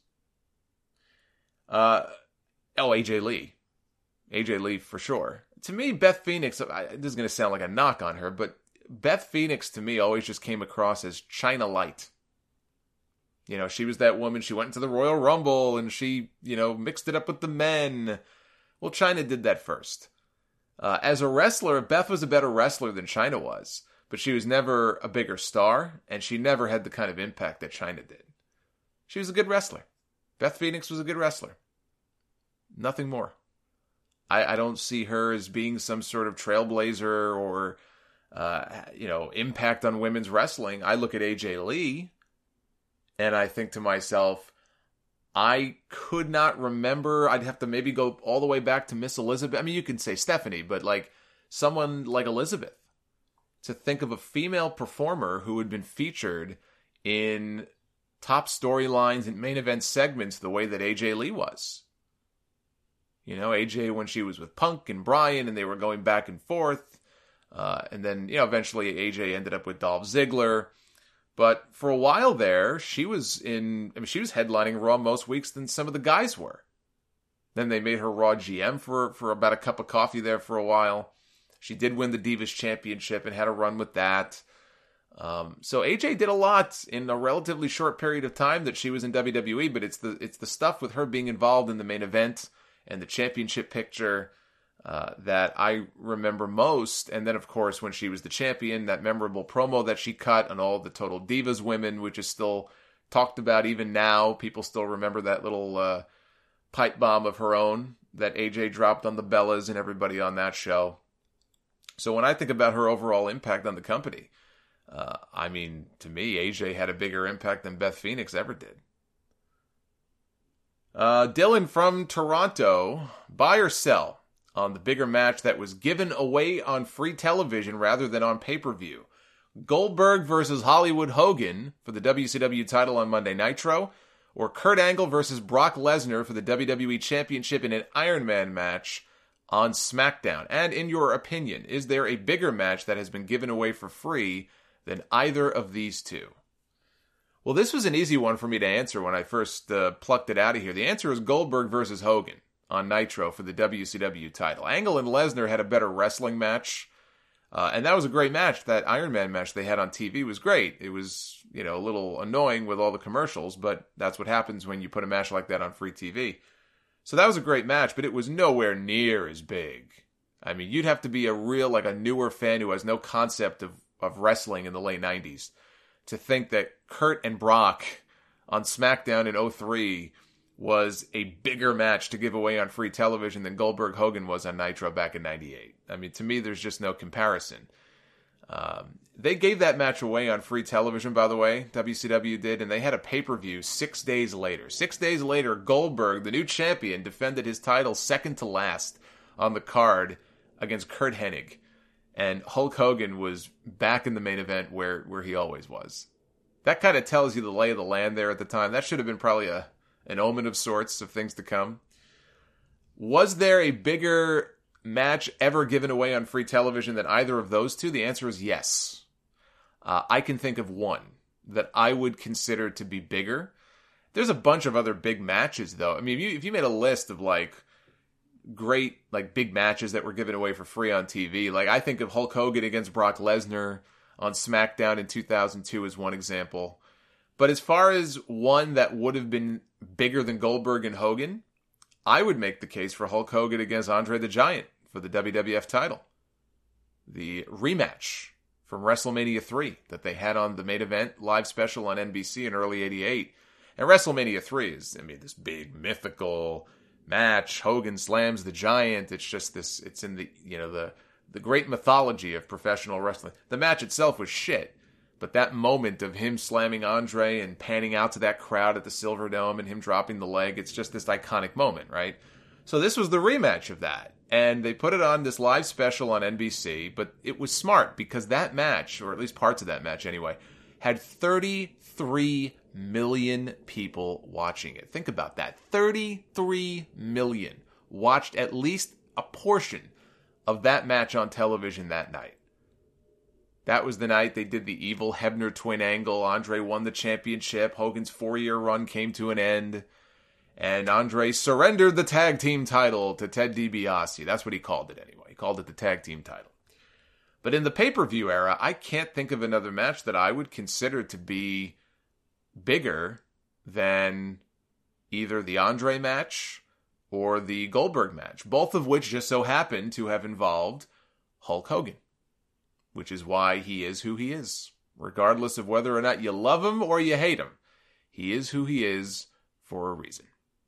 AJ Lee. AJ Lee for sure. To me, Beth Phoenix, this is going to sound like a knock on her, but Beth Phoenix to me always just came across as China Light. She was that woman, she went into the Royal Rumble and she, mixed it up with the men. Well, China did that first. As a wrestler, Beth was a better wrestler than China was, but she was never a bigger star, and she never had the kind of impact that China did. She was a good wrestler. Beth Phoenix was a good wrestler. Nothing more. I don't see her as being some sort of trailblazer or, impact on women's wrestling. I look at AJ Lee and I think to myself, I could not remember. I'd have to maybe go all the way back to Miss Elizabeth. I mean, you can say Stephanie, but like someone like Elizabeth. To think of a female performer who had been featured in top storylines and main event segments the way that AJ Lee was. AJ when she was with Punk and Bryan and they were going back and forth. And then, eventually AJ ended up with Dolph Ziggler. But for a while there, she was headlining Raw most weeks than some of the guys were. Then they made her Raw GM for about a cup of coffee there for a while. She did win the Divas Championship and had a run with that. So AJ did a lot in a relatively short period of time that she was in WWE, but it's the stuff with her being involved in the main event and the championship picture that I remember most. And then, of course, when she was the champion, that memorable promo that she cut on all the Total Divas women, which is still talked about even now. People still remember that little pipe bomb of her own that AJ dropped on the Bellas and everybody on that show. So when I think about her overall impact on the company, to me, AJ had a bigger impact than Beth Phoenix ever did. Dylan from Toronto, buy or sell on the bigger match that was given away on free television rather than on pay-per-view? Goldberg versus Hollywood Hogan for the WCW title on Monday Nitro, or Kurt Angle versus Brock Lesnar for the WWE Championship in an Iron Man match on SmackDown? And in your opinion, is there a bigger match that has been given away for free than either of these two? Well, this was an easy one for me to answer when I first plucked it out of here. The answer is Goldberg versus Hogan on Nitro for the WCW title. Angle and Lesnar had a better wrestling match, and that was a great match. That Iron Man match they had on TV was great. It was, a little annoying with all the commercials, but that's what happens when you put a match like that on free TV. So that was a great match, but it was nowhere near as big. I mean, you'd have to be a newer fan who has no concept of wrestling in the late 90s to think that Kurt and Brock on SmackDown in 2003 was a bigger match to give away on free television than Goldberg Hogan was on Nitro back in 98. I mean, to me, there's just no comparison. They gave that match away on free television, by the way, WCW did, and they had a pay-per-view 6 days later. 6 days later, Goldberg, the new champion, defended his title second to last on the card against Kurt Hennig. And Hulk Hogan was back in the main event where he always was. That kind of tells you the lay of the land there at the time. That should have been probably an omen of sorts of things to come. Was there a bigger match ever given away on free television than either of those two? The answer is yes. I can think of one that I would consider to be bigger. There's a bunch of other big matches, though. I mean, if you made a list of, like, great, like, big matches that were given away for free on TV, like, I think of Hulk Hogan against Brock Lesnar on SmackDown in 2002 as one example. But as far as one that would have been bigger than Goldberg and Hogan, I would make the case for Hulk Hogan against Andre the Giant for the WWF title. The rematch from WrestleMania 3 that they had on the main event live special on NBC in early 88. And WrestleMania 3 is, I mean, this big mythical match. Hogan slams the Giant. It's just this, it's in the, you know, the great mythology of professional wrestling. The match itself was shit. But that moment of him slamming Andre and panning out to that crowd at the Silverdome and him dropping the leg, it's just this iconic moment, right? So this was the rematch of that. And they put it on this live special on NBC, but it was smart because that match, or at least parts of that match anyway, had 33 million people watching it. Think about that. 33 million watched at least a portion of that match on television that night. That was the night they did the evil Hebner twin angle. Andre won the championship. Hogan's 4-year run came to an end. And Andre surrendered the tag team title to Ted DiBiase. That's what he called it anyway. He called it the tag team title. But in the pay-per-view era, I can't think of another match that I would consider to be bigger than either the Andre match or the Goldberg match, both of which just so happen to have involved Hulk Hogan, which is why he is who he is. Regardless of whether or not you love him or you hate him, he is who he is for a reason.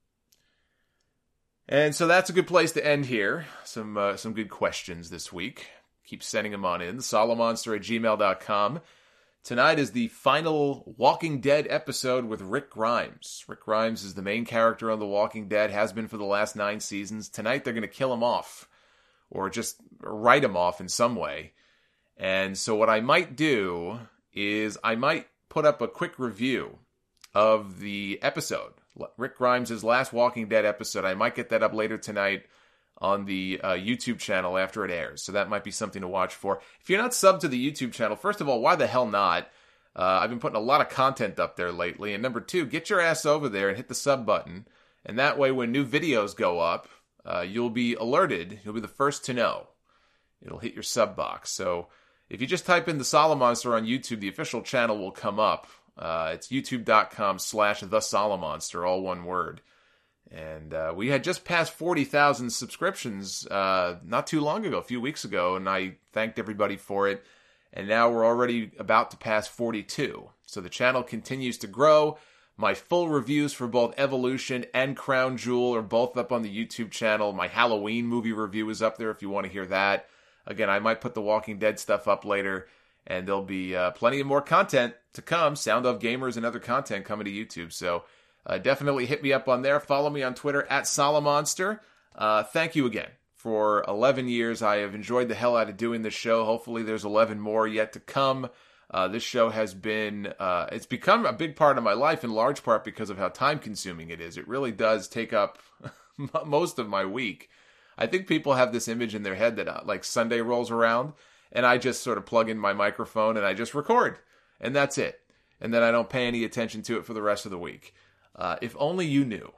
And so that's a good place to end here. Some good questions this week. Keep sending them on in. SoloMonster@gmail.com. Tonight is the final Walking Dead episode with Rick Grimes. Rick Grimes is the main character on The Walking Dead, has been for the last 9 seasons. Tonight they're going to kill him off, or just write him off in some way. And so what I might do is I might put up a quick review of the episode, Rick Grimes' last Walking Dead episode. I might get that up later tonight on the YouTube channel after it airs. So that might be something to watch for. If you're not subbed to the YouTube channel, first of all, why the hell not? I've been putting a lot of content up there lately. And number 2, get your ass over there and hit the sub button. And that way when new videos go up, you'll be alerted. You'll be the first to know. It'll hit your sub box. So if you just type in the Solomonster on YouTube, the official channel will come up. It's youtube.com/thesolomonster, all one word. And we had just passed 40,000 subscriptions not too long ago, a few weeks ago, and I thanked everybody for it. And now we're already about to pass 42. So the channel continues to grow. My full reviews for both Evolution and Crown Jewel are both up on the YouTube channel. My Halloween movie review is up there if you want to hear that. Again, I might put the Walking Dead stuff up later, and there'll be plenty of more content to come. Sound of Gamers and other content coming to YouTube. So definitely hit me up on there. Follow me on Twitter @Solomonster. Thank you again. For 11 years, I have enjoyed the hell out of doing this show. Hopefully there's 11 more yet to come. This show has been, it's become a big part of my life in large part because of how time-consuming it is. It really does take up most of my week. I think people have this image in their head that like Sunday rolls around and I just sort of plug in my microphone and I just record and that's it. And then I don't pay any attention to it for the rest of the week. If only you knew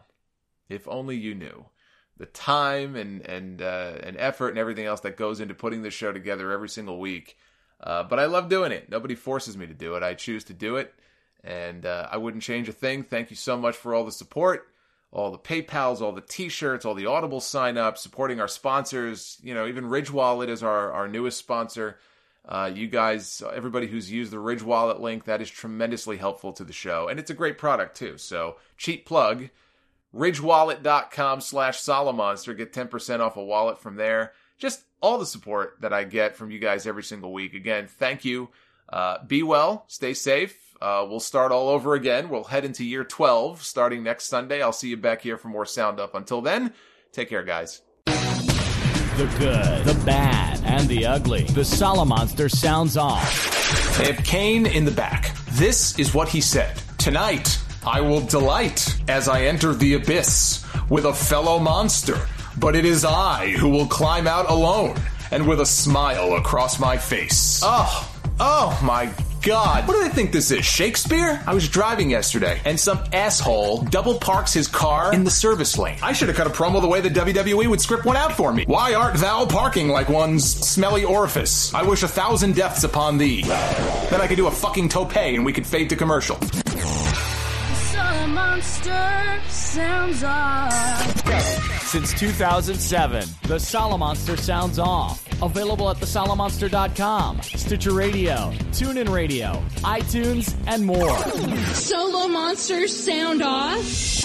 the time and effort and everything else that goes into putting this show together every single week. But I love doing it. Nobody forces me to do it. I choose to do it. And I wouldn't change a thing. Thank you so much for all the support, all the PayPals, all the t-shirts, all the Audible sign-ups, supporting our sponsors. You know, even Ridge Wallet is our newest sponsor. You guys, everybody who's used the Ridge Wallet link, that is tremendously helpful to the show. And it's a great product too. So cheap plug, ridgewallet.com/Solomonster. Get 10% off a wallet from there. Just all the support that I get from you guys every single week. Again, thank you. Be well, stay safe. We'll start all over again. We'll head into year 12 starting next Sunday. I'll see you back here for more Sound Up. Until then, take care, guys. The good, the bad, and the ugly. The Salamonster sounds off. They have Kane in the back. This is what he said. Tonight, I will delight as I enter the abyss with a fellow monster. But it is I who will climb out alone and with a smile across my face. Oh my God. What do they think this is, Shakespeare? I was driving yesterday, and some asshole double parks his car in the service lane. I should have cut a promo the way the WWE would script one out for me. Why art thou parking like one's smelly orifice? I wish 1,000 deaths upon thee. Then I could do a fucking tope and we could fade to commercial. Salamonster sounds off. Since 2007, the Salamonster sounds off. Available at thesalamonster.com, Stitcher Radio, TuneIn Radio, iTunes, and more. Solo Monsters sound off.